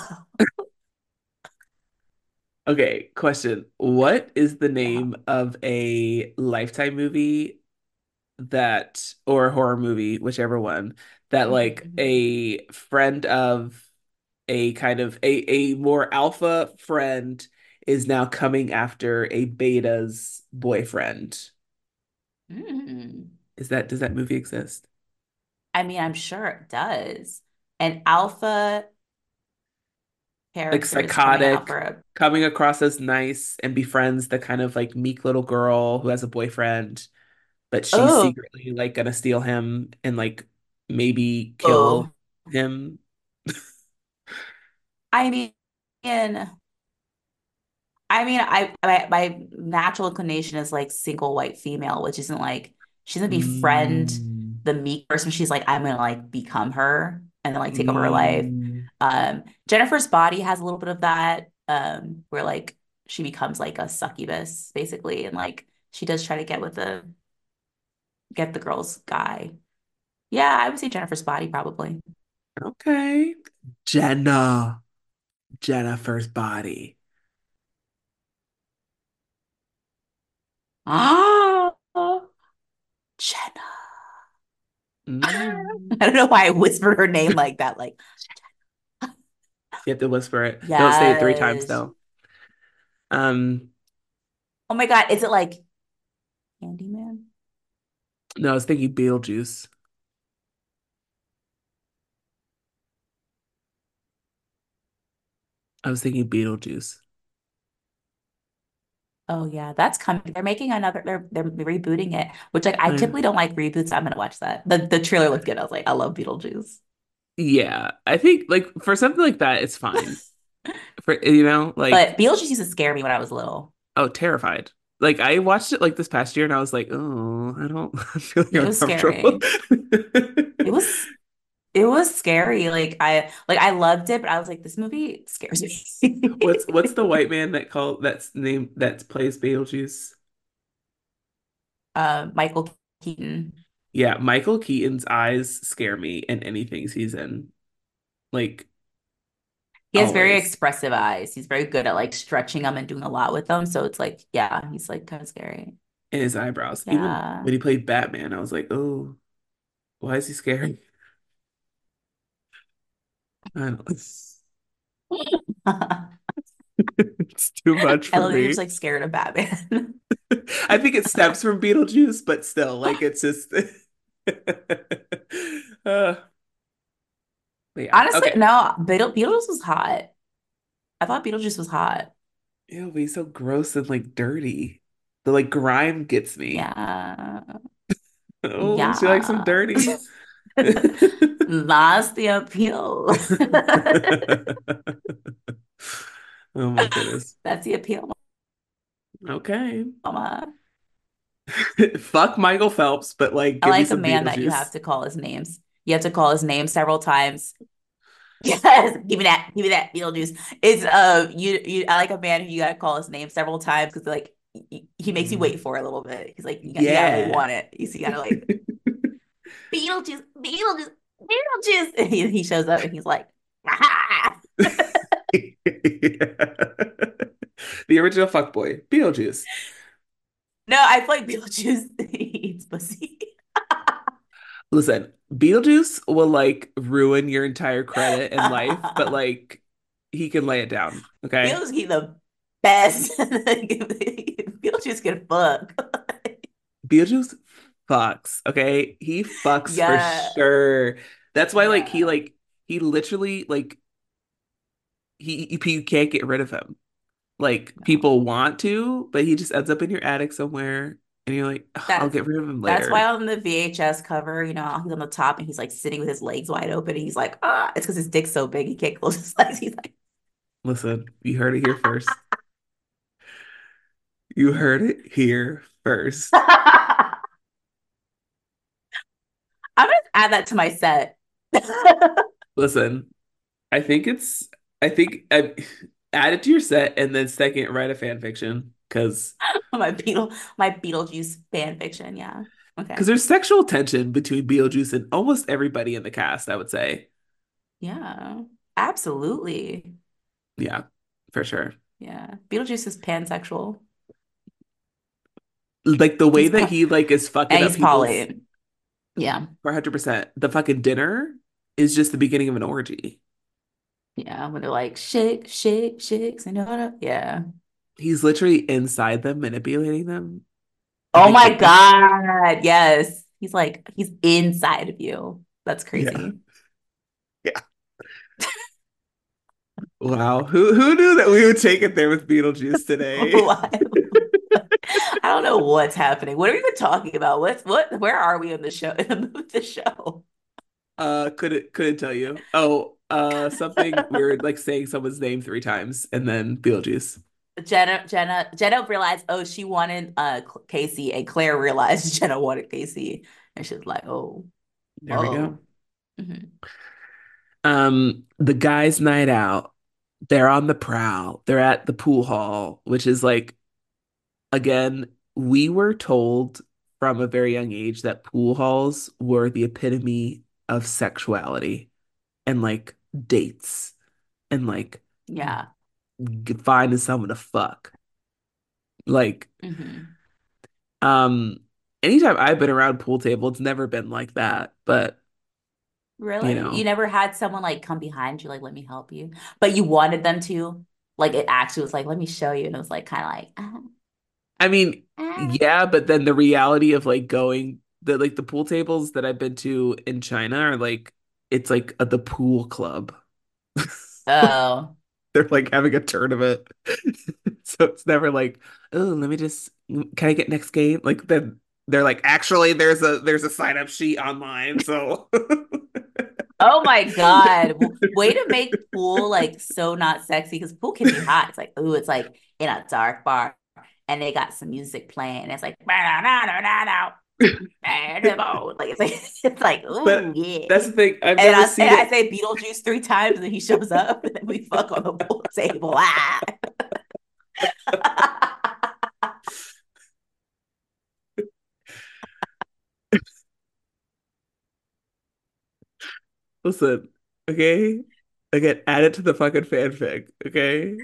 Okay, question. What is the yeah. name of a Lifetime movie that, or a horror movie, whichever one, that like a friend of a kind of a, a more alpha friend is now coming after a beta's boyfriend? Mm. Is that, does that movie exist? I mean, I'm sure it does. An alpha Like character is coming out psychotic, for a, coming across as nice and befriends the kind of like meek little girl who has a boyfriend, but she's oh, secretly like gonna steal him and like maybe kill oh. him. I mean, I mean, I my, my natural inclination is like single white female, which isn't like she doesn't befriend Mm, the meek person. She's like, I'm gonna like become her and then like take over her life. mm. Um, Jennifer's Body has a little bit of that, um, where like she becomes like a succubus basically, and like she does try to get with the get the girl's guy. Yeah, I would say Jennifer's Body probably. Okay. Jenna. Jennifer's Body. Ah, Jenna. Mm. I don't know why I whispered her name like that. Like, You have to whisper it. Don't say it three times yes. though. Um, Oh my God, is it like Candyman? no, I was thinking Beetlejuice. I was thinking Beetlejuice. Oh yeah, that's coming. They're making another. They're they're rebooting it, which like I I, typically don't like reboots. I'm gonna watch that. The the trailer looked good. I was like, I love Beetlejuice. yeah, I think like for something like that, it's fine. For you know, But like Beetlejuice used to scare me when I was little. oh, Terrified. Like I watched it like this past year and I was like, oh, I don't I feel like It was uncomfortable. scary. It was it was scary. Like I like I loved it, but I was like, this movie scares me. What's what's the white man that called that's name that plays Beetlejuice? uh, Michael Keaton. Yeah, Michael Keaton's eyes scare me in anything he's in. Like He has very always. expressive eyes. He's very good at like stretching them and doing a lot with them. So it's like, yeah, he's like kind of scary. And his eyebrows. Even Yeah. when he played Batman, I was like, oh, why is he scary? I don't know. It's too much I for love that you're just me. like scared of Batman. I think it stems from Beetlejuice, but still, like it's just uh, but yeah. Honestly, Okay. no, Beetle Beetlejuice was hot. I thought Beetlejuice was hot. Ew, but he's so gross and like dirty. The like grime gets me. Yeah. Oh, she likes him Yeah. dirty. That's the appeal. Oh my goodness. That's the appeal, Okay. mama. Fuck Michael Phelps, but like I give me like a some man that you have Beetlejuice. to call his names. You have to call his name several times. Yes, give me that, give me that Beetlejuice. It's uh you you I like a man who you gotta call his name several times because like he, he makes you Mm. wait for it a little bit. He's like you got you gotta really Yeah. want it. You see, you gotta like Beetlejuice, Beetlejuice, Beetlejuice. And he, he shows up and he's like, aha! The original fuckboy, Beetlejuice. No, I feel like Beetlejuice eats pussy. Listen, Beetlejuice will like ruin your entire credit in life, but like he can lay it down. Okay. Beetlejuice eat the best. Beetlejuice can fuck. Beetlejuice fucks. Okay. He fucks for Yeah, sure. That's why like he yeah. like he literally like he you, you can't get rid of him. Like No. people want to, but he just ends up in your attic somewhere. And you're like, "Ugh, I'll That's get rid of him that's why later." on the V H S cover, you know, he's on the top and he's like sitting with his legs wide open and he's like, ah, it's because his dick's so big he can't close his legs. He's like, Listen, you heard it here first. You heard it here first. I'm gonna add that to my set. Listen, I think it's, I think I add it to your set and then second, write a fan fiction because My Beetle, my Beetlejuice fan fiction. Yeah. Okay. because there's sexual tension between Beetlejuice and almost everybody in the cast, I would say. Yeah. Absolutely. Yeah, for sure. Yeah. Beetlejuice is pansexual. Like the way He's that po- he like is fucking and up he's people's poly. Yeah. four hundred percent. The fucking dinner is just the beginning of an orgy. Yeah. When they're like, shake, shake, shake, Sonora. Yeah. He's literally inside them, manipulating them. I Oh think my that that God. Yes. He's like, he's inside of you. That's yeah. crazy. Yeah. Wow. Who who knew that we would take it there with Beetlejuice today? Why? I don't know what's happening. What are we even talking about? What's what? Where are we in the show? In the, the show? Uh couldn't couldn't tell you. Oh, uh something weird like saying someone's name three times and then Beetlejuice. Jenna, Jenna, Jenna realized, oh, she wanted uh Casey, and Claire realized Jenna wanted Casey, and she was like, oh, There we go. oh, mhm. Um, the guys' night out, they're on the prowl. They're at the pool hall, which is like, again, we were told from a very young age that pool halls were the epitome of sexuality and like dates and like Yeah, g- finding someone to fuck. Like, hmm. um, anytime I've been around pool table, it's never been like that. But you Really? You know, never had someone like come behind you, like, let me help you, but you wanted them to, like, it actually was like, let me show you, and it was like kind of like, uh, I mean, uh. yeah, but then the reality of like going the like the pool tables that I've been to in China are like it's like a, the pool club. Oh, They're like having a tournament. So it's never like, oh, let me just can I get next game? Like then they're like, actually there's a there's a sign up sheet online. So oh my God. W- Way to make pool like so not sexy because pool can be hot. It's like, ooh, it's like in a dark bar and they got some music playing. And it's like, like it's like it's like, ooh, but yeah. that's the thing. I've And never I seen and I it. say Beetlejuice three times and then he shows up and then we fuck on the pool table. Ah. Listen, okay? Again, add it to the fucking fanfic, okay?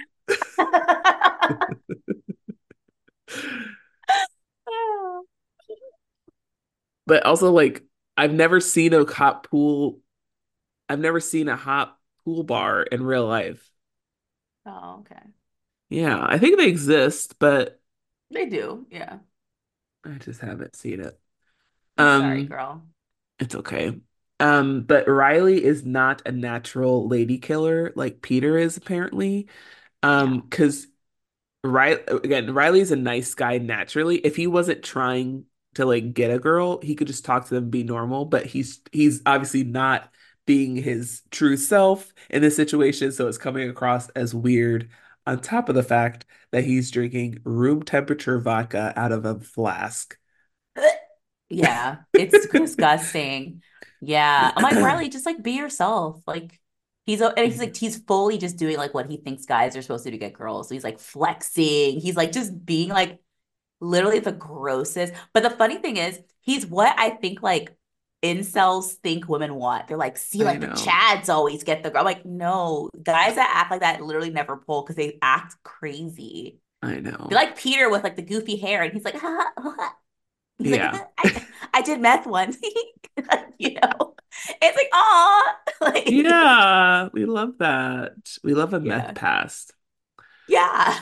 But also like I've never seen a hot pool. I've never seen a hot pool bar in real life. Oh, okay. Yeah, I think they exist, but They do. Yeah. I just haven't seen it. I'm sorry, Um, girl. it's okay. Um, but Riley is not a natural lady killer like Peter is apparently. Um, Yeah. because Riley again, Riley's a nice guy naturally. If he wasn't trying to like get a girl, he could just talk to them and be normal, but he's he's obviously not being his true self in this situation, so it's coming across as weird on top of the fact that he's drinking room temperature vodka out of a flask. Yeah, it's disgusting. Yeah. I'm like, Riley, just like be yourself. Like he's and he's like he's fully just doing like what he thinks guys are supposed to do to get girls. So he's like flexing. He's like just being like literally the grossest. But the funny thing is, he's what I think like incels think women want. They're like, see, I like the know. Chads always get the girl. I'm like, no, guys that act like that literally never pull because they act crazy. I They're know. like Peter with like the goofy hair, and he's like, he's like, Yeah. I, I did meth once, you know. It's like, oh, like, Yeah, we love that. We love a meth yeah, past. yeah.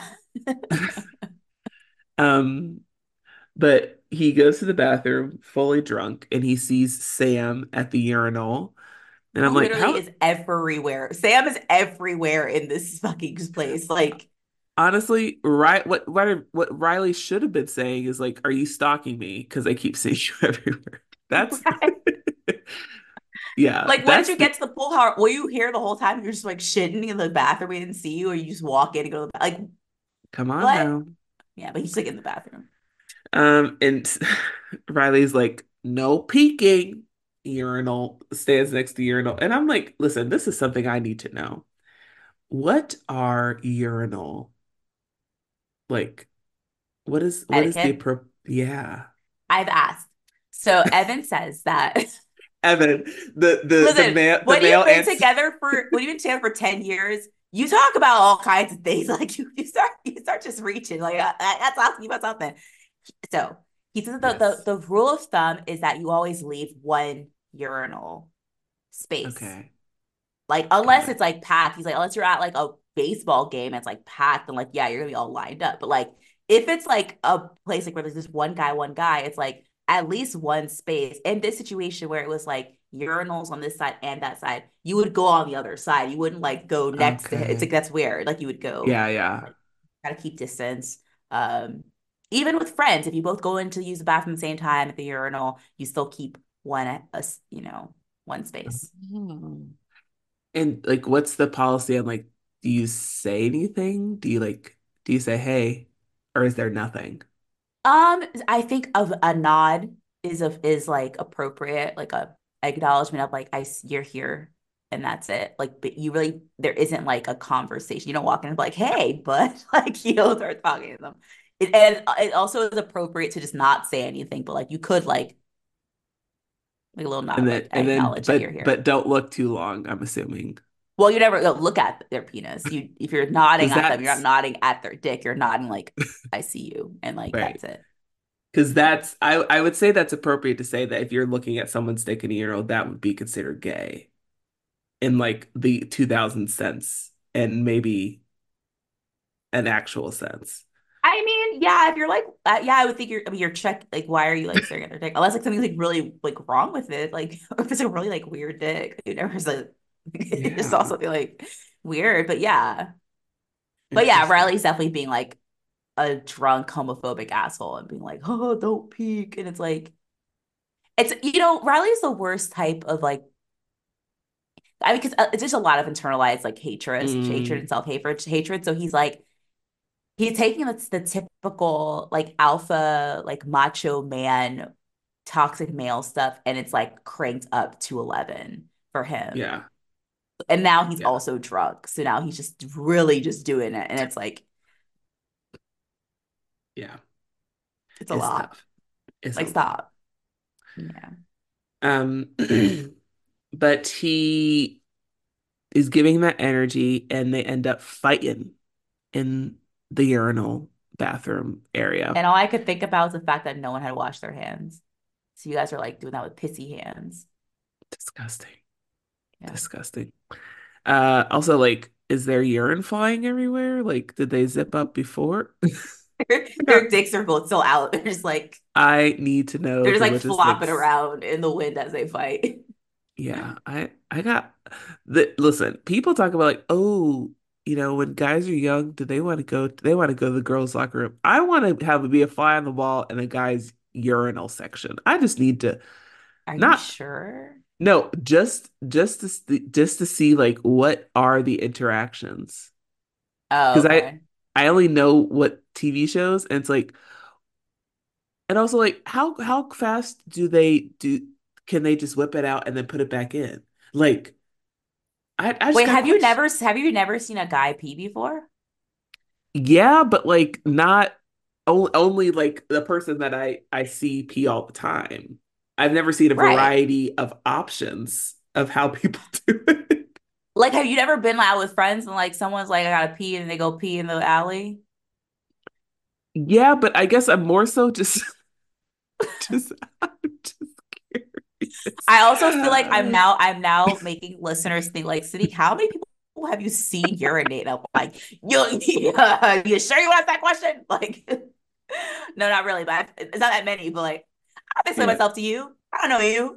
Um, but he goes to the bathroom fully drunk and he sees Sam at the urinal. And I'm Who like, literally how is everywhere. Sam is everywhere in this fucking place. Like, honestly, right, what what what Riley should have been saying is like, "Are you stalking me? Because I keep seeing you everywhere." That's Right? yeah, Like, when did that's you the get to the pool? How were you here the whole time? You're just like shitting in the bathroom. We didn't see you, or you just walk in and go to the bath. Like, come on what? now. Yeah, but he's like in the bathroom. Um, and Riley's like, "No peeking." Urinal stands next to urinal, and I'm like, "Listen, this is something I need to know. What are urinal like? What is what is the Etiquette. appro? Yeah, I've asked. So Evan says that. Evan, the the the Listen, male the when male you've been ants. together for when you've been together for ten years, you talk about all kinds of things. Like you, you start you start just reaching. Like uh, that's asking about something. So he says the, the Yes. the rule of thumb is that you always leave one urinal space. Okay. Like Got unless it. it's like packed. He's like, unless you're at like a baseball game, it's like packed, and like, yeah, you're gonna be all lined up. But like if it's like a place like where there's just one guy, one guy, it's like at least one space. In this situation where it was like urinals on this side and that side, you would go on the other side. You wouldn't like go next to it. It's like Okay. that's weird. Like you would go Yeah, yeah. like gotta keep distance. Um, even with friends, if you both go in to use the bathroom at the same time at the urinal, you still keep one, a, you know, one space. Oh. And like, what's the policy on like, do you say anything? Do you like, do you say, hey, or is there nothing? Um, I think of a nod is a is like appropriate, like a acknowledgement of like I you're here and that's it. Like, but you really there isn't like a conversation. You don't walk in and be like, hey, but like you don't start talking to them. It, and it also is appropriate to just not say anything, but like you could like like a little nod, And then, like I and then, acknowledge that you're but, here. but don't look too long, I'm assuming. Well, you never go look at their penis. You if you're nodding Because at them, you're not that's nodding at their dick. You're nodding like I see you, and like right. that's it. Because that's, I, I would say that's appropriate to say that if you're looking at someone's dick in a urinal, that would be considered gay in like the two thousand sense and maybe an actual sense. I mean, yeah, if you're like, uh, yeah, I would think you're, I mean, you're check, like, why are you like staring at their dick? Unless like something's like really like wrong with it, like, or if it's a really like weird dick, you never said, you just saw Yeah. something like weird, but yeah, but yeah, Interesting. Riley's definitely being like a drunk homophobic asshole and being like, oh, don't peek, and it's like, it's you know, Riley's the worst type of like, I mean, because uh, it's just a lot of internalized like hatred, hatred and Mm, self hatred, hatred. So he's like he's taking the, the typical like alpha like macho man toxic male stuff and it's like cranked up to eleven for him, yeah. and now he's Yeah. also drunk, so now he's just really just doing it and it's like Yeah. it's a It's lot. tough. It's a Like lot. stop. Yeah. Um, but he is giving that energy and they end up fighting in the urinal bathroom area. And all I could think about is the fact that no one had washed their hands, so you guys are like doing that with pissy hands. Disgusting. Yeah. Disgusting. Uh, also, like, is there urine flying everywhere? Like, did they zip up before? Their dicks are both still out. They're just like I need to know they're just the like flopping logistics. around in the wind as they fight. Yeah, I I got the listen, people talk about like, oh, you know, when guys are young, do they want to go they want to go to the girls' locker room. I want to have it be a fly on the wall in a guy's urinal section. I just need to Are you not sure? no, just just to s- just to see like what are the interactions. Oh, Because I okay. I only know what T V shows and it's like and also like how how fast do they do can they just whip it out and then put it back in? Like I I just Wait, got have you questions. never have you never seen a guy pee before? Yeah, but like not only, only like the person that I I see pee all the time. I've never seen a Right. variety of options of how people do it. Like, have you never been out with friends and like someone's like, I gotta pee, and they go pee in the alley? Yeah, but I guess I'm more so just just I'm just curious. I also feel like I'm now I'm now making listeners think like, City, how many people have you seen urinate? I'm like, you, yeah, you sure you want that question? Like, no, not really, but it's not that many. But like, I explain Yeah. myself to you. I don't know you.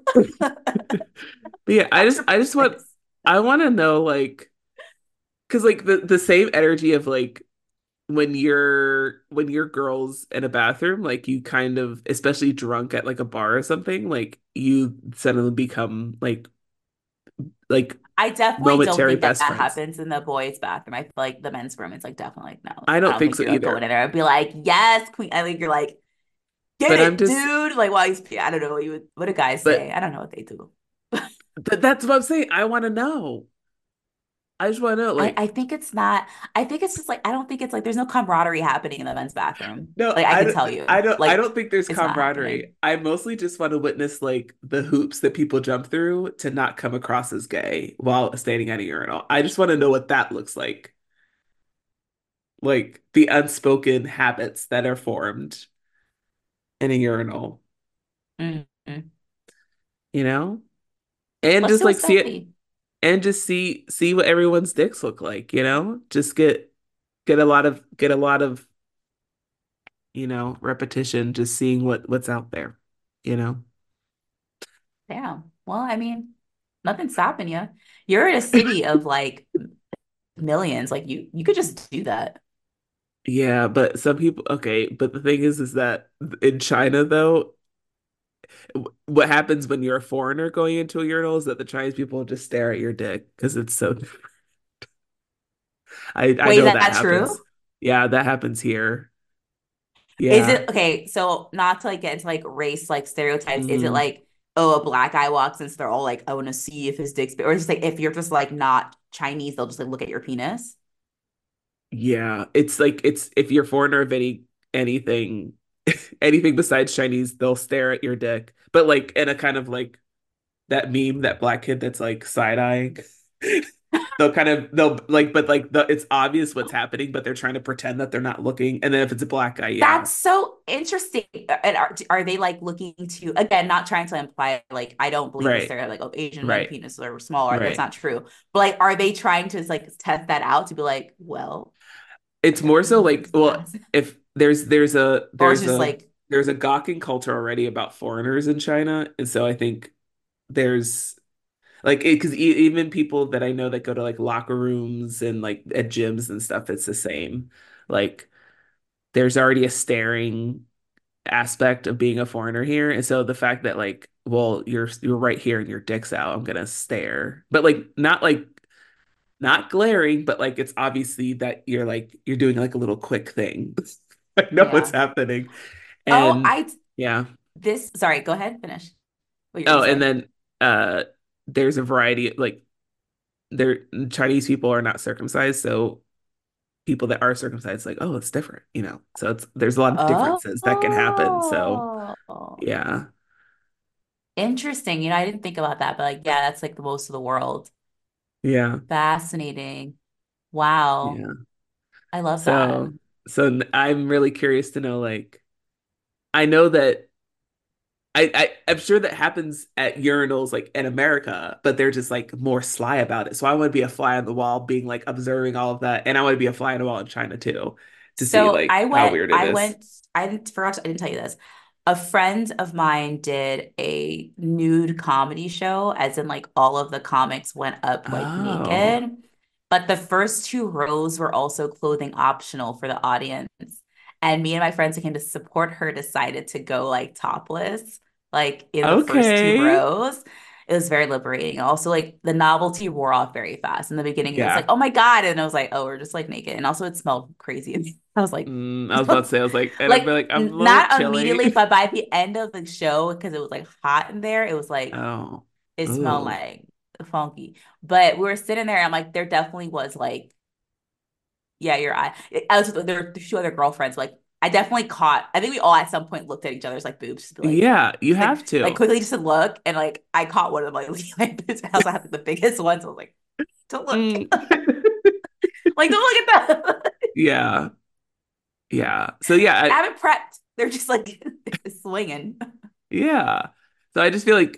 But yeah, I What's just your I just want business? I want to know like because like the the same energy of like when you're when you're girls in a bathroom, like you kind of, especially drunk at like a bar or something, like you suddenly become like like I definitely don't momentary think that best that friends. happens in the boys' bathroom. I feel like the men's room, it's like definitely like no. I I don't don't think think so you're like going either. in there and be like, yes, queen. I think you're like, get But I'm it, just dude. Like while he's, I don't know what you would, what do guys say? but I don't know what they do. th that's what I'm saying. I want to know. I just want to know I, like I think it's not, I think it's just like, I don't think it's like, there's no camaraderie happening in the men's bathroom. no, Like I I can don't tell I you, don't I like don't think there's it's not camaraderie. happening. I mostly just want to witness like the hoops that people jump through to not come across as gay while standing at a urinal. I just want to know what that looks like. Like the unspoken habits that are formed in a urinal, Mm-hmm. you know? And Let's just do a like see it selfie. and just see see what everyone's dicks look like, you know? Just get get a lot of get a lot of, you know, repetition, just seeing what what's out there, you know? Damn. Well, I mean, nothing's stopping you. You're in a city of like millions. Like you, you could just do that. Yeah, but some people, okay, but the thing is is that in China though, w- what happens when you're a foreigner going into a urinal is that the Chinese people just stare at your dick because it's so I I Wait, is know that that happens. true? Yeah, that happens here. Is Yeah. it okay? So not to like get into like race like stereotypes. Is it hmm like, oh, a black guy walks in, so they're all like, I want to see if his dick's big, or just like if you're just like not Chinese, they'll just like look at your penis. Yeah, it's like it's if you're foreigner of any anything anything besides Chinese, they'll stare at your dick. But like in a kind of like that meme, that black kid that's like side-eyeing. They'll kind of they'll like but like the it's obvious what's happening, but they're trying to pretend that they're not looking. And then if it's a black guy, yeah. That's so interesting. And are, are they like looking to, again, not trying to imply like I don't believe the Right. stereotype like, oh, Asian men Right. penises are smaller. That's Right. not true. But like, are they trying to like test that out to be like, well, It's more so everyone like, is well, massive, if there's there's a or it's there's just a like, there's a gawking culture already about foreigners in China, and so I think there's like it because e even people that I know that go to like locker rooms and like at gyms and stuff, it's the same. Like there's already a staring aspect of being a foreigner here, and so the fact that like, well, you're you're right here and your dick's out, I'm gonna stare, but like not like not glaring, but like it's obviously that you're like you're doing like a little quick thing. I know what's yeah. happening, Oh, and I yeah. this. Sorry, go ahead, finish what you're Oh, gonna and say. then uh, there's a variety of like there Chinese people are not circumcised, so people that are circumcised like, oh, it's different, you know. So it's there's a lot of differences that can happen. So Oh, yeah, interesting. You know, I didn't think about that, but like, yeah, that's like the most of the world. yeah, Fascinating. Wow. yeah. I love that. So so n- I'm really curious to know like I know that I, I I'm sure that happens at urinals like in America, but they're just like more sly about it. So I want to be a fly on the wall, being like observing all of that, and I want to be a fly on the wall in China too, to see So like I how went, weird it I is. went, I didn't forgot to, I didn't tell you this. A friend of mine did a nude comedy show, as in like all of the comics went up like Oh, naked, but the first two rows were also clothing optional for the audience. And me and my friends who came to support her decided to go like topless, like in the first two okay, rows. It was very liberating. Also, like the novelty wore off very fast. In the beginning, it was like, yeah. oh my God. And I was like, oh, we're just like naked. And also, it smelled crazy. I was like, Mm, I was about to say, I was like, and I'd be like like, I'm a n- little not chilly. immediately, but by the end of the show, because it was like hot in there, it was like, Oh, it smelled ooh, like funky. But we were sitting there, and I'm like, there definitely was like, yeah, your eye. I was there were two other girlfriends, like, I definitely caught, I think we all at some point looked at each other's like boobs, just be like, yeah, you just like, have like to. quickly just to look. And like, I caught one of them, like, looking at my boobs. And I also had like, the biggest ones. So I was like, don't look. Mm. Like, don't look at that. Yeah, yeah. So yeah, I I, haven't prepped. They're just like swinging. yeah. So I just feel like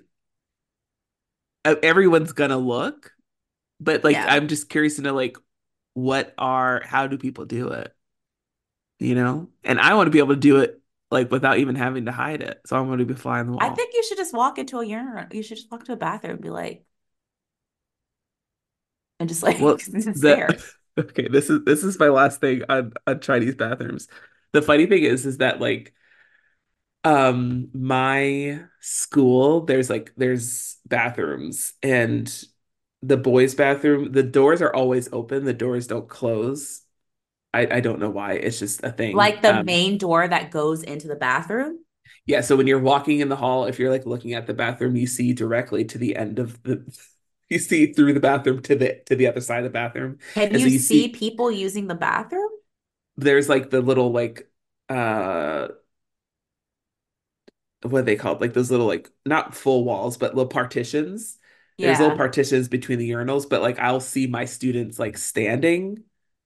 uh, everyone's gonna look, but like Yeah. I'm just curious to know like what are how do people do it, you know? And I want to be able to do it like without even having to hide it. So I want to be a fly on the I wall. think you should just walk into a urinal. You should just walk to a bathroom and be like, and just like Well, just the stare. Okay, this is this is my last thing on on Chinese bathrooms. The funny thing is is that like um my school there's like there's bathrooms and the boys' bathroom, the doors are always open, the doors don't close. I I don't know why. It's just a thing. Like the Um main door that goes into the bathroom? yeah, so when you're walking in the hall, if you're like looking at the bathroom, you see directly to the end of the you see through the bathroom to the to the other sside of the bathroom. Can And so you you see see people using the bathroom? there's like the little like uh what are they called? Like those little like not full walls, but little partitions. There's little Yeah. partitions between the urinals, but like I'll see my students like standing.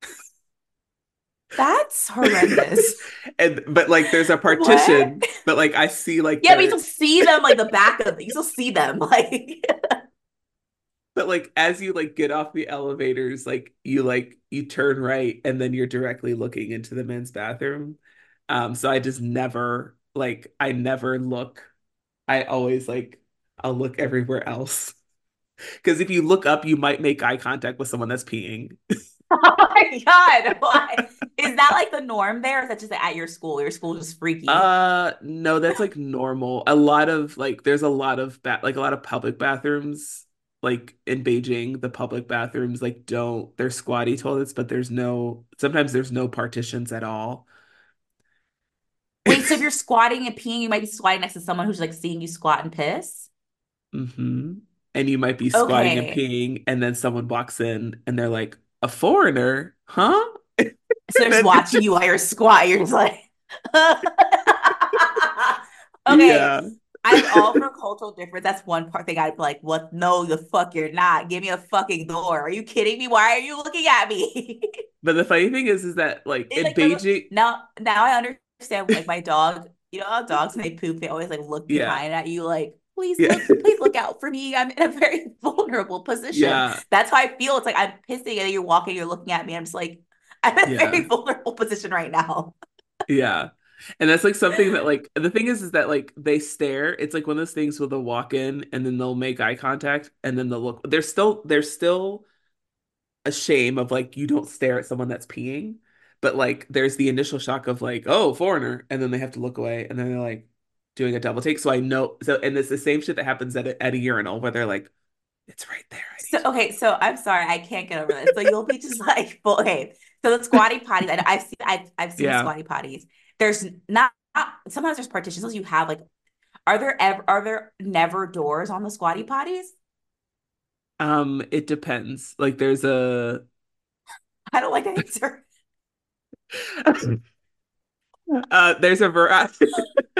That's horrendous. And but like there's a What? partition, but like I see like Yeah, but you their still see them like the back of it. You still see them. Like but like as you like get off the elevators, like you like you turn right and then you're directly looking into the men's bathroom. Um, so I just never like I never look. I always like I'll look everywhere else. Because if you look up, you might make eye contact with someone that's peeing. oh my God. Why? Is that like the norm there? Or is that just at your school? Your school just freaky? Uh, no, that's like normal. A lot of like, there's a lot of ba like a lot of public bathrooms, like in Beijing, the public bathrooms like don't, they're squatty toilets, but there's no, sometimes there's no partitions at all. Wait, so if you're squatting and peeing, you might be squatting next to someone who's like seeing you squat and piss? hmm And you might be squatting and Okay. peeing, and then someone walks in and they're like, a foreigner, huh? So they're just And then watching you while you're squatting. You're just like, okay. yeah. I'm all for cultural difference. That's one part thing I'd be like, what? No, the fuck you're not. Give me a fucking door. Are you kidding me? Why are you looking at me? But the funny thing is, is that like It in like doesn't Beijing, now now I understand like my dog, you know how dogs when they poop, they always like look yeah, behind at you like, please yeah, look, please look out for me. I'm in a very vulnerable position. yeah, That's how I feel. It's like I'm pissing and you're walking, you're looking at me. I'm just like, I'm in a yeah. very vulnerable position right now. Yeah. And that's like something that like the thing is is that like they stare. It's like one of those things where they'll walk in and then they'll make eye contact and then they'll look. There's still there's still a shame of like you don't stare at someone that's peeing, but like there's the initial shock of like, oh, foreigner, and then they have to look away and then they're like doing a double take. So I know so and it's the same shit that happens at a, at a urinal where they're like, it's right there. I So need you to okay, so I'm sorry, I can't get over this. So you'll be just like, full, okay. So the squatty potties, I, I've seen, I've, I've look. seen the Yeah. squatty potties. There's not, not sometimes there's partitions. So you have like, are there ever, are there never doors on the squatty potties? Um, it depends. Like there's a I don't like that answer. uh there's a variety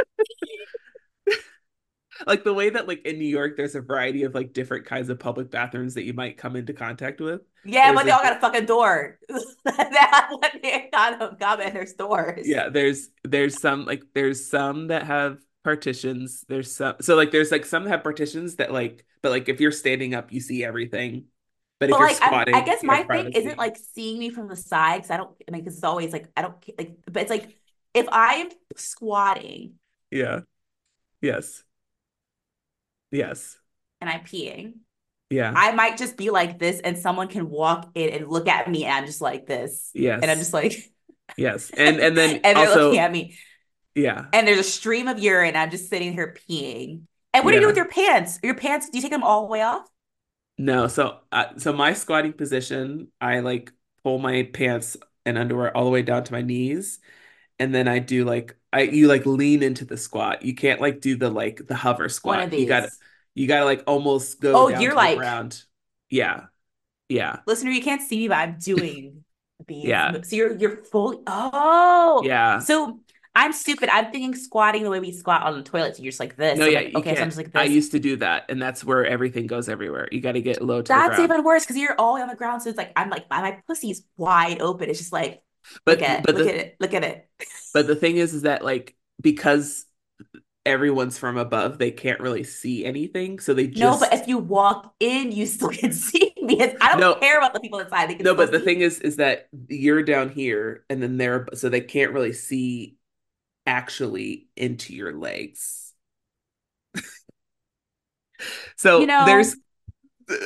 like the way that like in New York there's a variety of like different kinds of public bathrooms that you might come into contact with. Yeah, There's but they a all got a fucking door. That's what they got of comment. There's doors. yeah, there's there's some like there's some that have partitions. There's some so like there's like some that have partitions that like but like if you're standing up you see everything. But if But you're like, I'm, I squatting, guess you my have thing isn't privacy. like seeing me from the side because I don't. I mean, because it's always like I don't like. But it's like if I'm squatting Yeah. Yes. Yes. and I'm peeing, Yeah. I might just be like this, and someone can walk in and look at me, and I'm just like this, and I'm Yes. just like, Yes. And and and then they're looking also at me, yeah. and there's a stream of urine. I'm just sitting here peeing. And what do you do with Yeah. your pants? Your pants? Do you take them all the way off? No, so uh, so my squatting position, I like pull my pants and underwear all the way down to my knees, and then I do like I you like lean into the squat. You can't like do the like the hover One of squat. You got these. you got to like almost go Oh, down you're to the like ground. Yeah. Yeah. listener, you can't see me, but I'm doing these. Yeah. So you're you're fully oh. Yeah. So I'm stupid. I'm thinking squatting the way we squat on the toilet. So you're just like this. No, I'm yeah, like, you okay, so I'm can't. just like I this. used to do that, and that's where everything goes everywhere. You got to get low to the That's ground. even worse because you're all on the ground. So it's like I'm like my, my pussy's wide open. It's just like, look But at it, but look at the it, look at it. but the thing is is that like because everyone's from above, they can't really see anything. So they No, but just if you walk in, you still can see me. It's, I don't no, care about the people inside. They can no, still but the see thing me. is is that you're down here and then they're so they can't really see actually into your legs. You So there's know,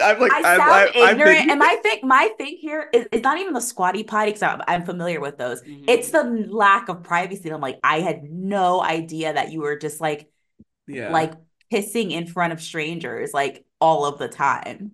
I'm like I I'm sound I, I've been ignorant, here. and my thing, my thing here is, is not even the squatty potty because I'm, I'm familiar with those. It's Mhm. the lack of privacy. I'm like, I had no idea that you were just like, Yeah. like pissing in front of strangers, like all of the time.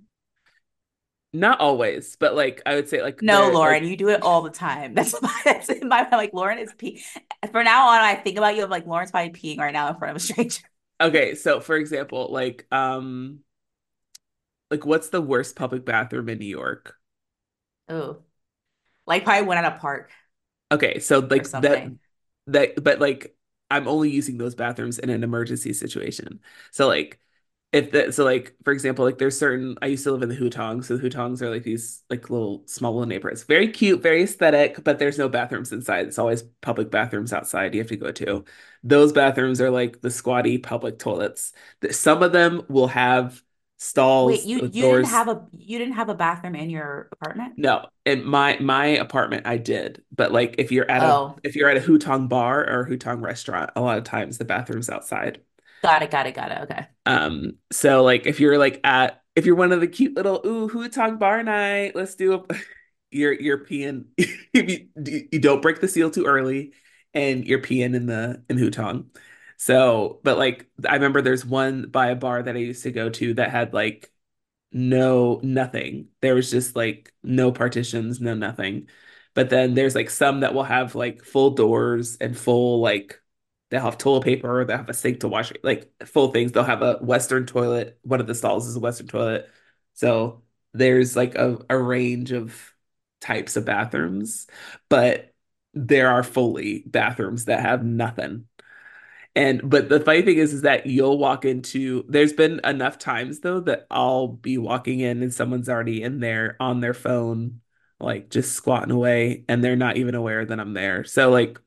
Not always, but like I would say like No, they're Lauren, like you do it all the time. That's that's in my mind. Like Lauren is pee. For now on, I think about you. I'm like Lauren's probably peeing right now in front of a stranger. okay, so for example, like um like what's the worst public bathroom in New York? Oh, like probably went at a park Okay, so or like that something. that but like I'm only using those bathrooms in an emergency situation. So like if that so like for example, like there's certain I used to live in the Hutongs, so the Hutongs are like these like little small little neighborhoods. Very cute, very aesthetic, but there's no bathrooms inside. It's always public bathrooms outside you have to go to. Those bathrooms are like the squatty public toilets. Some of them will have Wait, stalls you with you didn't doors. have a you didn't have a bathroom in your apartment? No, in my my apartment I did, but like if you're at a Oh, if you're at a Hutong bar or a Hutong restaurant, a lot of times the bathroom's outside. got it, got it, got it. Okay. Um, so like if you're like at if you're one of the cute little ooh Hutong bar night, let's do a you're you're peeing if you you don't break the seal too early and you're peeing in the in Hutong. So, but like I remember there's one by a bar that I used to go to that had like no nothing. There was just like no partitions, no nothing. But then there's like some that will have like full doors and full like they'll have toilet paper, they'll have a sink to wash it, like full things. They'll have a Western toilet. One of the stalls is a Western toilet. So there's like a, a range of types of bathrooms, but there are fully bathrooms that have nothing. And but the funny thing is, is that you'll walk into, there's been enough times though that I'll be walking in and someone's already in there on their phone, like just squatting away, and they're not even aware that I'm there. So like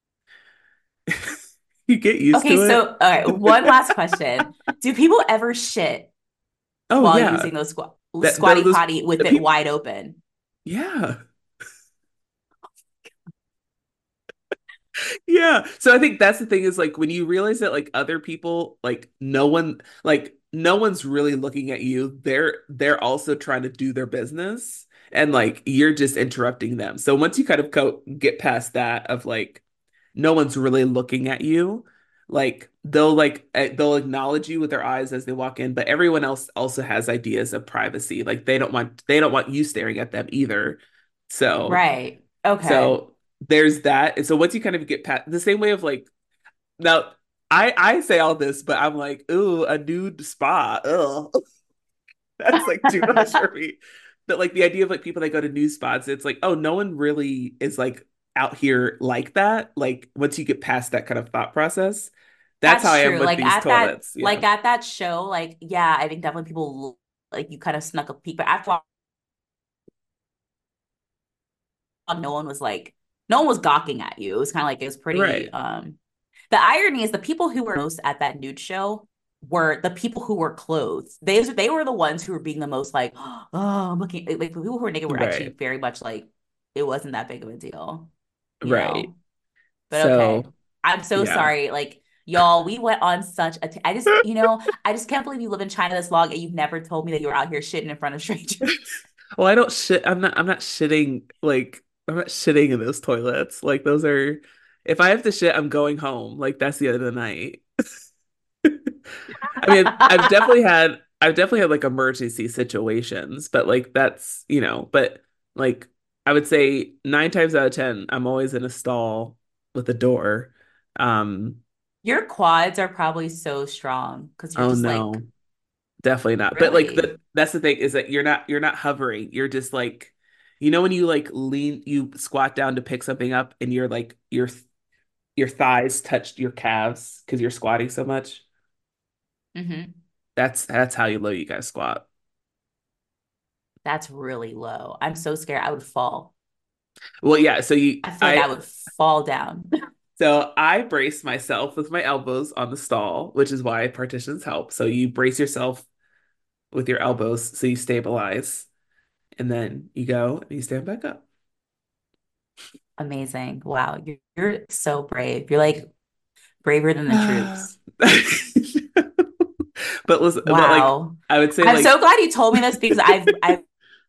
you get used Okay, to so it. all right, one last question. Do people ever shit Oh while yeah. using those squat That those, squatty those potty with the it people wide open? yeah. Yeah. So I think that's the thing is like when you realize that like other people, like no one, like no one's really looking at you. They're they're also trying to do their business and like you're just interrupting them. So once you kind of go get past that of like no one's really looking at you, like they'll like eh, they'll acknowledge you with their eyes as they walk in, but everyone else also has ideas of privacy. Like they don't want they don't want you staring at them either. So Right. Okay. so there's that. And so once you kind of get past the same way of like now I I say all this, but I'm like, ooh, a nude spa. Ugh. That's like too much for me. But like the idea of like people that go to nude spots, it's like, oh, no one really is like out here like that. Like once you get past that kind of thought process, that's how That's I am true. with Like these at that, toilets. like Yeah. at that show, like yeah, I think definitely people like you kind of snuck a peek, but after a while, no one was like, no one was gawking at you. It was kind of like it was pretty. Right. Um, the irony is the people who were most at that nude show were the people who were clothed. They they were the ones who were being the most like, oh, I'm looking like the people who were naked were actually Right. very much like it wasn't that big of a deal, you Right. know. But okay. So I'm so yeah. sorry. Like, y'all, we went on such a. T- I just, you know, I just can't believe you live in China this long and you've never told me that you were out here shitting in front of strangers. Well, I don't shit. I'm not. I'm not shitting. Like I'm not shitting in those toilets. Like those are. If I have to shit, I'm going home. Like that's the end of the night. I mean, I've definitely had. I've definitely had like emergency situations, but like that's you know. But like I would say nine times out of ten, I'm always in a stall with a door. Um. Your quads are probably so strong because you're Oh just like, no, definitely not. But like really? the that's the thing is that you're not you're not hovering. You're just like you know when you like lean you squat down to pick something up and you're like your your thighs touched your calves because you're squatting so much. Hmm. That's that's how you low you guys squat. That's really low. I'm so scared I would fall. Well, yeah, so you I feel like I I would fall down. so I brace myself with my elbows on the stall, which is why partitions help. So you brace yourself with your elbows so you stabilize and then you go and you stand back up. Amazing. Wow. You're, you're so brave. You're like braver than the But troops. But listen, but like Wow. I would say I'm so like glad you told me this because I've I've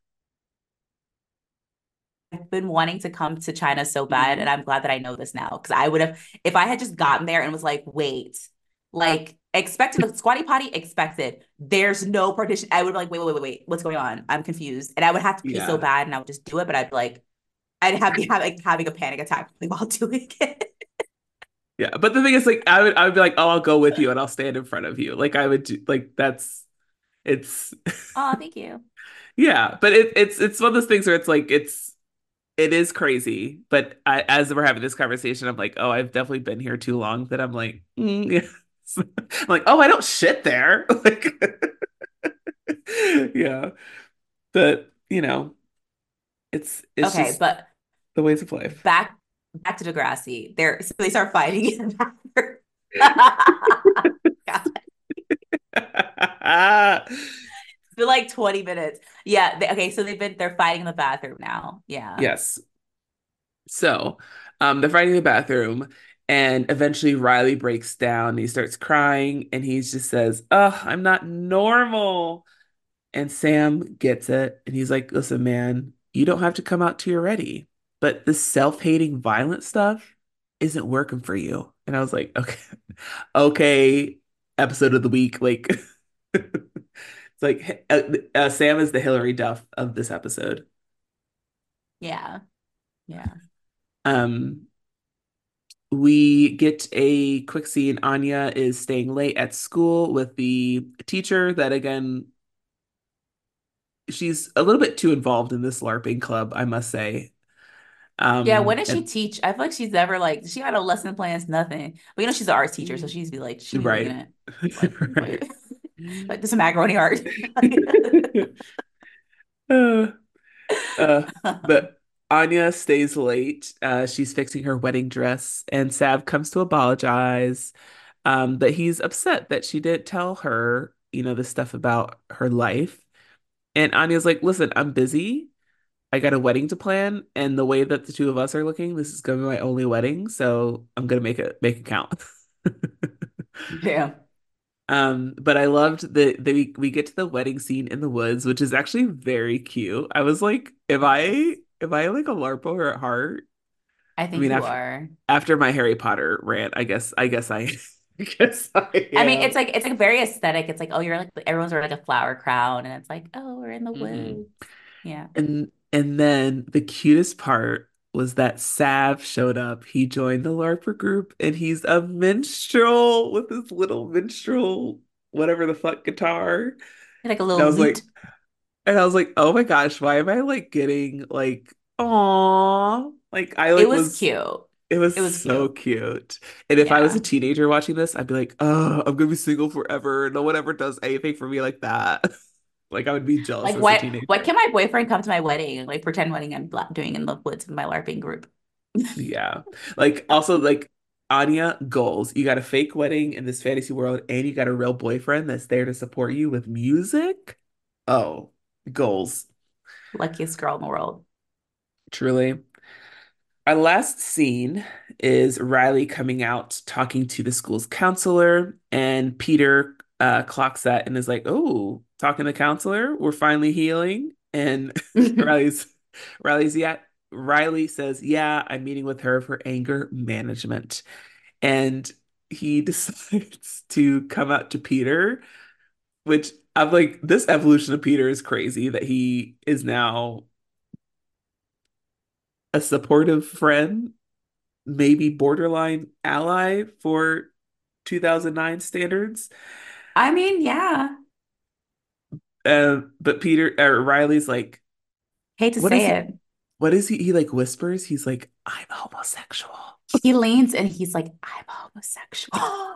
been wanting to come to China so bad, and mhm, I'm glad that I know this now because I would have if I had just gotten there and was like, wait, like expected the squatty potty expected. There's no partition. I would be like, wait, wait, wait, wait, what's going on? I'm confused, and I would have to pee so yeah. bad, and I would just do it, but I'd be like, I'd have be having like, having a panic attack while doing it. Yeah. But the thing is like I would I would be like, "Oh, I'll go with you and I'll stand in front of you." Like I would do like that's it's Oh, thank you. yeah, but it, it's it's one of those things where it's like it's it is crazy, but I, as we're having this conversation, I'm like, oh, I've definitely been here too long that I'm like, mm, yes. I'm like, oh, I don't shit there. Like, yeah, but you know, it's it's Okay, just but the ways of life. back back to Degrassi. They're so they start fighting in the bathroom. God. It's been like twenty minutes. Yeah. They, okay. So they've been, they're fighting in the bathroom now. Yeah. Yes. So, um, they're fighting in the bathroom, and eventually Riley breaks down. And he starts crying, and he just says, "Oh, I'm not normal." And Sam gets it. And he's like, listen, man, you don't have to come out till you're ready. But this self-hating, violent stuff isn't working for you. And I was like, okay, okay, episode of the week. Like, it's like uh, uh, Sam is the Hillary Duff of this episode. Yeah. Yeah. Um, we get a quick scene. Anya is staying late at school with the teacher that, again, she's a little bit too involved in this LARPing club, I must say. Yeah. When Um, does she and teach? I feel like she's never like, she had no lesson plans, nothing. But you know, she's an arts teacher. So mm, she's be like, she'd be looking right, at like, right. wait, like this macaroni art. Uh, uh, um, but Anya stays late. Uh, she's fixing her wedding dress, and Sav comes to apologize. Um, but he's upset that she didn't tell her, you know, the stuff about her life. And Anya's like, "Listen, I'm busy. I got a wedding to plan, and the way that the two of us are looking, this is gonna be my only wedding, so I'm gonna make it make it count." yeah. Um, but I loved the, the we, we get to the wedding scene in the woods, which is actually very cute. I was like, am It is. I am I like a LARPer at heart? I I think mean, you after are. after my Harry Potter rant, I guess I guess I I guess I I mean, am. it's like it's like very aesthetic. It's like, oh, you're like everyone's wearing like a flower crown, and it's like, oh, we're in the Hmm. woods. Yeah. And and then the cutest part was that Sav showed up. He joined the LARPer group, and he's a minstrel with his little minstrel, whatever the fuck guitar. Like a And I little was lute. like, And I was like, oh my gosh, why am I like getting like, aw, like I It like was was, cute. it was It was so cute. cute. And if I was a Yeah. teenager watching this, I'd be like, oh, I'm gonna be single forever. No one ever does anything for me like that. Like I would be jealous Like as a what what teenager. can my boyfriend come to my wedding? Like pretend wedding I'm bla- doing in the woods with my LARPing group. Yeah. Like also like Anya, goals. You got a fake wedding in this fantasy world, and you got a real boyfriend that's there to support you with music. Oh, goals. Luckiest girl in the world. Truly. Our last scene is Riley coming out talking to the school's counselor, and Peter uh, clocks that and is like, "Oh, talking to the counselor, we're finally healing." And Riley's Riley's yeah. Riley says, "Yeah, I'm meeting with her for anger management," and he decides to come out to Peter, which I'm like, this evolution of Peter is crazy that he is now a supportive friend, maybe borderline ally for two thousand nine standards. I mean, yeah. Uh, but Peter uh, Riley's like, Hate to what is say he? it. What is he? He like whispers. He's like, I'm homosexual. He leans and he's like, I'm homosexual.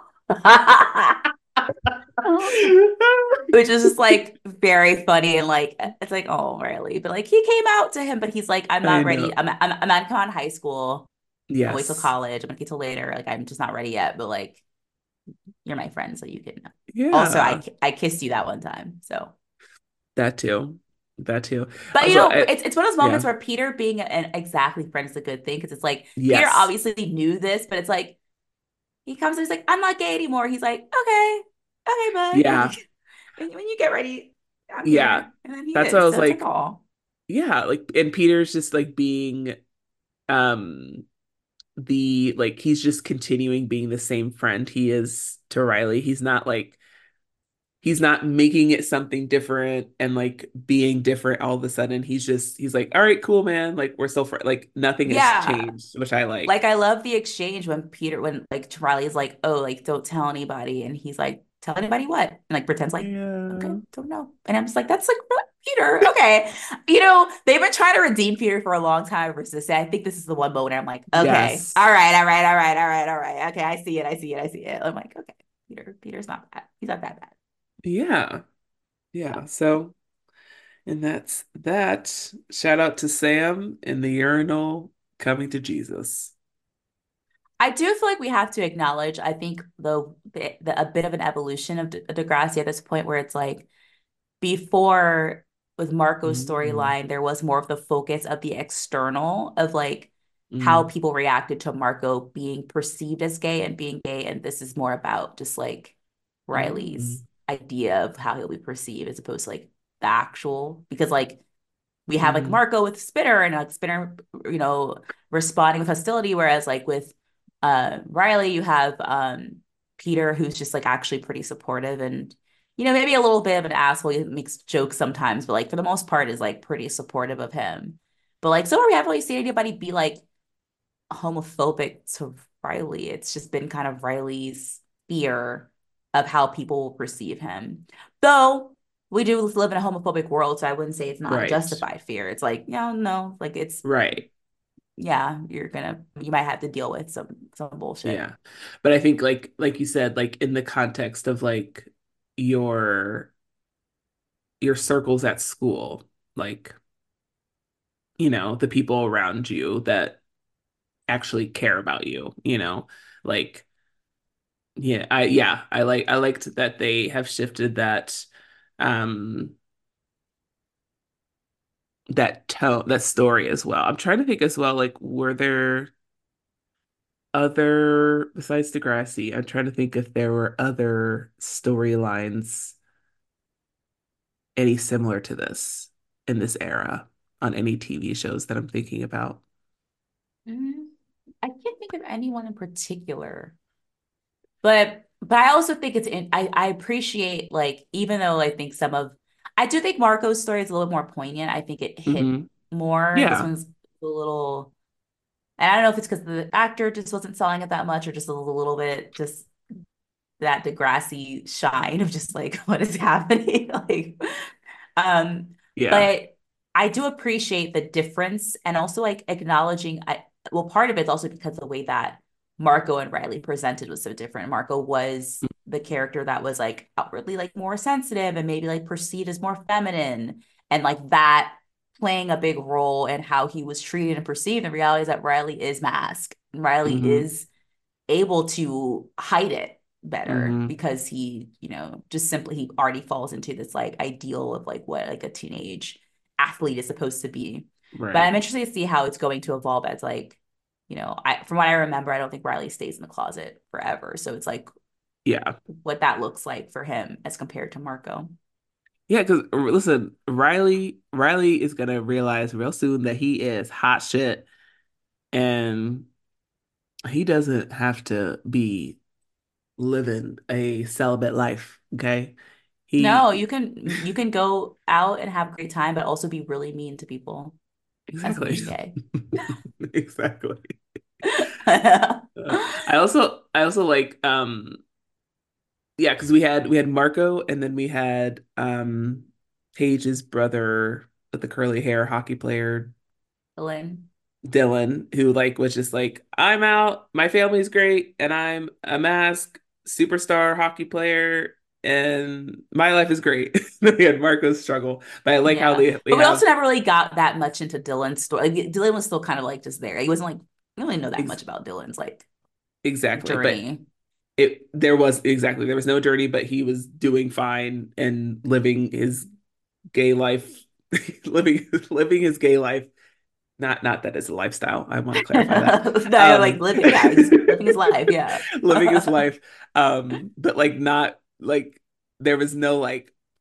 Which is just like very funny and like it's like, oh, really? But like he came out to him, but he's like, I'm I not know. ready. I'm I'm I'm not come out of high school. I'll wait till Yes. college. I'm gonna get till later. Like I'm just not ready yet. But like you're my friend, so you can. Also, I Yeah. I kissed you that one time. So, That too. That too. but you Also, know, I, it's it's one of those yeah. moments where Peter being an exactly friend is a good thing because it's like Peter Yes. obviously knew this, but it's like he comes and he's like, I'm not gay anymore. He's like, okay, okay, bud. Yeah. Like, when you get ready, I'm Yeah. here. And then he That's why I is. was So it's like, like, oh, yeah, like and Peter's just like being um the like he's just continuing being the same friend he is to Riley. He's not like he's not making it something different and like being different all of a sudden. He's just he's like, all right, cool, man. Like we're still fr like nothing has yeah. changed, which I like. Like I love the exchange when Peter, when like Riley's like, oh, like don't tell anybody, and he's like, tell anybody what? And like pretends like, okay, Yeah. don't know. And I'm just like, that's like what? Peter, okay. You know, they've been trying to redeem Peter for a long time versus say, I think this is the one moment where I'm like, okay, Yes. all right, all right, all right, all right, all right. Okay, I see it, I see it, I see it. I'm like, okay, Peter, Peter's not bad. He's not that bad. Yeah. Yeah. So, and that's that. Shout out to Sam in the urinal coming to Jesus. I do feel like we have to acknowledge, I think, the, the, the a bit of an evolution of De Degrassi at this point where it's like before with Marco's Mm, storyline, there was more of the focus of the external of like how mm, people reacted to Marco being perceived as gay and being gay. And this is more about just like mm, Riley's idea of how he'll be perceived as opposed to like the actual, because like we have like mm, Marco with Spinner and like Spinner, you know, responding with hostility. Whereas like with uh Riley, you have um Peter who's just like actually pretty supportive and you know, maybe a little bit of an asshole. He makes jokes sometimes, but like for the most part is like pretty supportive of him. But like so far we haven't really seen anybody be like homophobic to Riley. It's just been kind of Riley's fear of how people will perceive him. Though we do live in a homophobic world, so I wouldn't say it's not a right. justified fear. It's like, yeah, no, like it's Right. yeah, you're gonna you might have to deal with some some bullshit. Yeah. But I think like like you said, like in the context of like your your circles at school, like, you know, the people around you that actually care about you, you know, like yeah, I yeah, I like I liked that they have shifted that um that tone that story as well. I'm trying to think as well, like were there other besides Degrassi, I'm trying to think if there were other storylines any similar to this in this era on any T V shows that I'm thinking about. Mm, I can't think of anyone in particular. But but I also think it's in, I I appreciate like even though I think some of I do think Marco's story is a little more poignant. I think it hit Hmm. more. This Yeah. one's a little and I don't know if it's because the actor just wasn't selling it that much or just a little bit just that Degrassi shine of just like what is happening like um Yeah. but I do appreciate the difference and also like acknowledging I well part of it's also because the way that Marco and Riley presented was so different. Marco was the character that was like outwardly like more sensitive and maybe like perceived as more feminine and like that playing a big role in how he was treated and perceived. The reality is that Riley is masked. Riley Hmm. is able to hide it better Hmm. because he, you know, just simply he already falls into this like ideal of like what like a teenage athlete is supposed to be. But I'm Right. interested to see how it's going to evolve as like, you know, I from what I remember, I don't think Riley stays in the closet forever. So it's like Yeah. what that looks like for him as compared to Marco. Yeah, because listen, Riley Riley is gonna realize real soon that he is hot shit and he doesn't have to be living a celibate life, okay? No, He you can you can go out and have a great time, but also be really mean to people as exactly. being gay. Exactly. Uh, I also I also like um yeah, because we had we had Marco and then we had um Paige's brother with the curly hair hockey player Ellen. Dylan, who like was just like, I'm out, my family's great, and I'm a mask superstar hockey player, and my life is great. Then we had Marco's struggle, but I like how Yeah. they we But we also have never really got that much into Dylan's story. Like, Dylan was still kind of like just there. He wasn't like, we don't really know that ex much about Dylan's like exactly, but journey. it there was exactly there was no journey, but he was doing fine and living his gay life, living living his gay life. Not not that it's a lifestyle. I want to clarify that. No, like Um, living, yeah, he's living his life. Yeah. living his life. Um, but like not like there was no like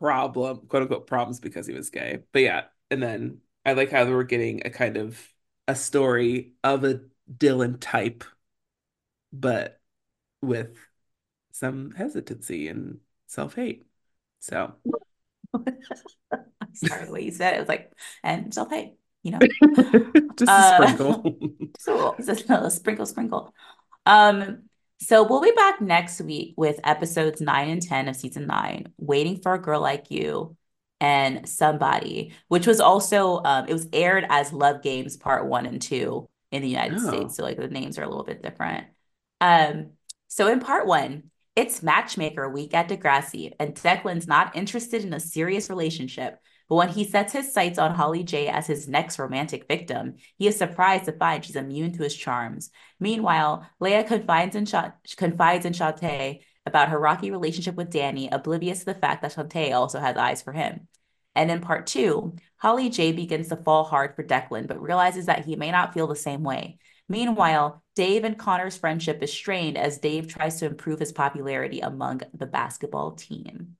problem, quote unquote problems because he was gay. But yeah, and then I like how we're getting a kind of a story of a Dylan type, but with some hesitancy and self-hate. So I'm sorry the way you said it. It was like, and self-hate, you know. just a Uh, sprinkle. just a little, just a sprinkle, sprinkle. Um, so we'll be back next week with episodes nine and ten of season nine, Waiting for a Girl Like You and Somebody, which was also um, it was aired as Love Games Part One and Two in the United States. Oh. So like the names are a little bit different. Um, so in part one, it's matchmaker week at Degrassi, and Declan's not interested in a serious relationship. But when he sets his sights on Holly J as his next romantic victim, he is surprised to find she's immune to his charms. Meanwhile, Leia confides in, Sha- confides in Shantae about her rocky relationship with Danny, oblivious to the fact that Shantae also has eyes for him. And in part two, Holly J begins to fall hard for Declan, but realizes that he may not feel the same way. Meanwhile, Dave and Connor's friendship is strained as Dave tries to improve his popularity among the basketball team.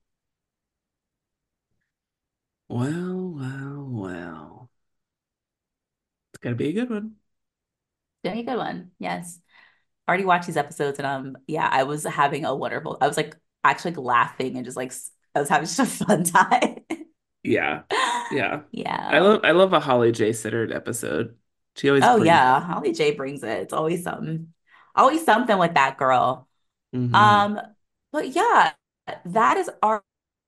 Well, well, well. It's gonna be a good one. Very good one. Yes. Already watched these episodes and um yeah, I was having a wonderful I was like actually like, laughing and just like I was having such a fun time. Yeah. Yeah. I Yeah. love I love a Holly J. Sittard episode. She always Oh brings yeah, Holly J brings it. It's always something. Always something with that girl. hmm Um, but yeah, that is our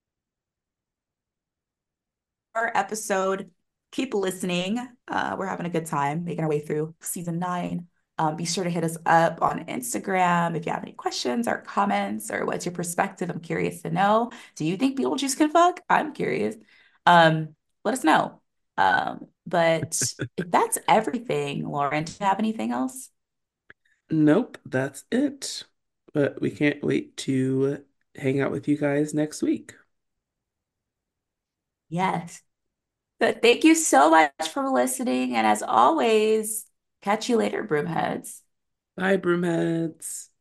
our episode. Keep listening. Uh, we're having a good time making our way through season nine. Um, be sure to hit us up on Instagram if you have any questions or comments or what's your perspective. I'm curious to know. Do you think Beetlejuice can fuck? I'm curious. Um, let us know. Um, but if that's everything, Lauren, do you have anything else? Nope, that's it. But we can't wait to hang out with you guys next week. Yes. But thank you so much for listening. And as always, catch you later, broomheads. Bye, broomheads.